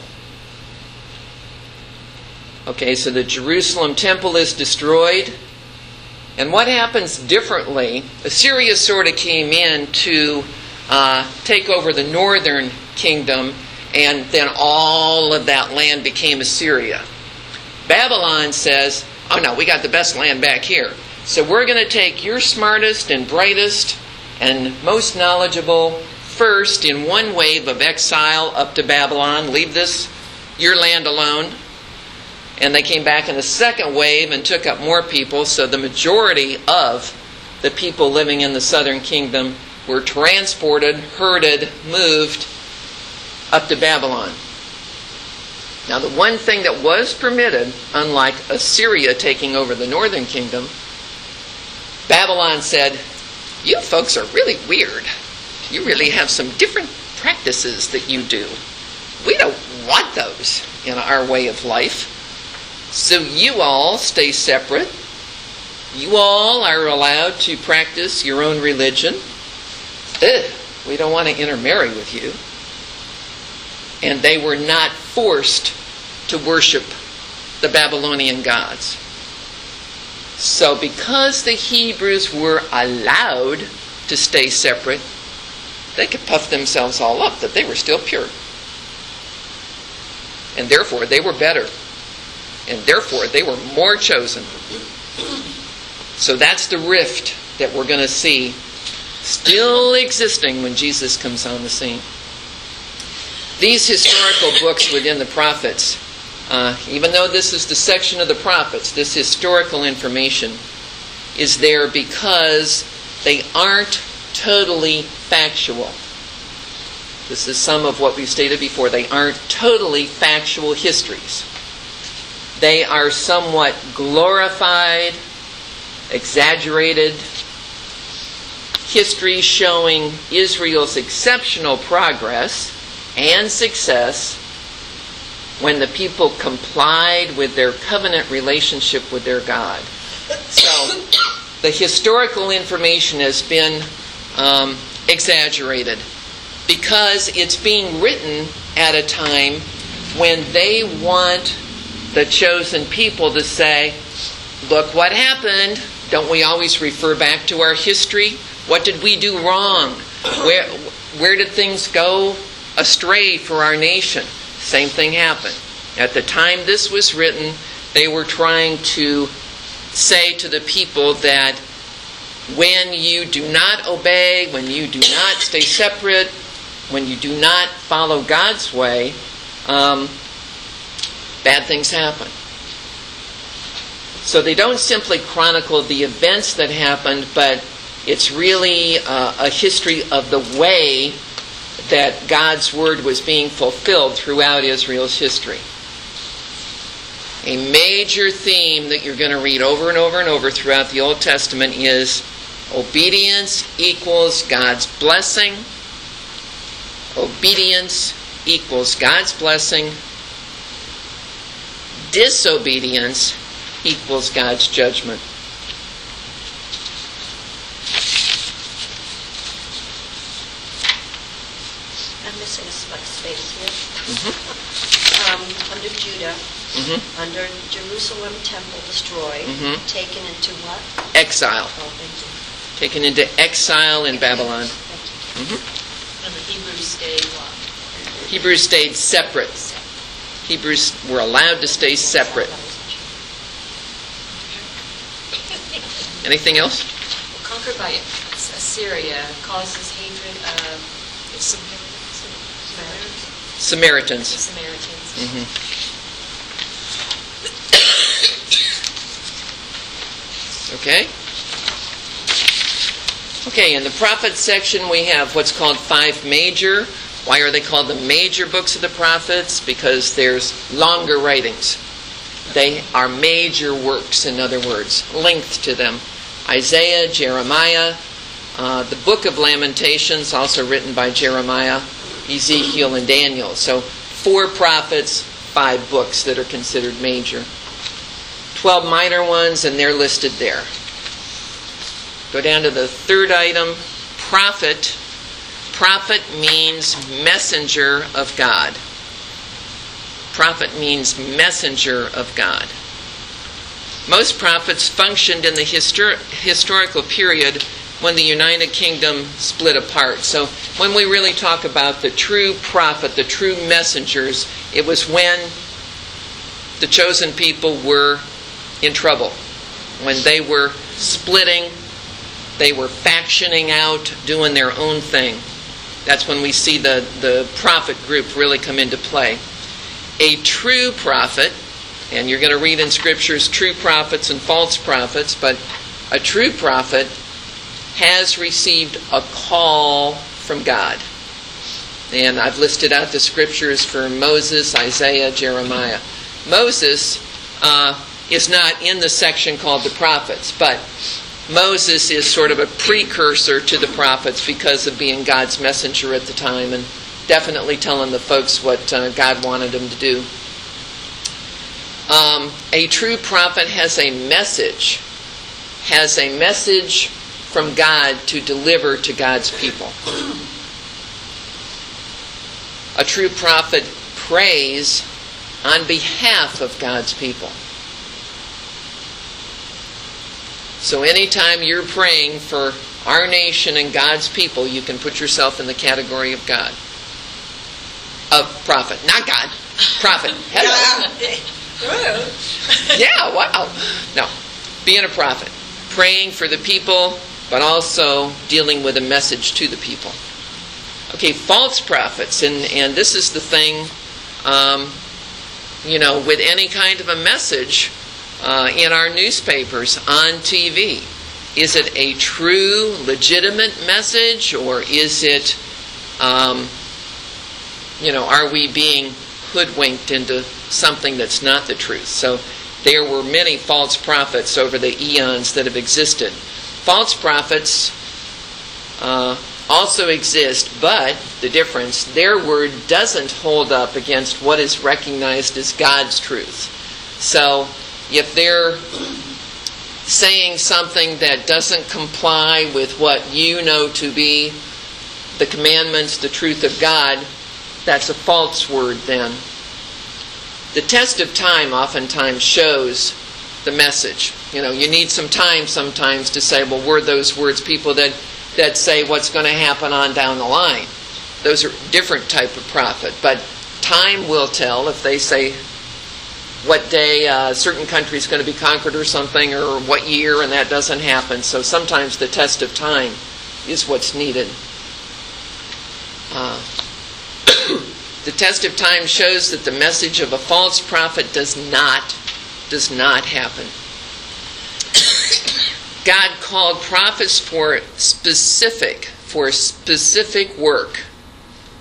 Speaker 3: Okay, so the Jerusalem temple is destroyed. And what happens differently? Assyria sort of came in to take over the northern kingdom, and then all of that land became Assyria. Babylon says, oh no, we got the best land back here. So we're going to take your smartest and brightest and most knowledgeable first in one wave of exile up to Babylon. Leave your land alone. And they came back in a second wave and took up more people. So the majority of the people living in the southern kingdom were transported, herded, moved up to Babylon. Now the one thing that was permitted, unlike Assyria taking over the northern kingdom, Babylon said, you folks are really weird. You really have some different practices that you do. We don't want those in our way of life. So you all stay separate. You all are allowed to practice your own religion. We don't want to intermarry with you. And they were not forced to worship the Babylonian gods. So because the Hebrews were allowed to stay separate, they could puff themselves all up that they were still pure. And therefore they were better. And therefore they were more chosen. So that's the rift that we're going to see still existing when Jesus comes on the scene. These historical books within the prophets, even though this is the section of the prophets, this historical information is there because they aren't totally factual. This is some of what we've stated before. They aren't totally factual histories. They are somewhat glorified, exaggerated history showing Israel's exceptional progress and success when the people complied with their covenant relationship with their God. So the historical information has been exaggerated because it's being written at a time when they want the chosen people to say, look what happened. Don't we always refer back to our history? What did we do wrong? Where did things go astray for our nation? Same thing happened. At the time this was written, they were trying to say to the people that when you do not obey, when you do not stay separate, when you do not follow God's way, bad things happen. So they don't simply chronicle the events that happened, but it's really a history of the way that God's word was being fulfilled throughout Israel's history. A major theme that you're going to read over and over and over throughout the Old Testament is obedience equals God's blessing. Obedience equals God's blessing. Disobedience equals God's judgment.
Speaker 2: I'm missing a space here. Under Judah, under Jerusalem temple destroyed, taken into what?
Speaker 3: Exile.
Speaker 2: Oh, thank you.
Speaker 3: Taken into exile in Babylon.
Speaker 2: Thank you.
Speaker 6: And the Hebrews stayed what?
Speaker 3: Hebrews stayed separate. Hebrews were allowed to stay separate. Anything else?
Speaker 6: Well, conquered by Assyria causes hatred of
Speaker 3: Samaritans.
Speaker 6: Samaritans.
Speaker 3: Okay? Okay, in the prophets section we have what's called 5 major. Why are they called the major books of the prophets? Because there's longer writings. They are major works, in other words, length to them. Isaiah, Jeremiah, the book of Lamentations, also written by Jeremiah, Ezekiel, and Daniel. So 4 prophets, 5 books that are considered major. 12 minor ones, and they're listed there. Go down to the third item, prophet. Prophet means messenger of God. Prophet means messenger of God. Most prophets functioned in the historical period when the United Kingdom split apart. So when we really talk about the true prophet, the true messengers, it was when the chosen people were in trouble. When they were splitting, they were factioning out, doing their own thing. That's when we see the prophet group really come into play. A true prophet, and you're going to read in scriptures true prophets and false prophets, but a true prophet has received a call from God. And I've listed out the scriptures for Moses, Isaiah, Jeremiah. Moses is not in the section called the prophets, but Moses is sort of a precursor to the prophets because of being God's messenger at the time and definitely telling the folks what God wanted him to do. A true prophet has a message from God to deliver to God's people. A true prophet prays on behalf of God's people. So anytime you're praying for our nation and God's people, you can put yourself in the category of God. Of prophet. Not God. Prophet. Hello. Yeah, wow. No. Being a prophet. Praying for the people, but also dealing with a message to the people. Okay, false prophets. And this is the thing, with any kind of a message, in our newspapers, on TV. Is it a true, legitimate message, or is it, are we being hoodwinked into something that's not the truth? So there were many false prophets over the eons that have existed. False prophets also exist, but the difference, their word doesn't hold up against what is recognized as God's truth. So if they're saying something that doesn't comply with what you know to be the commandments, the truth of God, that's a false word then. The test of time oftentimes shows the message. You need some time sometimes to say, well, were those words people that say what's going to happen on down the line? Those are different type of prophet. But time will tell if they say what day a certain country is going to be conquered or something, or what year, and that doesn't happen. So sometimes the test of time is what's needed. The test of time shows that the message of a false prophet does not happen. God called prophets for specific work.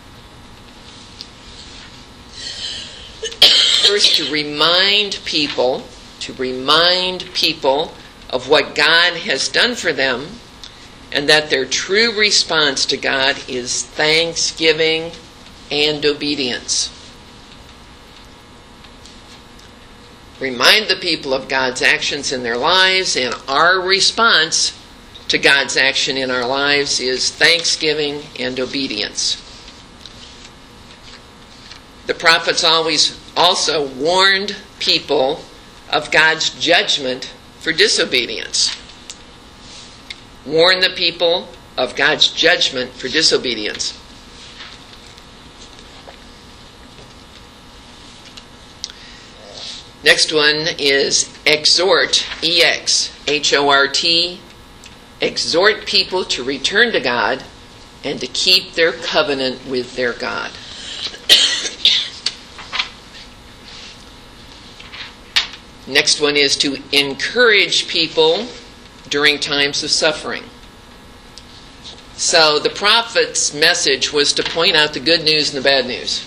Speaker 3: first to remind people of what God has done for them, and that their true response to God is thanksgiving and obedience. Remind the people of God's actions in their lives, and our response to God's action in our lives is thanksgiving and obedience. The prophets always also warned people of God's judgment for disobedience. Warn the people of God's judgment for disobedience. Next one is exhort, E-X-H-O-R-T. Exhort people to return to God and to keep their covenant with their God. Next one is to encourage people during times of suffering. So the prophet's message was to point out the good news and the bad news.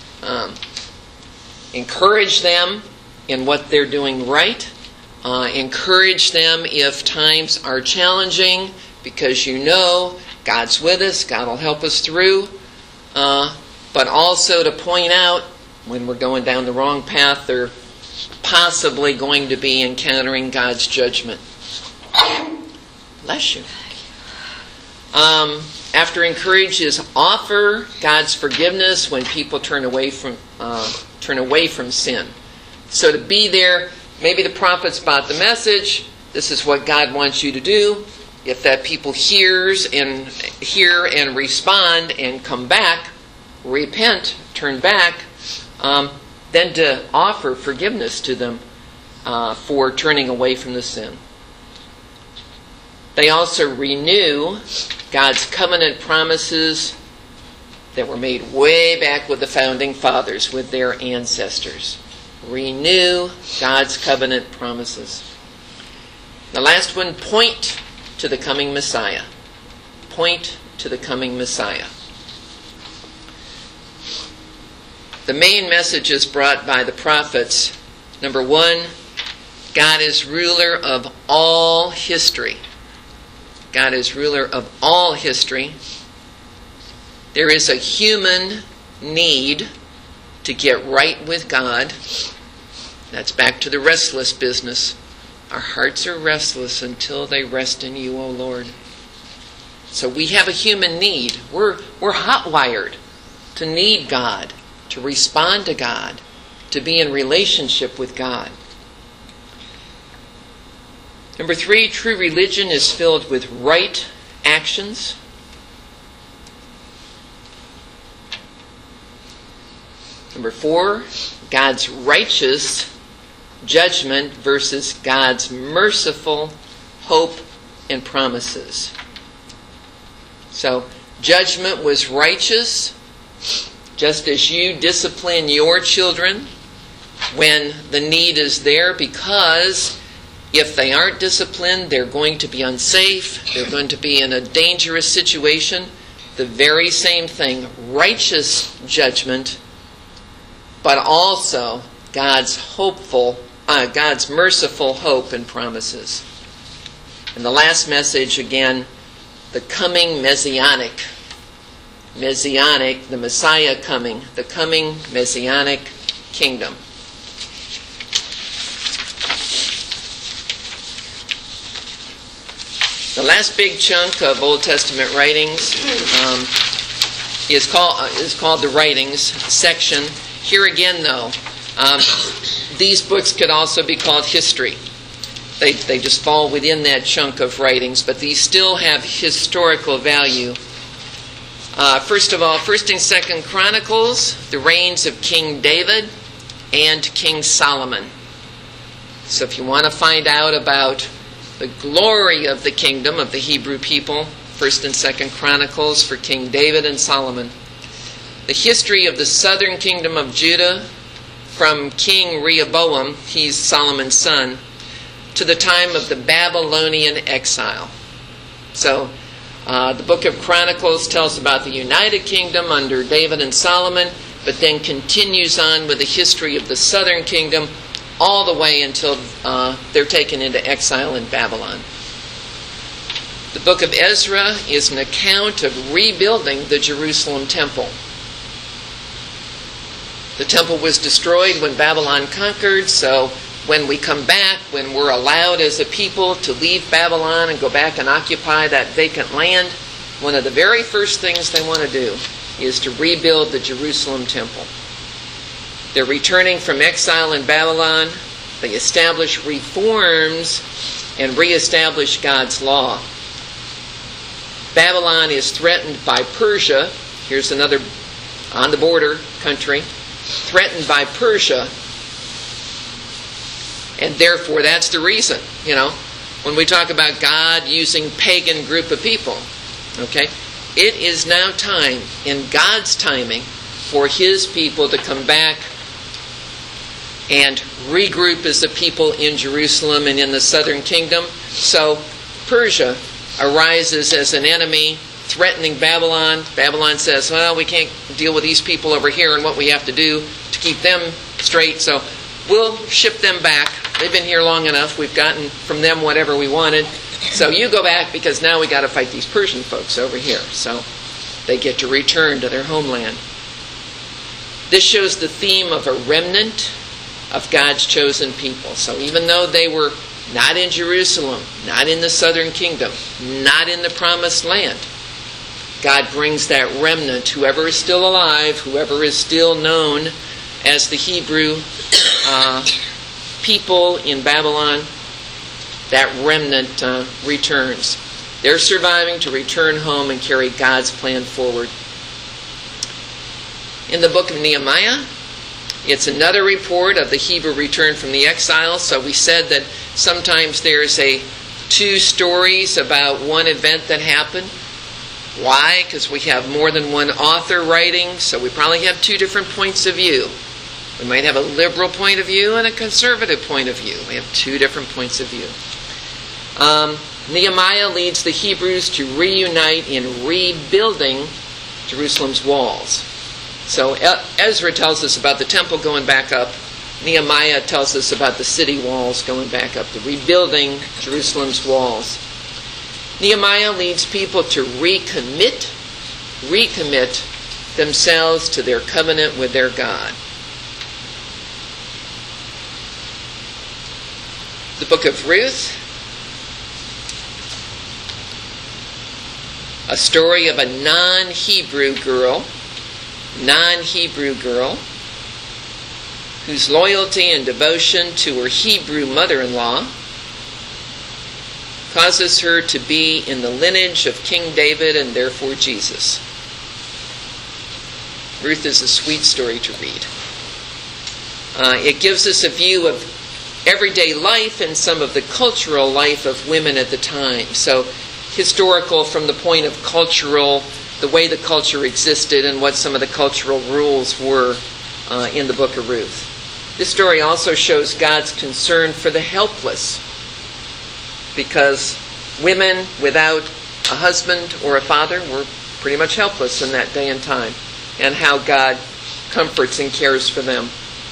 Speaker 3: Encourage them in what they're doing right. Encourage them if times are challenging, because you know God's with us, God will help us through. But also to point out when we're going down the wrong path, they're possibly going to be encountering God's judgment. Bless you. After encourage is offer God's forgiveness when people turn away from sin. So to be there, maybe the prophet's about the message. This is what God wants you to do. If that people hear and respond and come back, repent, turn back, then to offer forgiveness to them for turning away from the sin. They also renew God's covenant promises that were made way back with the founding fathers, with their ancestors. Renew God's covenant promises. The last one, point to the coming Messiah. Point to the coming Messiah. The main messages brought by the prophets. Number one, God is ruler of all history. God is ruler of all history. There is a human need to get right with God. That's back to the restless business. Our hearts are restless until they rest in you, O Lord. So we have a human need. We're hot-wired to need God, to respond to God, to be in relationship with God. Number three, true religion is filled with right actions. Number four, God's righteous judgment versus God's merciful hope and promises. So, judgment was righteous, just as you discipline your children when the need is there, because if they aren't disciplined, they're going to be unsafe, they're going to be in a dangerous situation. The very same thing, righteous judgment, but also God's merciful hope and promises. And the last message, again, the coming messianic, the Messiah coming, the coming messianic kingdom. The last big chunk of Old Testament writings is called the writings section. Here again, though, these books could also be called history. They just fall within that chunk of writings, but these still have historical value. First of all, 1st and 2nd Chronicles, the reigns of King David and King Solomon. So if you want to find out about the glory of the kingdom of the Hebrew people, 1st and 2nd Chronicles for King David and Solomon. The history of the southern kingdom of Judah from King Rehoboam, he's Solomon's son, to the time of the Babylonian exile. So the book of Chronicles tells about the united kingdom under David and Solomon, but then continues on with the history of the southern kingdom all the way until they're taken into exile in Babylon. The book of Ezra is an account of rebuilding the Jerusalem temple. The temple was destroyed when Babylon conquered, so when we come back, when we're allowed as a people to leave Babylon and go back and occupy that vacant land, one of the very first things they want to do is to rebuild the Jerusalem temple. They're returning from exile in Babylon. They establish reforms and reestablish God's law. Babylon is threatened by Persia. Here's another on the border country. Threatened by Persia. And therefore, that's the reason, when we talk about God using pagan group of people. Okay? It is now time, in God's timing, for His people to come back and regroup as a people in Jerusalem and in the southern kingdom. So Persia arises as an enemy, threatening Babylon. Babylon says, well, we can't deal with these people over here and what we have to do to keep them straight, so we'll ship them back. They've been here long enough. We've gotten from them whatever we wanted. So you go back because now we got to fight these Persian folks over here. So they get to return to their homeland. This shows the theme of a remnant of God's chosen people. So even though they were not in Jerusalem, not in the southern kingdom, not in the promised land, God brings that remnant, whoever is still alive, whoever is still known as the Hebrew people in Babylon, that remnant returns. They're surviving to return home and carry God's plan forward. In the book of Nehemiah, it's another report of the Hebrew return from the exile. So we said that sometimes there's two stories about one event that happened. Why? Because we have more than one author writing, so we probably have two different points of view. We might have a liberal point of view and a conservative point of view. We have two different points of view. Nehemiah leads the Hebrews to reunite in rebuilding Jerusalem's walls. So Ezra tells us about the temple going back up. Nehemiah tells us about the city walls going back up, the rebuilding Jerusalem's walls. Nehemiah leads people to recommit themselves to their covenant with their God. The book of Ruth, a story of a non-Hebrew girl whose loyalty and devotion to her Hebrew mother-in-law causes her to be in the lineage of King David and therefore Jesus. Ruth is a sweet story to read. It gives us a view of everyday life and some of the cultural life of women at the time. So historical from the point of cultural, the way the culture existed and what some of the cultural rules were in the book of Ruth. This story also shows God's concern for the helpless, because women without a husband or a father were pretty much helpless in that day and time, and how God comforts and cares for them.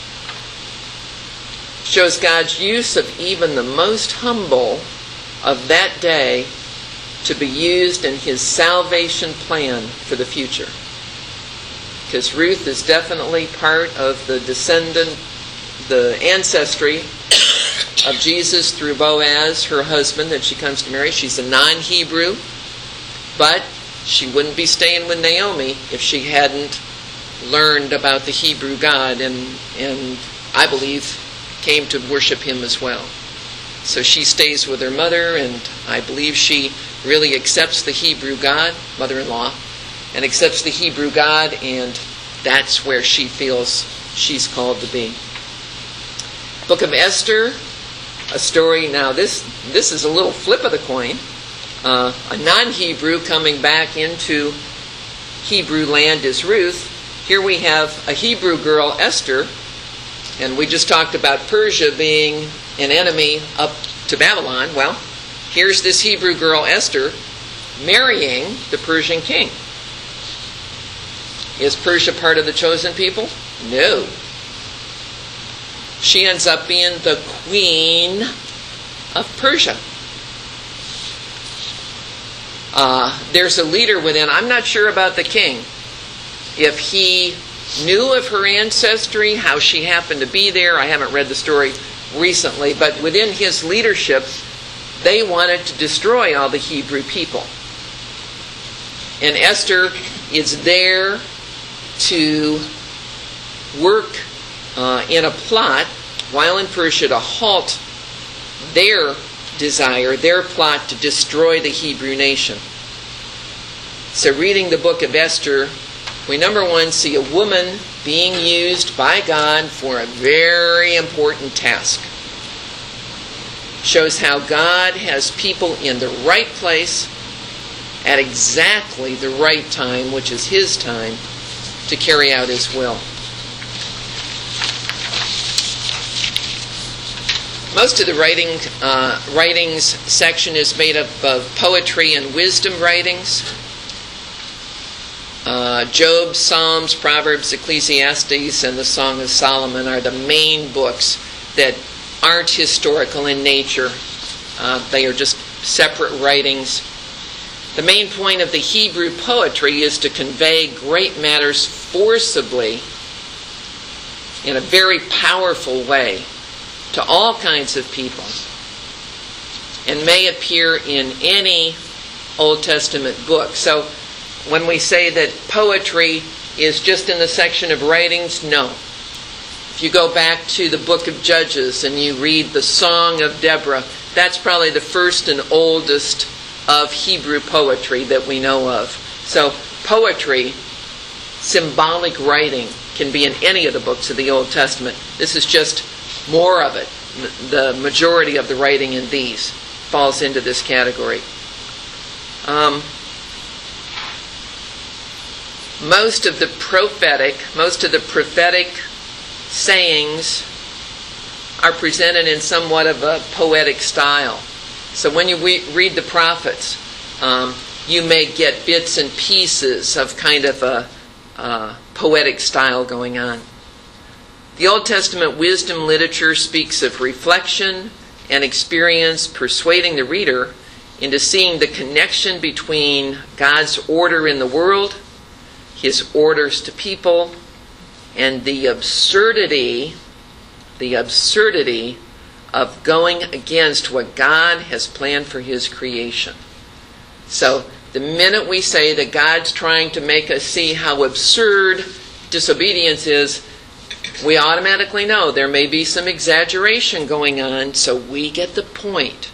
Speaker 3: Shows God's use of even the most humble of that day to be used in His salvation plan for the future. Because Ruth is definitely part of the ancestry of Jesus through Boaz, her husband, that she comes to marry. She's a non-Hebrew, but she wouldn't be staying with Naomi if she hadn't learned about the Hebrew God and I believe came to worship Him as well. So she stays with her mother, and I believe she really accepts the Hebrew God, mother-in-law, and accepts the Hebrew God, and that's where she feels she's called to be. Book of Esther, a story. Now this is a little flip of the coin. A non-Hebrew coming back into Hebrew land is Ruth. Here we have a Hebrew girl, Esther, and we just talked about Persia being an enemy up to Babylon. Well, here's this Hebrew girl, Esther, marrying the Persian king. Is Persia part of the chosen people? No. She ends up being the queen of Persia. There's a leader within. I'm not sure about the king. If he knew of her ancestry, how she happened to be there. I haven't read the story recently, but within his leadership, they wanted to destroy all the Hebrew people. And Esther is there to work in a plot while in Persia to halt their desire, their plot to destroy the Hebrew nation. So reading the book of Esther, we number one see a woman being used by God for a very important task. Shows how God has people in the right place at exactly the right time, which is His time, to carry out His will. Most of the writings section is made up of poetry and wisdom writings. Job, Psalms, Proverbs, Ecclesiastes, and the Song of Solomon are the main books that aren't historical in nature. They are just separate writings. The main point of the Hebrew poetry is to convey great matters forcibly in a very powerful way to all kinds of people, and may appear in any Old Testament book. So when we say that poetry is just in the section of writings, no. If you go back to the book of Judges and you read the Song of Deborah, that's probably the first and oldest of Hebrew poetry that we know of. So poetry, symbolic writing, can be in any of the books of the Old Testament. This is just more of it. The majority of the writing in these falls into this category. Most of the prophetic sayings are presented in somewhat of a poetic style. So when you read the prophets, you may get bits and pieces of kind of a poetic style going on. The Old Testament wisdom literature speaks of reflection and experience, persuading the reader into seeing the connection between God's order in the world, His orders to people, and the absurdity of going against what God has planned for His creation. So the minute we say that God's trying to make us see how absurd disobedience is, we automatically know there may be some exaggeration going on, so we get the point.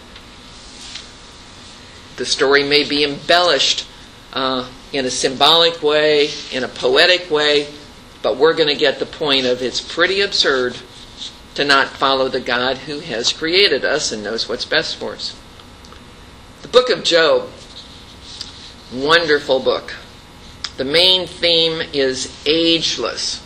Speaker 3: The story may be embellished in a symbolic way, in a poetic way, but we're going to get the point of it's pretty absurd to not follow the God who has created us and knows what's best for us. The book of Job, wonderful book. The main theme is ageless.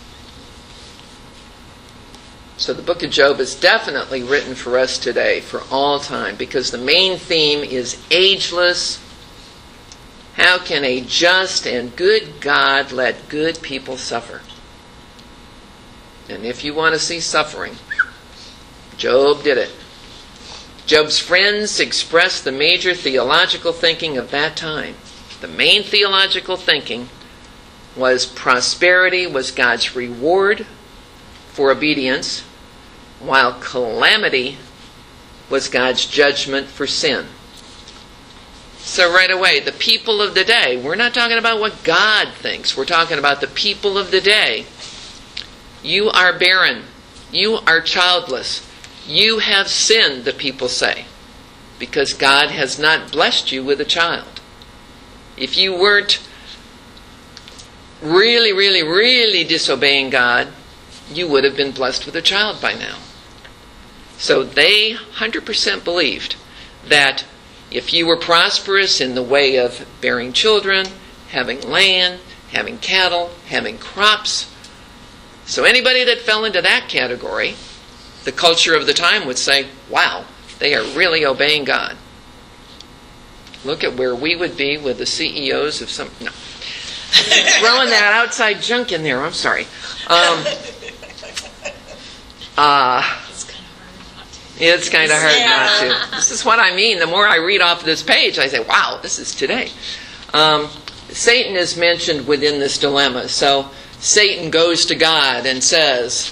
Speaker 3: So the book of Job is definitely written for us today, for all time, because the main theme is ageless. How can a just and good God let good people suffer? And if you want to see suffering, Job did it. Job's friends expressed the major theological thinking of that time. The main theological thinking was prosperity was God's reward for obedience, while calamity was God's judgment for sin. So right away, the people of the day, we're not talking about what God thinks, we're talking about the people of the day. You are barren, you are childless, you have sinned, the people say, because God has not blessed you with a child. If you weren't really disobeying God, you would have been blessed with a child by now. So they 100% believed that if you were prosperous in the way of bearing children, having land, having cattle, having crops, so anybody that fell into that category, the culture of the time would say, wow, they are really obeying God. Look at where we would be with the CEOs of some... No. Throwing that outside junk in there. I'm sorry. It's kind of hard not to. This is what I mean. The more I read off this page, I say, wow, this is today. Satan is mentioned within this dilemma. So Satan goes to God and says,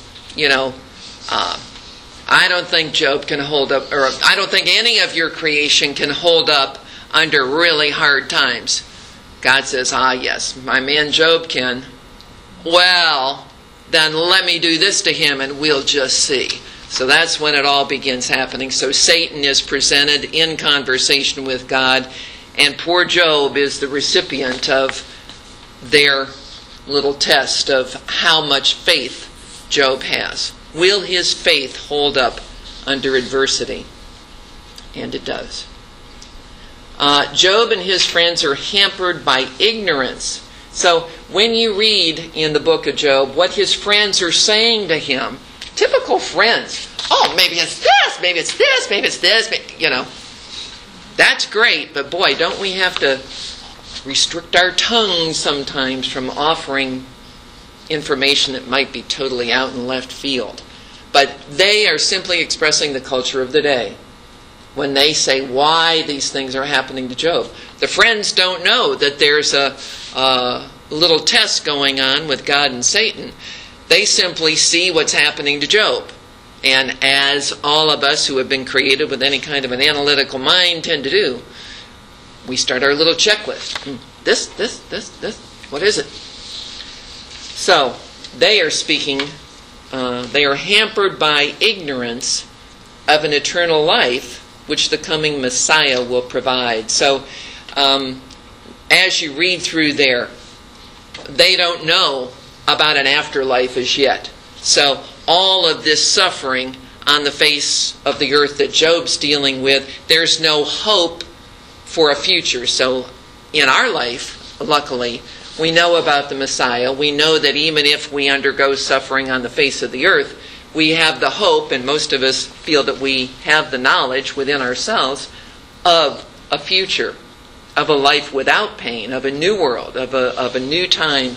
Speaker 3: I don't think Job can hold up, or I don't think any of your creation can hold up under really hard times. God says, yes, my man Job can. Well, then let me do this to him and we'll just see. So that's when it all begins happening. So Satan is presented in conversation with God, and poor Job is the recipient of their little test of how much faith Job has. Will his faith hold up under adversity? And it does. Job and his friends are hampered by ignorance. So when you read in the book of Job what his friends are saying to him, typical friends, maybe it's this, maybe it's this, maybe it's this, that's great, but boy, don't we have to restrict our tongues sometimes from offering information that might be totally out in left field. But they are simply expressing the culture of the day when they say why these things are happening to Job. The friends don't know that there's a little test going on with God and Satan. They simply see what's happening to Job. And as all of us who have been created with any kind of an analytical mind tend to do, we start our little checklist. This, what is it? So, they are speaking, they are hampered by ignorance of an eternal life which the coming Messiah will provide. So, as you read through there, they don't know about an afterlife as yet. So, all of this suffering on the face of the earth that Job's dealing with, there's no hope for a future. So, in our life, luckily, we know about the Messiah. We know that even if we undergo suffering on the face of the earth, we have the hope, and most of us feel that we have the knowledge within ourselves of a future, of a life without pain, of a new world, of a new time,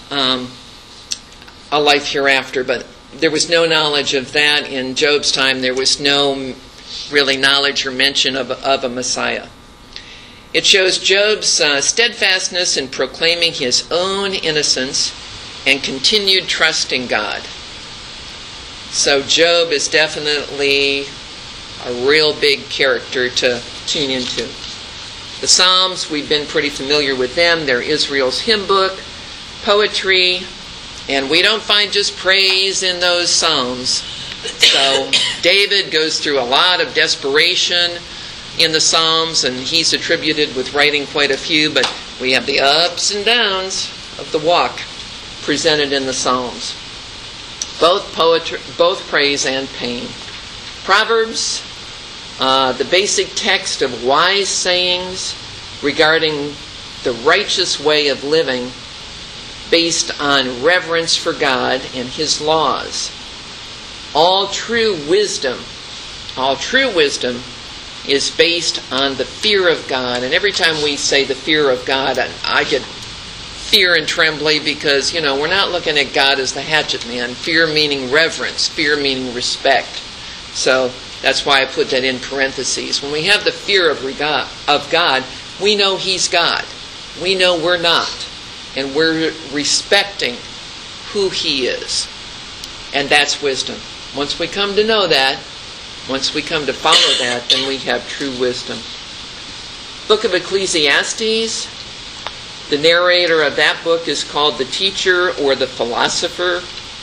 Speaker 3: a life hereafter. But there was no knowledge of that in Job's time. There was no really knowledge or mention of a Messiah. It shows Job's steadfastness in proclaiming his own innocence and continued trust in God. So Job is definitely a real big character to tune into. The Psalms, we've been pretty familiar with them. They're Israel's hymn book, poetry, and we don't find just praise in those Psalms. So David goes through a lot of desperation in the Psalms, and he's attributed with writing quite a few, but we have the ups and downs of the walk presented in the Psalms. Both poetry, both praise and pain. Proverbs, the basic text of wise sayings regarding the righteous way of living based on reverence for God and His laws. All true wisdom is based on the fear of God. And every time we say the fear of God, I get fear and trembly because, we're not looking at God as the hatchet man. Fear meaning reverence, fear meaning respect. So that's why I put that in parentheses. When we have the fear of God, we know He's God. We know we're not. And we're respecting who He is. And that's wisdom. Once we come to know that, once we come to follow that, then we have true wisdom. Book of Ecclesiastes, the narrator of that book is called the teacher or the philosopher.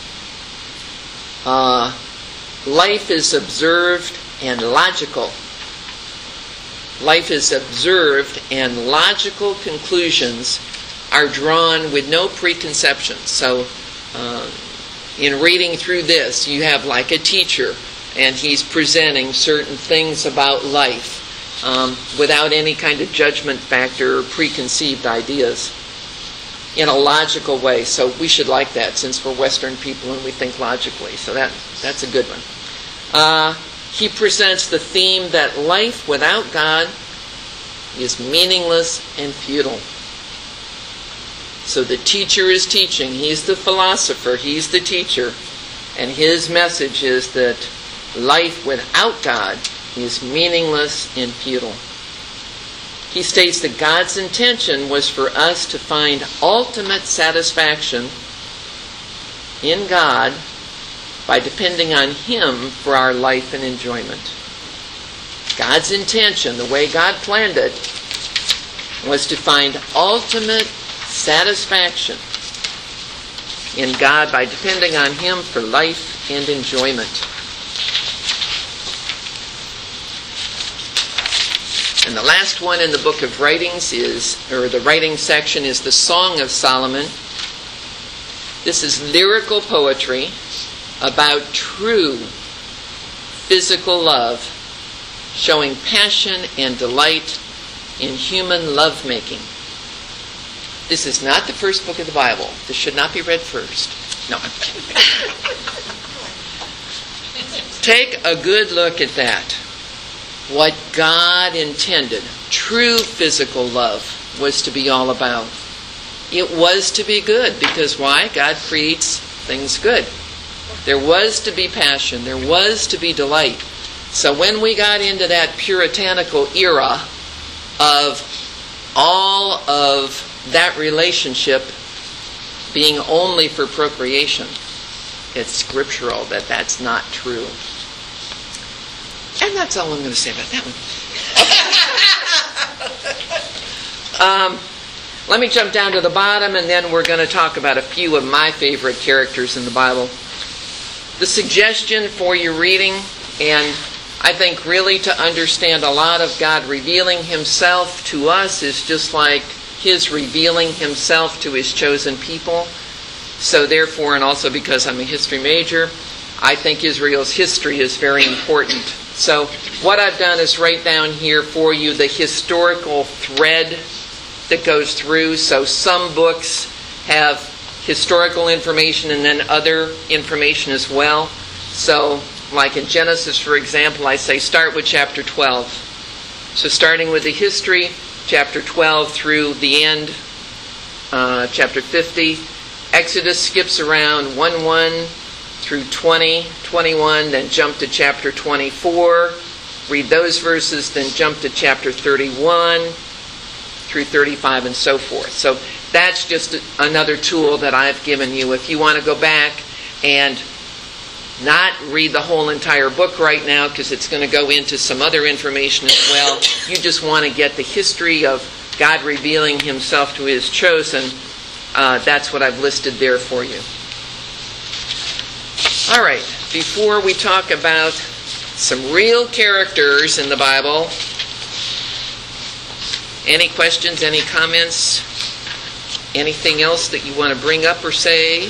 Speaker 3: Life is observed and logical. Life is observed and logical conclusions are drawn with no preconceptions. So in reading through this, you have like a teacher, and he's presenting certain things about life without any kind of judgment factor or preconceived ideas in a logical way. So we should like that, since we're Western people and we think logically. So that's a good one. He presents the theme that life without God is meaningless and futile. So the teacher is teaching. He's the philosopher. He's the teacher. And his message is that life without God is meaningless and futile. He states that God's intention was for us to find ultimate satisfaction in God by depending on Him for our life and enjoyment. God's intention, the way God planned it, was to find ultimate satisfaction in God by depending on Him for life and enjoyment. And the last one in the book of writings the writing section is the Song of Solomon. This is lyrical poetry about true physical love, showing passion and delight in human lovemaking. This is not the first book of the Bible. This should not be read first. No, I'm kidding. Take a good look at that. What God intended, true physical love, was to be all about. It was to be good, because why? God creates things good. There was to be passion. There was to be delight. So when we got into that puritanical era of all of that relationship being only for procreation, it's scriptural that that's not true. And that's all I'm going to say about that one. Let me jump down to the bottom, and then we're going to talk about a few of my favorite characters in the Bible. The suggestion for your reading, and I think really to understand a lot of God revealing Himself to us is just like His revealing Himself to His chosen people. So therefore, and also because I'm a history major, I think Israel's history is very important. So what I've done is write down here for you the historical thread that goes through. So some books have historical information and then other information as well. So like in Genesis, for example, I say start with chapter 12. So starting with the history, chapter 12 through the end, chapter 50. Exodus skips around 1:1 through 20:21, then jump to chapter 24. Read those verses, then jump to chapter 31 through 35 and so forth. So that's just another tool that I've given you. If you want to go back and not read the whole entire book right now because it's going to go into some other information as well, you just want to get the history of God revealing Himself to His chosen, that's what I've listed there for you. All right, before we talk about some real characters in the Bible, any questions, any comments, anything else that you want to bring up or say?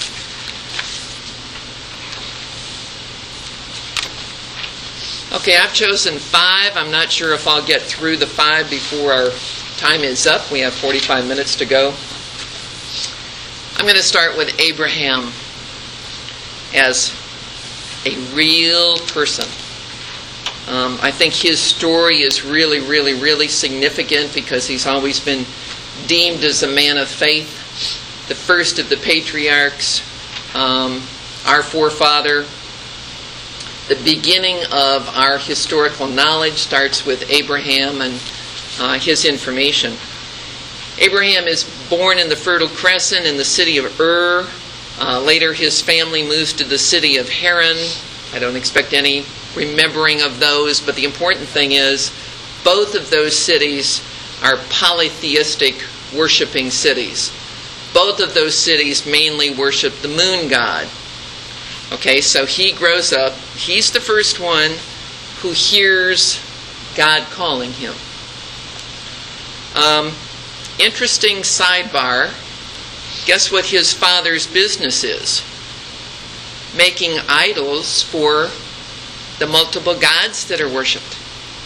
Speaker 3: Okay, I've chosen 5. I'm not sure if I'll get through the 5 before our time is up. We have 45 minutes to go. I'm going to start with Abraham as a real person. I think his story is really, really, really significant because he's always been deemed as a man of faith, the first of the patriarchs, our forefather. The beginning of our historical knowledge starts with Abraham and his information. Abraham is born in the Fertile Crescent in the city of Ur. Later his family moves to the city of Haran. I don't expect any remembering of those, but the important thing is both of those cities are polytheistic worshiping cities. Both of those cities mainly worship the moon god. Okay, so he grows up. He's the first one who hears God calling him. Interesting sidebar. Guess what his father's business is? Making idols for the multiple gods that are worshipped.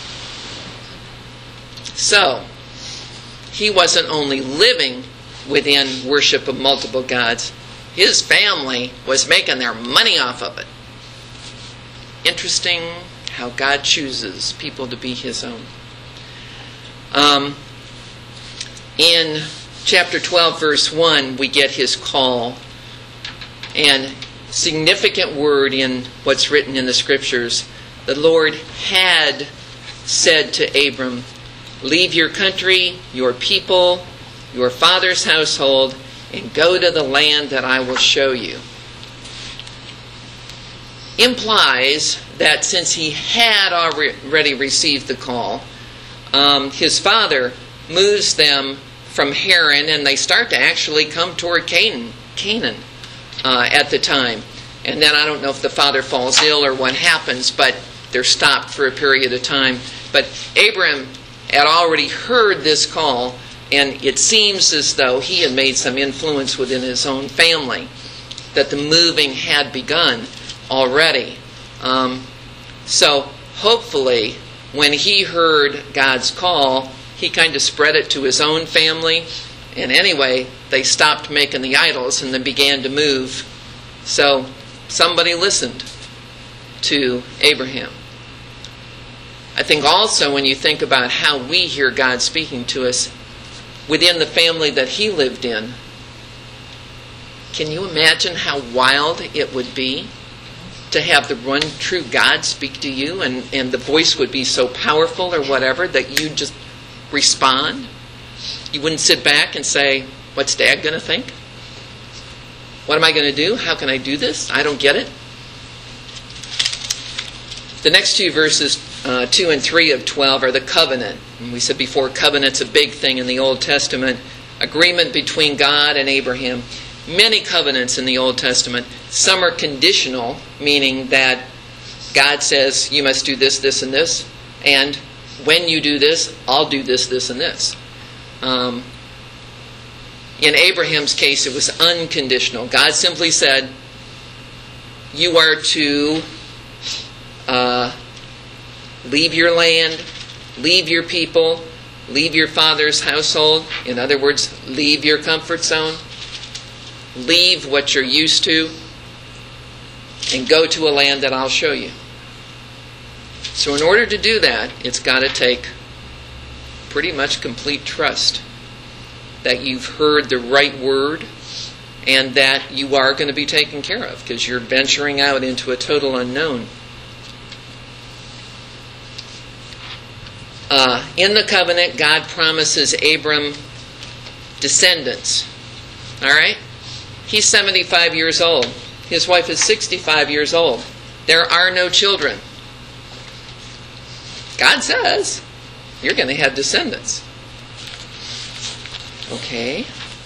Speaker 3: So, he wasn't only living within worship of multiple gods, his family was making their money off of it. Interesting how God chooses people to be His own. In chapter 12, verse 1, we get his call. And significant word in what's written in the scriptures. The Lord had said to Abram, leave your country, your people, your father's household, and go to the land that I will show you. Implies that since he had already received the call, his father moves them from Haran, and they start to actually come toward Canaan at the time. And then I don't know if the father falls ill or what happens, but they're stopped for a period of time. But Abram had already heard this call, and it seems as though he had made some influence within his own family, that the moving had begun already. So hopefully, when he heard God's call, he kind of spread it to his own family. And anyway, they stopped making the idols and then began to move. So somebody listened to Abraham. I think also when you think about how we hear God speaking to us within the family that he lived in, can you imagine how wild it would be to have the one true God speak to you, and the voice would be so powerful or whatever that you'd just respond? You wouldn't sit back and say, what's Dad going to think? What am I going to do? How can I do this? I don't get it. The next two verses, 2 and 3 of 12, are the covenant. And we said before, covenant's a big thing in the Old Testament. Agreement between God and Abraham. Many covenants in the Old Testament. Some are conditional, meaning that God says, you must do this, this, and this. And when you do this, I'll do this, this, and this. In Abraham's case, it was unconditional. God simply said, you are to leave your land, leave your people, leave your father's household. In other words, leave your comfort zone. Leave what you're used to and go to a land that I'll show you. So in order to do that, it's got to take pretty much complete trust that you've heard the right word and that you are going to be taken care of, because you're venturing out into a total unknown. In the covenant, God promises Abram descendants. All right? He's 75 years old. His wife is 65 years old. There are no children. God says, you're going to have descendants. Okay.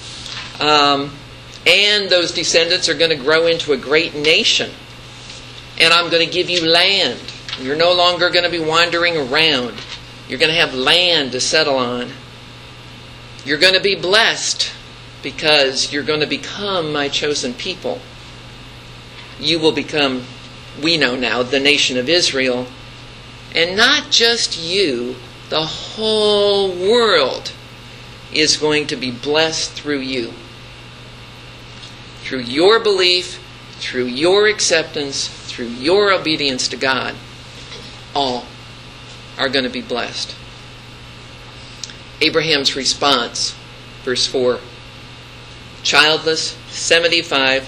Speaker 3: And those descendants are going to grow into a great nation. And I'm going to give you land. You're no longer going to be wandering around. You're going to have land to settle on. You're going to be blessed because you're going to become my chosen people. You will become, we know now, the nation of Israel. And not just you, the whole world is going to be blessed through you. Through your belief, through your acceptance, through your obedience to God, all are going to be blessed. Abraham's response, verse 4, childless, 75,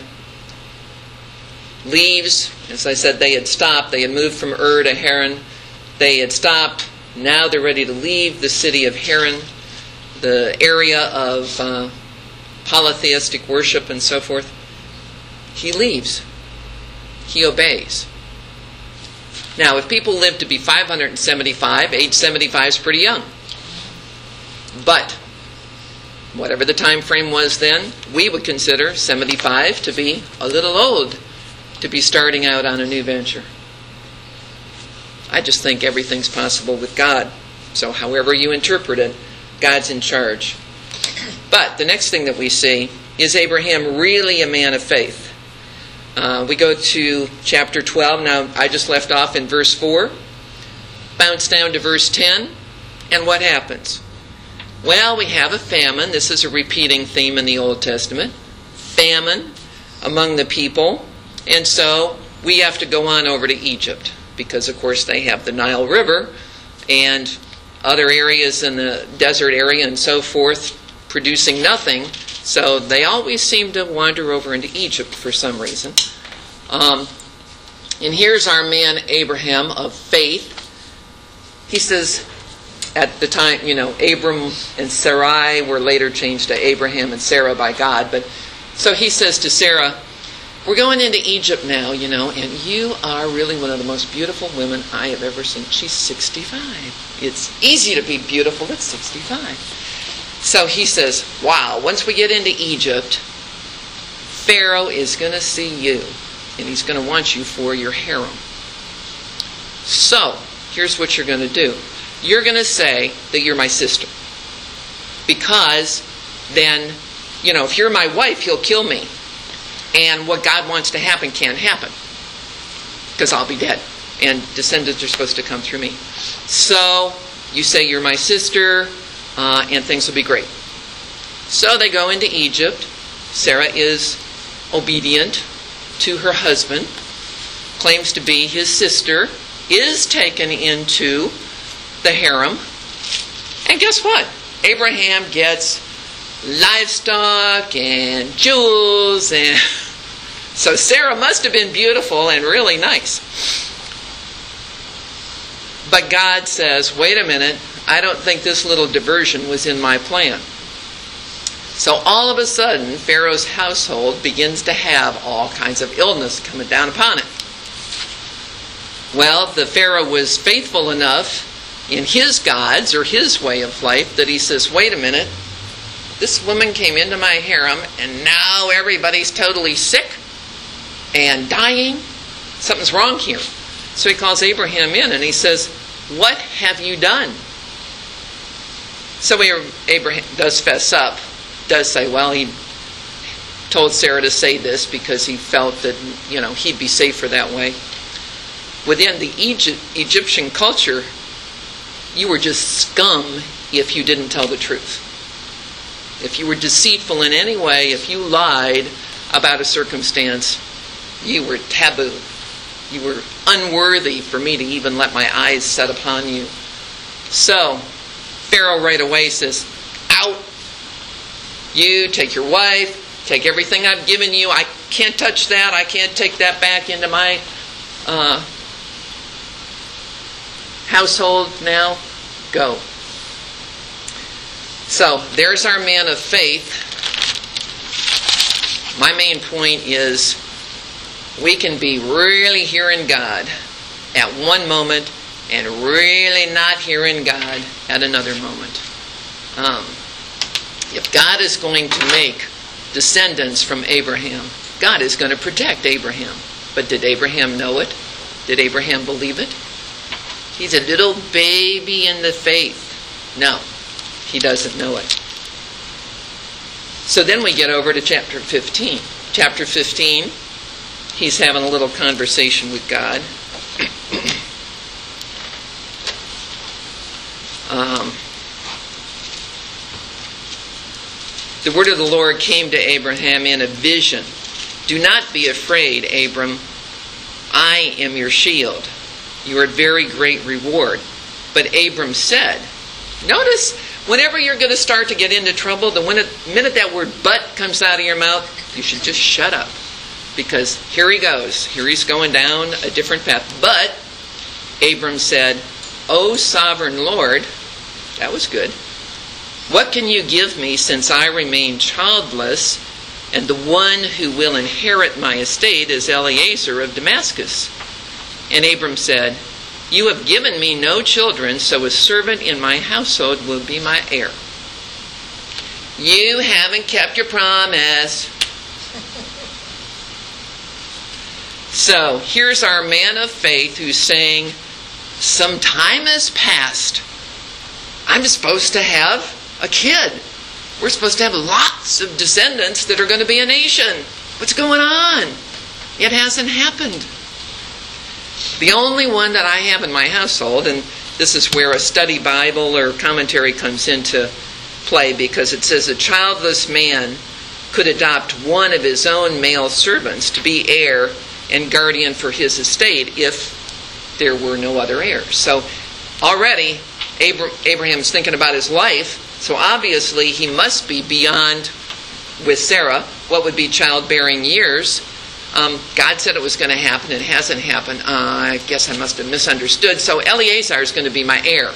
Speaker 3: leaves. As I said, they had stopped. They had moved from Ur to Haran. They had stopped. Now they're ready to leave the city of Haran, the area of polytheistic worship and so forth. He leaves. He obeys. Now, if people live to be 575, age 75 is pretty young. But whatever the time frame was then, we would consider 75 to be a little old to be starting out on a new venture. I just think everything's possible with God. So however you interpret it, God's in charge. But the next thing that we see, is Abraham really a man of faith? We go to chapter 12. Now, I just left off in verse 4. Bounce down to verse 10. And what happens? Well, we have a famine. This is a repeating theme in the Old Testament. Famine among the people. And so we have to go on over to Egypt, because, of course, they have the Nile River and other areas in the desert area and so forth producing nothing, so they always seem to wander over into Egypt for some reason. And here's our man Abraham of faith. He says, at the time, Abram and Sarai were later changed to Abraham and Sarah by God. But so he says to Sarah, we're going into Egypt now, and you are really one of the most beautiful women I have ever seen. She's 65. It's easy to be beautiful at 65. So he says, wow, once we get into Egypt, Pharaoh is going to see you, and he's going to want you for your harem. So, here's what you're going to do. You're going to say that you're my sister. Because then, if you're my wife, he'll kill me. And what God wants to happen can't happen. Because I'll be dead. And descendants are supposed to come through me. So, you say you're my sister, and things will be great. So they go into Egypt. Sarah is obedient to her husband, claims to be his sister, is taken into the harem. And guess what? Abraham gets livestock and jewels, and so Sarah must have been beautiful and really nice. But God says, wait a minute, I don't think this little diversion was in my plan. So all of a sudden, Pharaoh's household begins to have all kinds of illness coming down upon it. Well, the Pharaoh was faithful enough in his gods or his way of life that he says, wait a minute, this woman came into my harem and now everybody's totally sick and dying. Something's wrong here. So he calls Abraham in and he says, what have you done? So Abraham does fess up, does say, well, he told Sarah to say this because he felt that, he'd be safer that way. Within the Egyptian culture, you were just scum if you didn't tell the truth. If you were deceitful in any way, if you lied about a circumstance, you were taboo. You were unworthy for me to even let my eyes set upon you. So, Pharaoh right away says, out. You take your wife, take everything I've given you. I can't touch that. I can't take that back into my household now. Go. So, there's our man of faith. My main point is we can be really hearing God at one moment and really not hearing God at another moment. If God is going to make descendants from Abraham, God is going to protect Abraham. But did Abraham know it? Did Abraham believe it? He's a little baby in the faith. No, he doesn't know it. So then we get over to chapter 15. Chapter 15, he's having a little conversation with God. The word of the Lord came to Abraham in a vision. Do not be afraid, Abram. I am your shield. You are at very great reward. But Abram said, notice, whenever you're going to start to get into trouble, the minute that word but comes out of your mouth, you should just shut up. Because here he goes. Here he's going down a different path. But Abram said, O sovereign Lord, that was good. What can you give me since I remain childless, and the one who will inherit my estate is Eliezer of Damascus? And Abram said, you have given me no children, so a servant in my household will be my heir. You haven't kept your promise. So here's our man of faith who's saying, some time has passed. I'm supposed to have a kid. We're supposed to have lots of descendants that are going to be a nation. What's going on? It hasn't happened. The only one that I have in my household, and this is where a study Bible or commentary comes into play, because it says a childless man could adopt one of his own male servants to be heir and guardian for his estate if there were no other heirs. So already Abraham's thinking about his life, So obviously he must be beyond, with Sarah, what would be childbearing years. God said it was going to happen. It hasn't happened. I guess I must have misunderstood. So Eleazar is going to be my heir.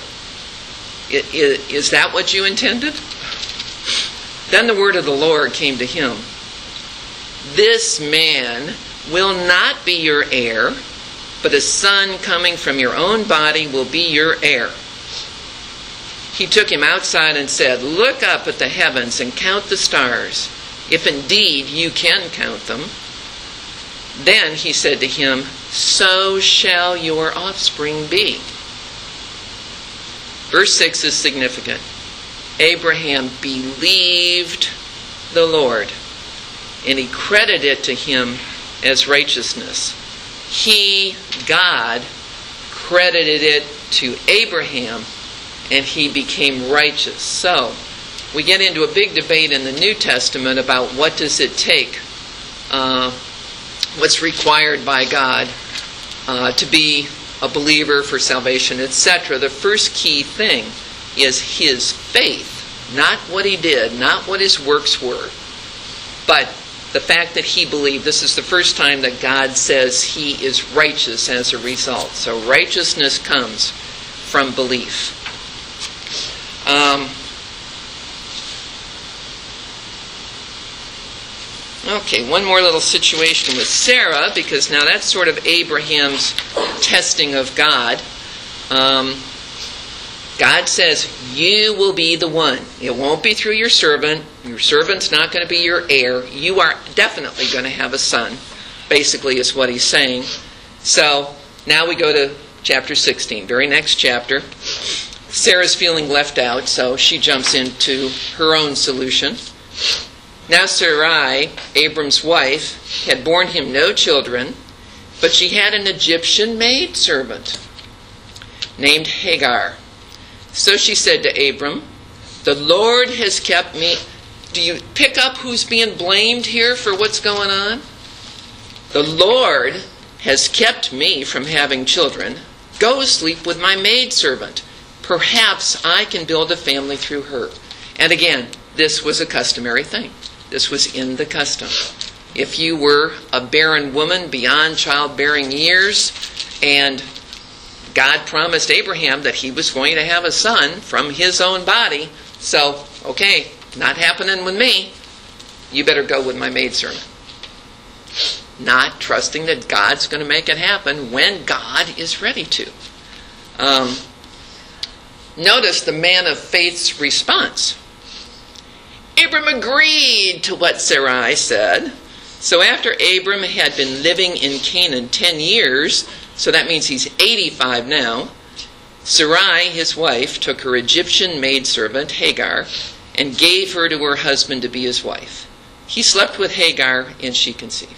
Speaker 3: Is that what you intended? Then the word of the Lord came to him. This man will not be your heir, but a son coming from your own body will be your heir. He took him outside and said, look up at the heavens and count the stars, if indeed you can count them. Then he said to him, so shall your offspring be. Verse 6 is significant. Abraham believed the Lord, and he credited it to him as righteousness. He, God, credited it to Abraham, and he became righteous. So, we get into a big debate in the New Testament about what does it take, what's required by God to be a believer for salvation, etc. The first key thing is his faith, not what he did, not what his works were, but the fact that he believed. This is the first time that God says he is righteous as a result. So righteousness comes from belief. Okay, one more little situation with Sarah, because now that's sort of Abraham's testing of God. God says, you will be the one. It won't be through your servant. Your servant's not going to be your heir. You are definitely going to have a son, basically is what he's saying. So now we go to chapter 16, very next chapter. Sarah's feeling left out, so she jumps into her own solution. Now Sarai, Abram's wife, had borne him no children, but she had an Egyptian maidservant named Hagar. So she said to Abram, the Lord has kept me. Do you pick up who's being blamed here for what's going on? The Lord has kept me from having children. Go sleep with my maidservant. Perhaps I can build a family through her. And again, this was a customary thing. This was in the custom. If you were a barren woman beyond childbearing years, and God promised Abraham that he was going to have a son from his own body, so, okay, not happening with me, you better go with my maidservant. Not trusting that God's going to make it happen when God is ready to. Notice the man of faith's response. Abram agreed to what Sarai said. So after Abram had been living in Canaan 10 years, so that means he's 85 now, Sarai, his wife, took her Egyptian maidservant, Hagar, and gave her to her husband to be his wife. He slept with Hagar, and she conceived.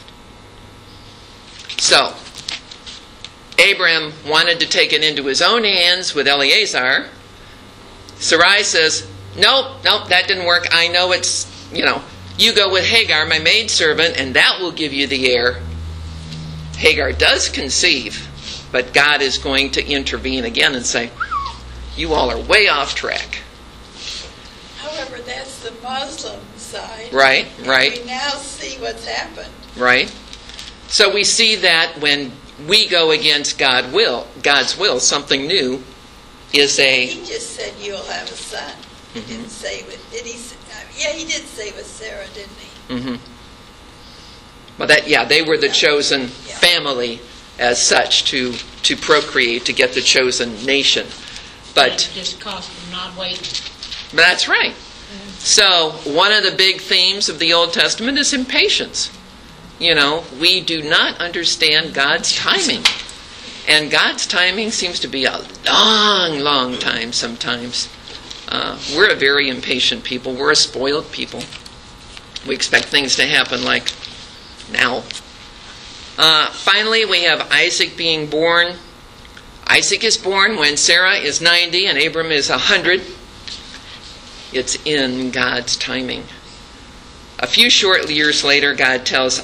Speaker 3: So, Abram wanted to take it into his own hands with Eleazar. Sarai says, nope, that didn't work. I know it's, you go with Hagar, my maidservant, and that will give you the heir. Hagar does conceive, but God is going to intervene again and say, you all are way off track.
Speaker 7: However, that's the Muslim side.
Speaker 3: Right.
Speaker 7: We now see what's happened.
Speaker 3: Right. So we see that when we go against God's will, something new is
Speaker 7: He just said you'll have a son. He didn't say with, did he? Yeah, he did say with Sarah, didn't he?
Speaker 3: Mm-hmm. Well, they were the chosen family as such to procreate, to get the chosen nation. But
Speaker 5: it just cost them not waiting.
Speaker 3: That's right. So one of the big themes of the Old Testament is impatience. We do not understand God's timing. And God's timing seems to be a long, long time sometimes. We're a very impatient people. We're a spoiled people. We expect things to happen like now. Finally, we have Isaac being born. Isaac is born when Sarah is 90 and Abram is 100. It's in God's timing. A few short years later, God tells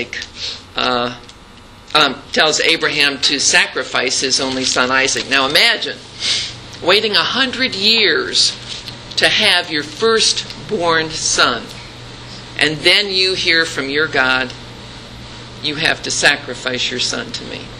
Speaker 3: Abraham to sacrifice his only son Isaac. Now imagine waiting 100 years to have your firstborn son, and then you hear from your God, you have to sacrifice your son to me.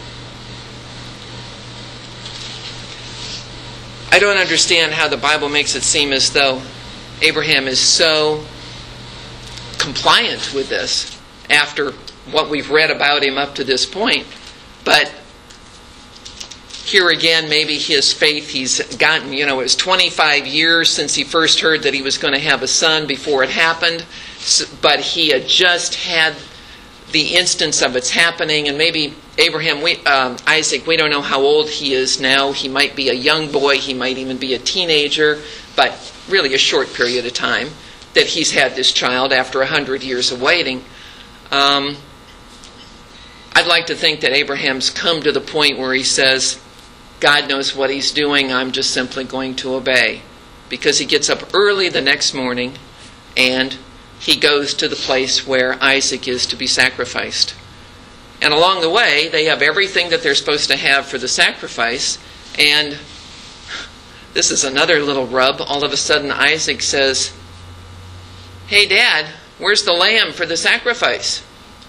Speaker 3: I don't understand how the Bible makes it seem as though Abraham is so compliant with this after what we've read about him up to this point. But here again, maybe his faith, he's gotten, it was 25 years since he first heard that he was going to have a son before it happened. But he had just had the instance of it's happening, and maybe Isaac, we don't know how old he is now. He might be a young boy, he might even be a teenager, but really a short period of time that he's had this child after 100 years of waiting. I'd like to think that Abraham's come to the point where he says, God knows what he's doing, I'm just simply going to obey. Because he gets up early the next morning and he goes to the place where Isaac is to be sacrificed. And along the way, they have everything that they're supposed to have for the sacrifice. And this is another little rub. All of a sudden, Isaac says, "Hey, Dad, where's the lamb for the sacrifice?"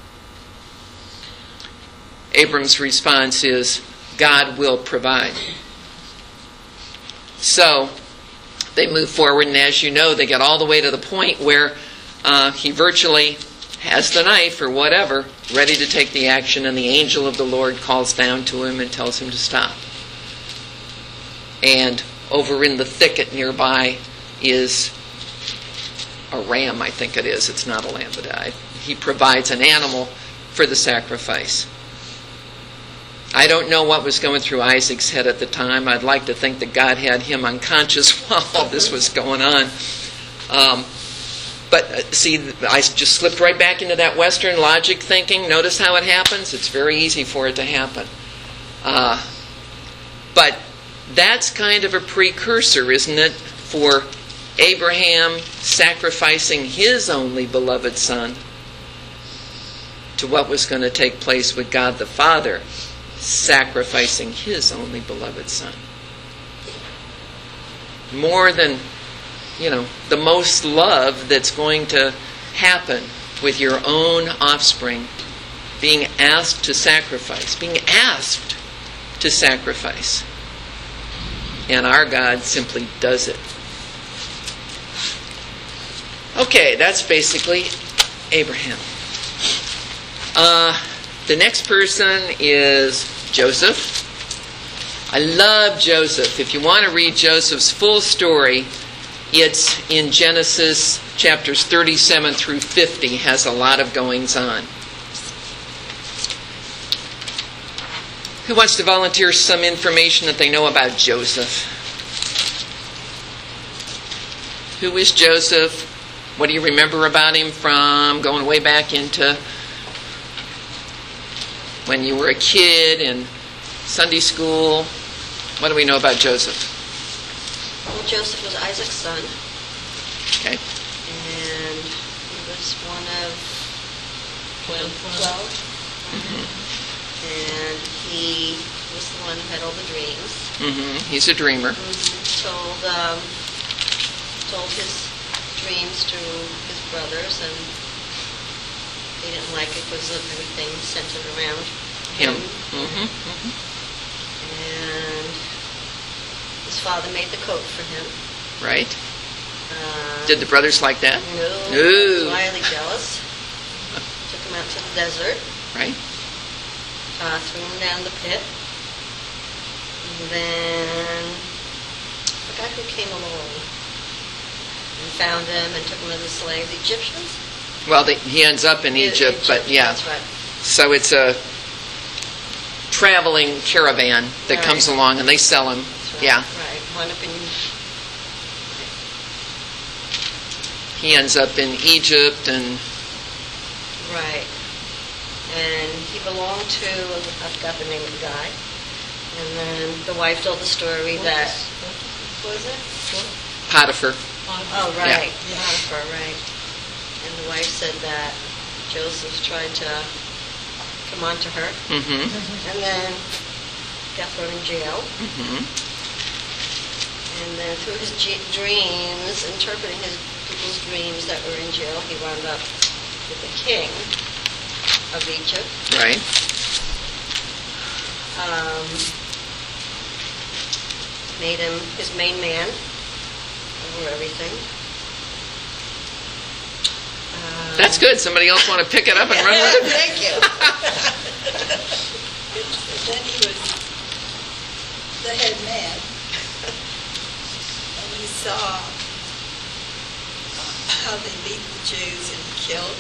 Speaker 3: Abram's response is, God will provide. So they move forward, and as you know, they get all the way to the point where he virtually has the knife or whatever, ready to take the action, and the angel of the Lord calls down to him and tells him to stop. And over in the thicket nearby is a ram, I think it is. It's not a lamb, but he provides an animal for the sacrifice. I don't know what was going through Isaac's head at the time. I'd like to think that God had him unconscious while all this was going on. But see, I just slipped right back into that Western logic thinking. Notice how it happens? It's very easy for it to happen. But that's kind of a precursor, isn't it, for Abraham sacrificing his only beloved son to what was going to take place with God the Father sacrificing his only beloved son. More than, the most love that's going to happen with your own offspring, being asked to sacrifice. And our God simply does it. Okay, that's basically Abraham. The next person is Joseph. I love Joseph. If you want to read Joseph's full story, it's in Genesis chapters 37 through 50. Has a lot of goings on. Who wants to volunteer some information that they know about Joseph? Who is Joseph? What do you remember about him from going way back into when you were a kid in Sunday school? What do we know about Joseph?
Speaker 2: Well, Joseph was Isaac's son.
Speaker 3: Okay.
Speaker 2: And he was one of 12.
Speaker 3: Mm-hmm.
Speaker 2: And he was the one who had all the dreams.
Speaker 3: Mm-hmm. He's a dreamer.
Speaker 2: Told his dreams to his brothers, and they didn't like it because of everything centered around him.
Speaker 3: Mm-hmm. Mm-hmm.
Speaker 2: And his father made the coat for him.
Speaker 3: Right. Did the brothers like that?
Speaker 2: No.
Speaker 3: No.
Speaker 2: He was wildly jealous. Took him out to the desert.
Speaker 3: Right.
Speaker 2: Threw him down the pit. And then I forgot who came along and found him and took him as a slave. The Egyptians?
Speaker 3: Well, he ends up in Egypt, but yeah.
Speaker 2: That's right.
Speaker 3: So it's a traveling caravan that comes along, and they sell him.
Speaker 2: That's right.
Speaker 3: Yeah.
Speaker 2: Right. Wound up in...
Speaker 3: He ends up in Egypt, and...
Speaker 2: Right. And he belonged to, I forgot the name of the guy. And then the wife told the story that... What was it?
Speaker 3: Potiphar.
Speaker 2: Oh, right.
Speaker 3: Yeah.
Speaker 2: Potiphar, right. And the wife said that Joseph tried to come on to her.
Speaker 3: Mm-hmm.
Speaker 2: And then got thrown in jail.
Speaker 3: Mm-hmm.
Speaker 2: And then through his dreams, interpreting his people's dreams that were in jail, he wound up with the king of Egypt.
Speaker 3: Right.
Speaker 2: Made him his main man over everything.
Speaker 3: That's good. Somebody else want to pick it up and run with it?
Speaker 2: Thank you.
Speaker 7: Then he was the head man. And he saw how they beat the Jews and killed.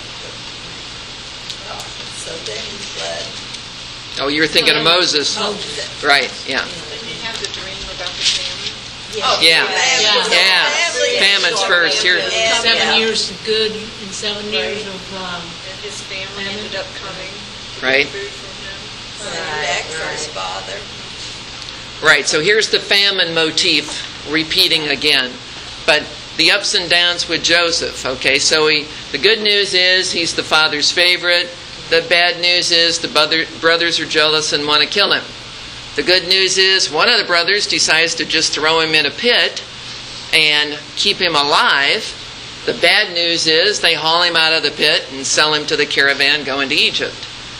Speaker 7: So then he fled.
Speaker 3: Oh, you're thinking of Moses.
Speaker 7: Moses.
Speaker 3: Right, yeah.
Speaker 9: Did he have the dream about the famine?
Speaker 3: Yeah.
Speaker 7: Yeah.
Speaker 3: Famine's first. Here.
Speaker 5: 7 years of good and 7 years of,
Speaker 9: And his family ended up coming to
Speaker 3: Right.
Speaker 9: get food from him.
Speaker 7: Sent back for his father.
Speaker 3: Right, so here's the famine motif repeating again. But the ups and downs with Joseph, okay? So the good news is he's the father's favorite. The bad news is the brothers are jealous and want to kill him. The good news is one of the brothers decides to just throw him in a pit and keep him alive. The bad news is they haul him out of the pit and sell him to the caravan going to Egypt.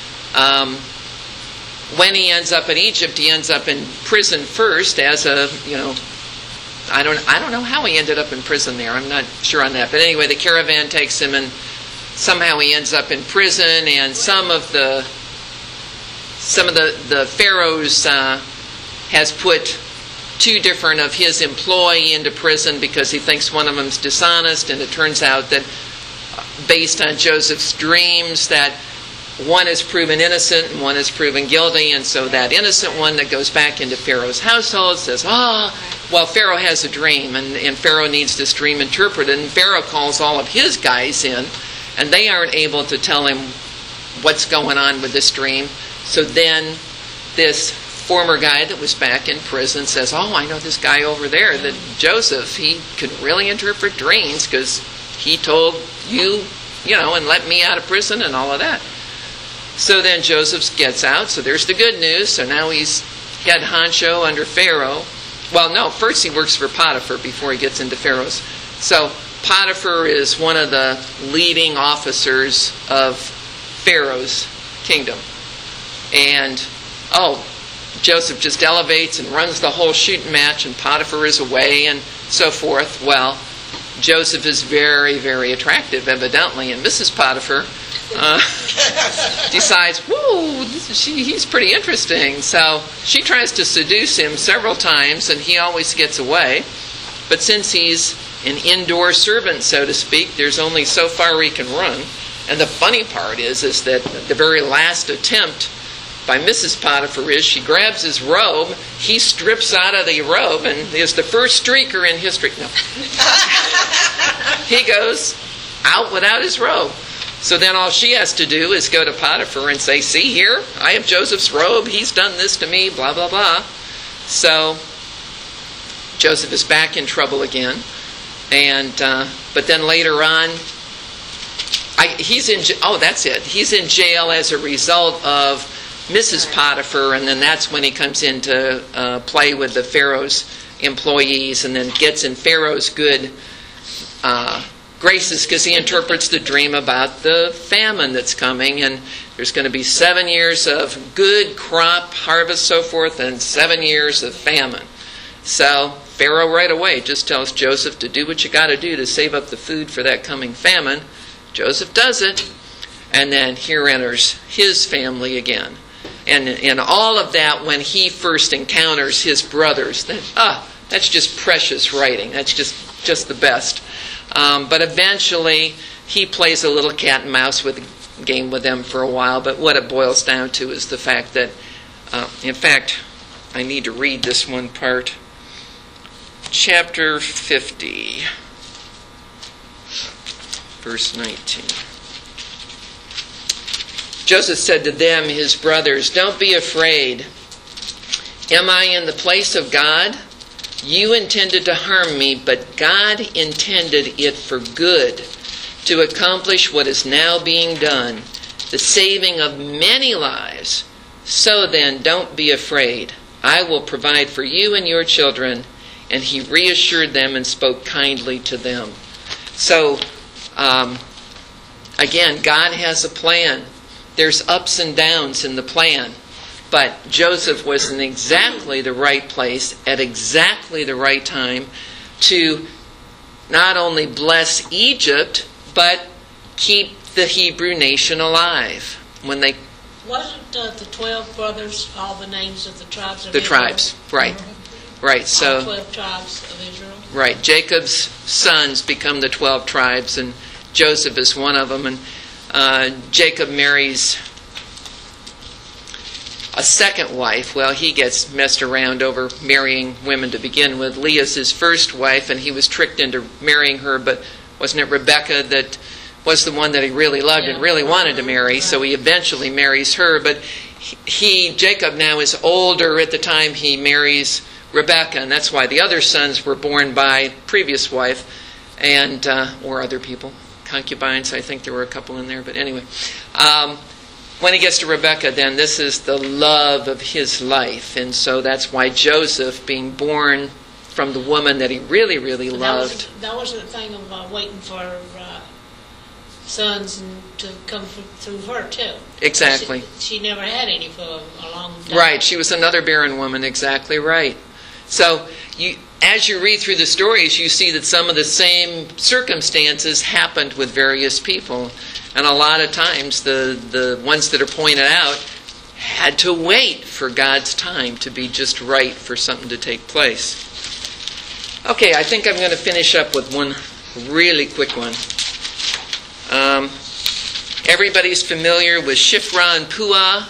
Speaker 3: When he ends up in Egypt, he ends up in prison first as a, I don't know how he ended up in prison there. I'm not sure on that. But anyway, the caravan takes him and somehow he ends up in prison, and some of the Pharaoh's has put 2 different of his employee into prison because he thinks one of them's dishonest, and it turns out that based on Joseph's dreams that one is proven innocent and one is proven guilty, and so that innocent one that goes back into Pharaoh's household says, well, Pharaoh has a dream, and Pharaoh needs this dream interpreted, and Pharaoh calls all of his guys in, and they aren't able to tell him what's going on with this dream. So then this former guy that was back in prison says, I know this guy over there, that Joseph, he could really interpret dreams because he told you, and let me out of prison and all of that. So then Joseph gets out, so there's the good news. So now he's head honcho under Pharaoh. Well, no, first he works for Potiphar before he gets into Pharaoh's. So Potiphar is one of the leading officers of Pharaoh's kingdom. And, Joseph just elevates and runs the whole shooting match, and Potiphar is away and so forth. Well, Joseph is very, very attractive, evidently, and Mrs. Potiphar decides, he's pretty interesting. So she tries to seduce him several times, and he always gets away. But since he's an indoor servant, so to speak, there's only so far he can run. And the funny part is that the very last attempt by Mrs. Potiphar is she grabs his robe, he strips out of the robe, and is the first streaker in history. No. He goes out without his robe. So then all she has to do is go to Potiphar and say, see here, I have Joseph's robe, he's done this to me, blah, blah, blah. So Joseph is back in trouble again. And but then later on, he's in jail as a result of Mrs. Potiphar, and then that's when he comes in to play with the Pharaoh's employees, and then gets in Pharaoh's good graces because he interprets the dream about the famine that's coming, and there's going to be 7 years of good crop, harvest, so forth, and 7 years of famine. So Pharaoh right away just tells Joseph to do what you got to do to save up the food for that coming famine. Joseph does it, and then here enters his family again. And in all of that, when he first encounters his brothers, that's just precious writing. That's just the best. But eventually, he plays a little cat and mouse game with them for a while. But what it boils down to is the fact that, in fact, I need to read this one part. Chapter 50, verse 19. Joseph said to them, his brothers, don't be afraid. Am I in the place of God? You intended to harm me, but God intended it for good, to accomplish what is now being done, the saving of many lives. So then, don't be afraid. I will provide for you and your children, and he reassured them and spoke kindly to them. So, again, God has a plan. There's ups and downs in the plan. But Joseph was in exactly the right place at exactly the right time to not only bless Egypt, but keep the Hebrew nation alive. When they
Speaker 5: Wasn't the 12 brothers all the names of the tribes of
Speaker 3: the
Speaker 5: Israel?
Speaker 3: tribes, right, right.
Speaker 5: All
Speaker 3: So
Speaker 5: 12 tribes of Israel.
Speaker 3: right, Jacob's sons become the 12 tribes, and Joseph is one of them. And Jacob marries a second wife. Well, he gets messed around over marrying women to begin with. Leah's his first wife, and he was tricked into marrying her, but wasn't it Rebekah that was the one that he really loved and really wanted to marry? So he eventually marries her, but Jacob now is older at the time he marries Rebekah, and that's why the other sons were born by previous wife and or other people, concubines. I think there were a couple in there, but anyway. When he gets to Rebekah, then this is the love of his life. And so that's why Joseph, being born from the woman that he really, really loved.
Speaker 5: That wasn't a thing of waiting for sons to come through her, too.
Speaker 3: Exactly.
Speaker 5: She never had any for a long time.
Speaker 3: Right. She was another barren woman. Exactly right. So as you read through the stories, you see that some of the same circumstances happened with various people. And a lot of times the ones that are pointed out had to wait for God's time to be just right for something to take place. Okay, I think I'm going to finish up with one really quick one. Everybody's familiar with Shiphrah and Puah.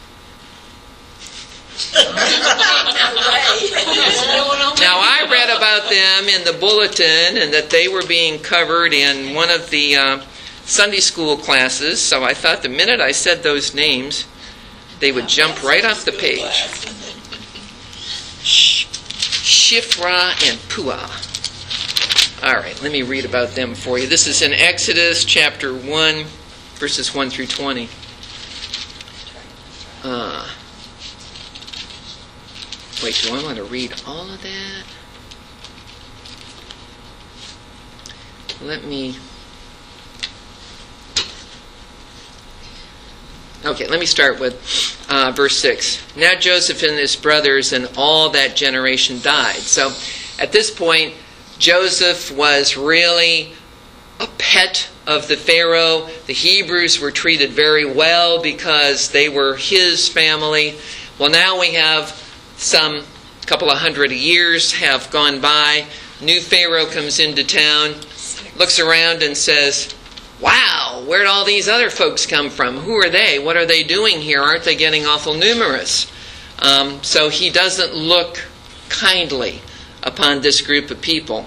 Speaker 3: Now, I read about them in the bulletin and that they were being covered in one of the Sunday school classes, so I thought the minute I said those names, they would jump right off the page. Shiphrah and Puah. All right, let me read about them for you. This is in Exodus chapter 1, verses 1 through 20. Wait, do I want to read all of that? Let me start with verse 6. Now Joseph and his brothers and all that generation died. So at this point, Joseph was really a pet of the Pharaoh. The Hebrews were treated very well because they were his family. Well, now we have some couple of hundred years have gone by. New Pharaoh comes into town, looks around and says, wow, where'd all these other folks come from? Who are they? What are they doing here? Aren't they getting awful numerous? So he doesn't look kindly upon this group of people.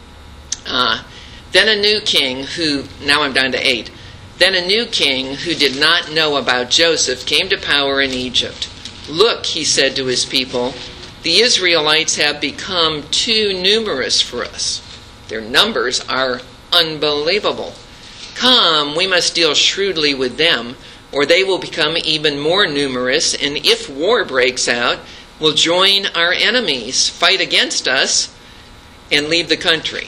Speaker 3: Then a new king who, now I'm down to 8. Then a new king who did not know about Joseph came to power in Egypt. Look, he said to his people, the Israelites have become too numerous for us. Their numbers are unbelievable. Come, we must deal shrewdly with them, or they will become even more numerous, and if war breaks out, will join our enemies, fight against us, and leave the country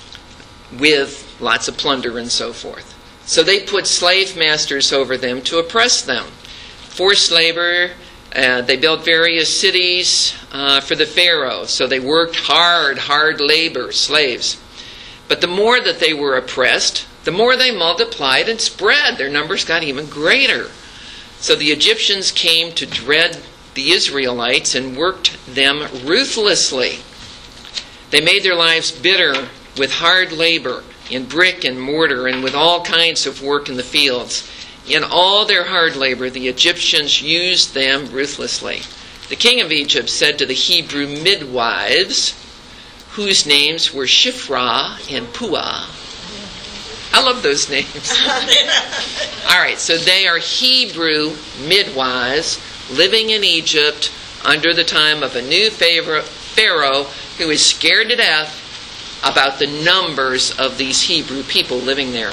Speaker 3: with lots of plunder and so forth. So they put slave masters over them to oppress them. Forced labor, they built various cities for the Pharaoh, so they worked hard labor, slaves. But the more that they were oppressed, the more they multiplied and spread. Their numbers got even greater. So the Egyptians came to dread the Israelites and worked them ruthlessly. They made their lives bitter with hard labor in brick and mortar and with all kinds of work in the fields. In all their hard labor, the Egyptians used them ruthlessly. The king of Egypt said to the Hebrew midwives, whose names were Shiphrah and Puah. I love those names. All right, so they are Hebrew midwives living in Egypt under the time of a new Pharaoh who is scared to death about the numbers of these Hebrew people living there.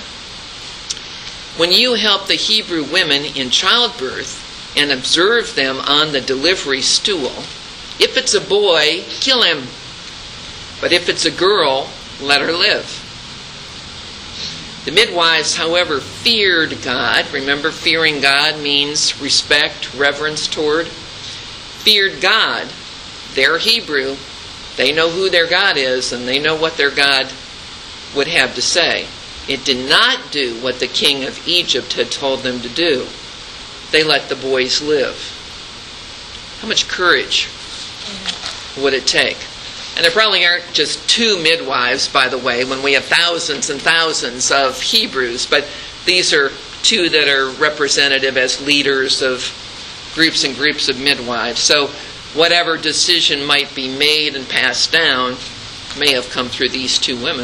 Speaker 3: When you help the Hebrew women in childbirth and observe them on the delivery stool, if it's a boy, kill him. But if it's a girl, let her live. The midwives, however, feared God. Remember, fearing God means respect, reverence toward. Feared God. They're Hebrew. They know who their God is, and they know what their God would have to say. It did not do what the king of Egypt had told them to do. They let the boys live. How much courage would it take? And there probably aren't just 2 midwives, by the way, when we have thousands and thousands of Hebrews, but these are 2 that are representative as leaders of groups and groups of midwives. So whatever decision might be made and passed down may have come through these 2 women.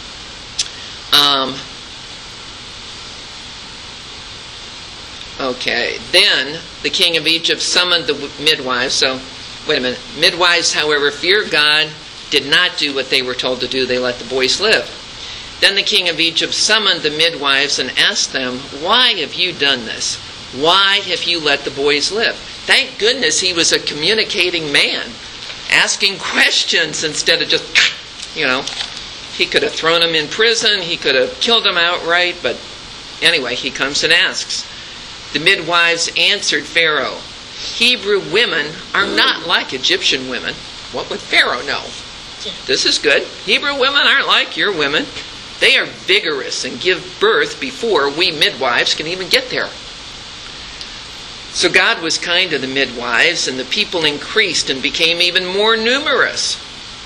Speaker 3: Okay, then the king of Egypt summoned the midwives. So, wait a minute. Midwives, however, feared God, did not do what they were told to do. They let the boys live. Then the king of Egypt summoned the midwives and asked them, "Why have you done this? Why have you let the boys live?" Thank goodness he was a communicating man, asking questions instead of just, he could have thrown them in prison, he could have killed them outright, but anyway, he comes and asks. The midwives answered Pharaoh, "Hebrew women are not like Egyptian women." What would Pharaoh know? This is good. Hebrew women aren't like your women. They are vigorous and give birth before we midwives can even get there. So God was kind to the midwives, and the people increased and became even more numerous.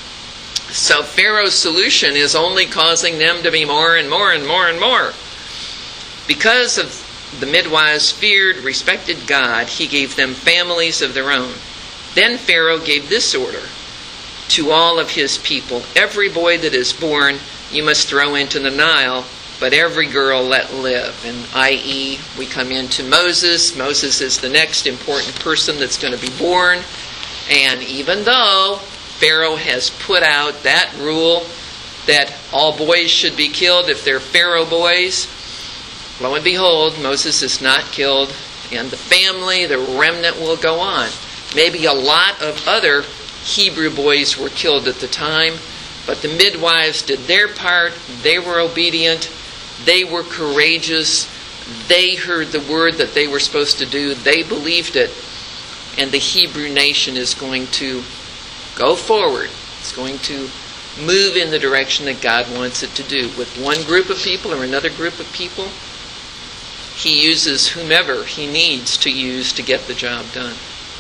Speaker 3: So Pharaoh's solution is only causing them to be more and more and more and more. Because of the midwives feared, respected God, he gave them families of their own. Then Pharaoh gave this order to all of his people: "Every boy that is born you must throw into the Nile, but every girl let live." And i.e., we come into Moses. Moses is the next important person that's going to be born. And even though Pharaoh has put out that rule that all boys should be killed if they're Pharaoh boys, lo and behold, Moses is not killed, and the family, the remnant, will go on. Maybe a lot of other Hebrew boys were killed at the time, but the midwives did their part. They were obedient. They were courageous. They heard the word that they were supposed to do. They believed it. And the Hebrew nation is going to go forward. It's going to move in the direction that God wants it to do. With one group of people or another group of people, he uses whomever he needs to use to get the job done.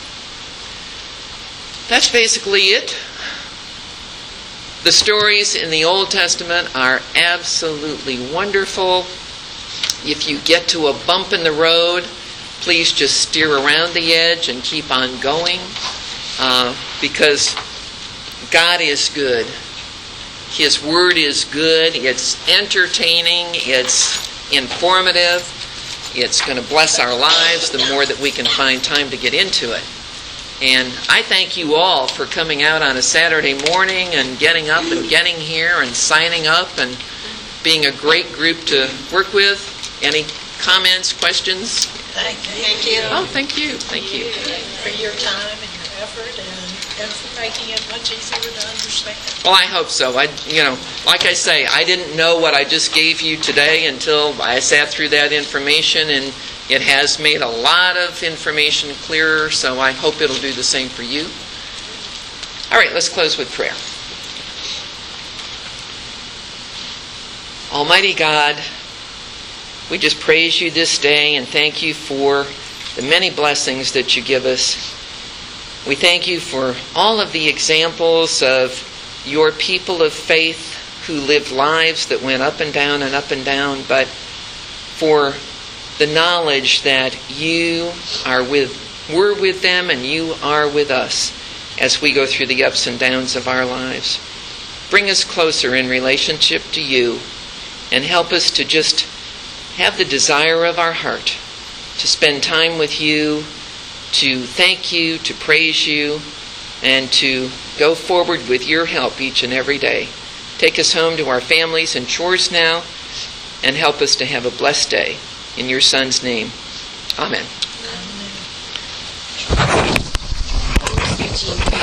Speaker 3: That's basically it. The stories in the Old Testament are absolutely wonderful. If you get to a bump in the road, please just steer around the edge and keep on going, because God is good. His Word is good. It's entertaining. It's informative. It's going to bless our lives the more that we can find time to get into it. And I thank you all for coming out on a Saturday morning and getting up and getting here and signing up and being a great group to work with. Any comments, questions?
Speaker 1: Thank you.
Speaker 3: Oh, thank you. Thank you.
Speaker 1: For your time and your effort and for making it much easier to understand.
Speaker 3: Well, I hope so. Like I say, I didn't know what I just gave you today until I sat through that information, and it has made a lot of information clearer, so I hope it'll do the same for you. All right, let's close with prayer. Almighty God, we just praise you this day and thank you for the many blessings that you give us. We thank you for all of the examples of your people of faith who lived lives that went up and down, but for the knowledge that you were with them and you are with us as we go through the ups and downs of our lives. Bring us closer in relationship to you and help us to just have the desire of our heart to spend time with you, to thank you, to praise you, and to go forward with your help each and every day. Take us home to our families and chores now, and help us to have a blessed day. In your Son's name, amen.
Speaker 1: Amen.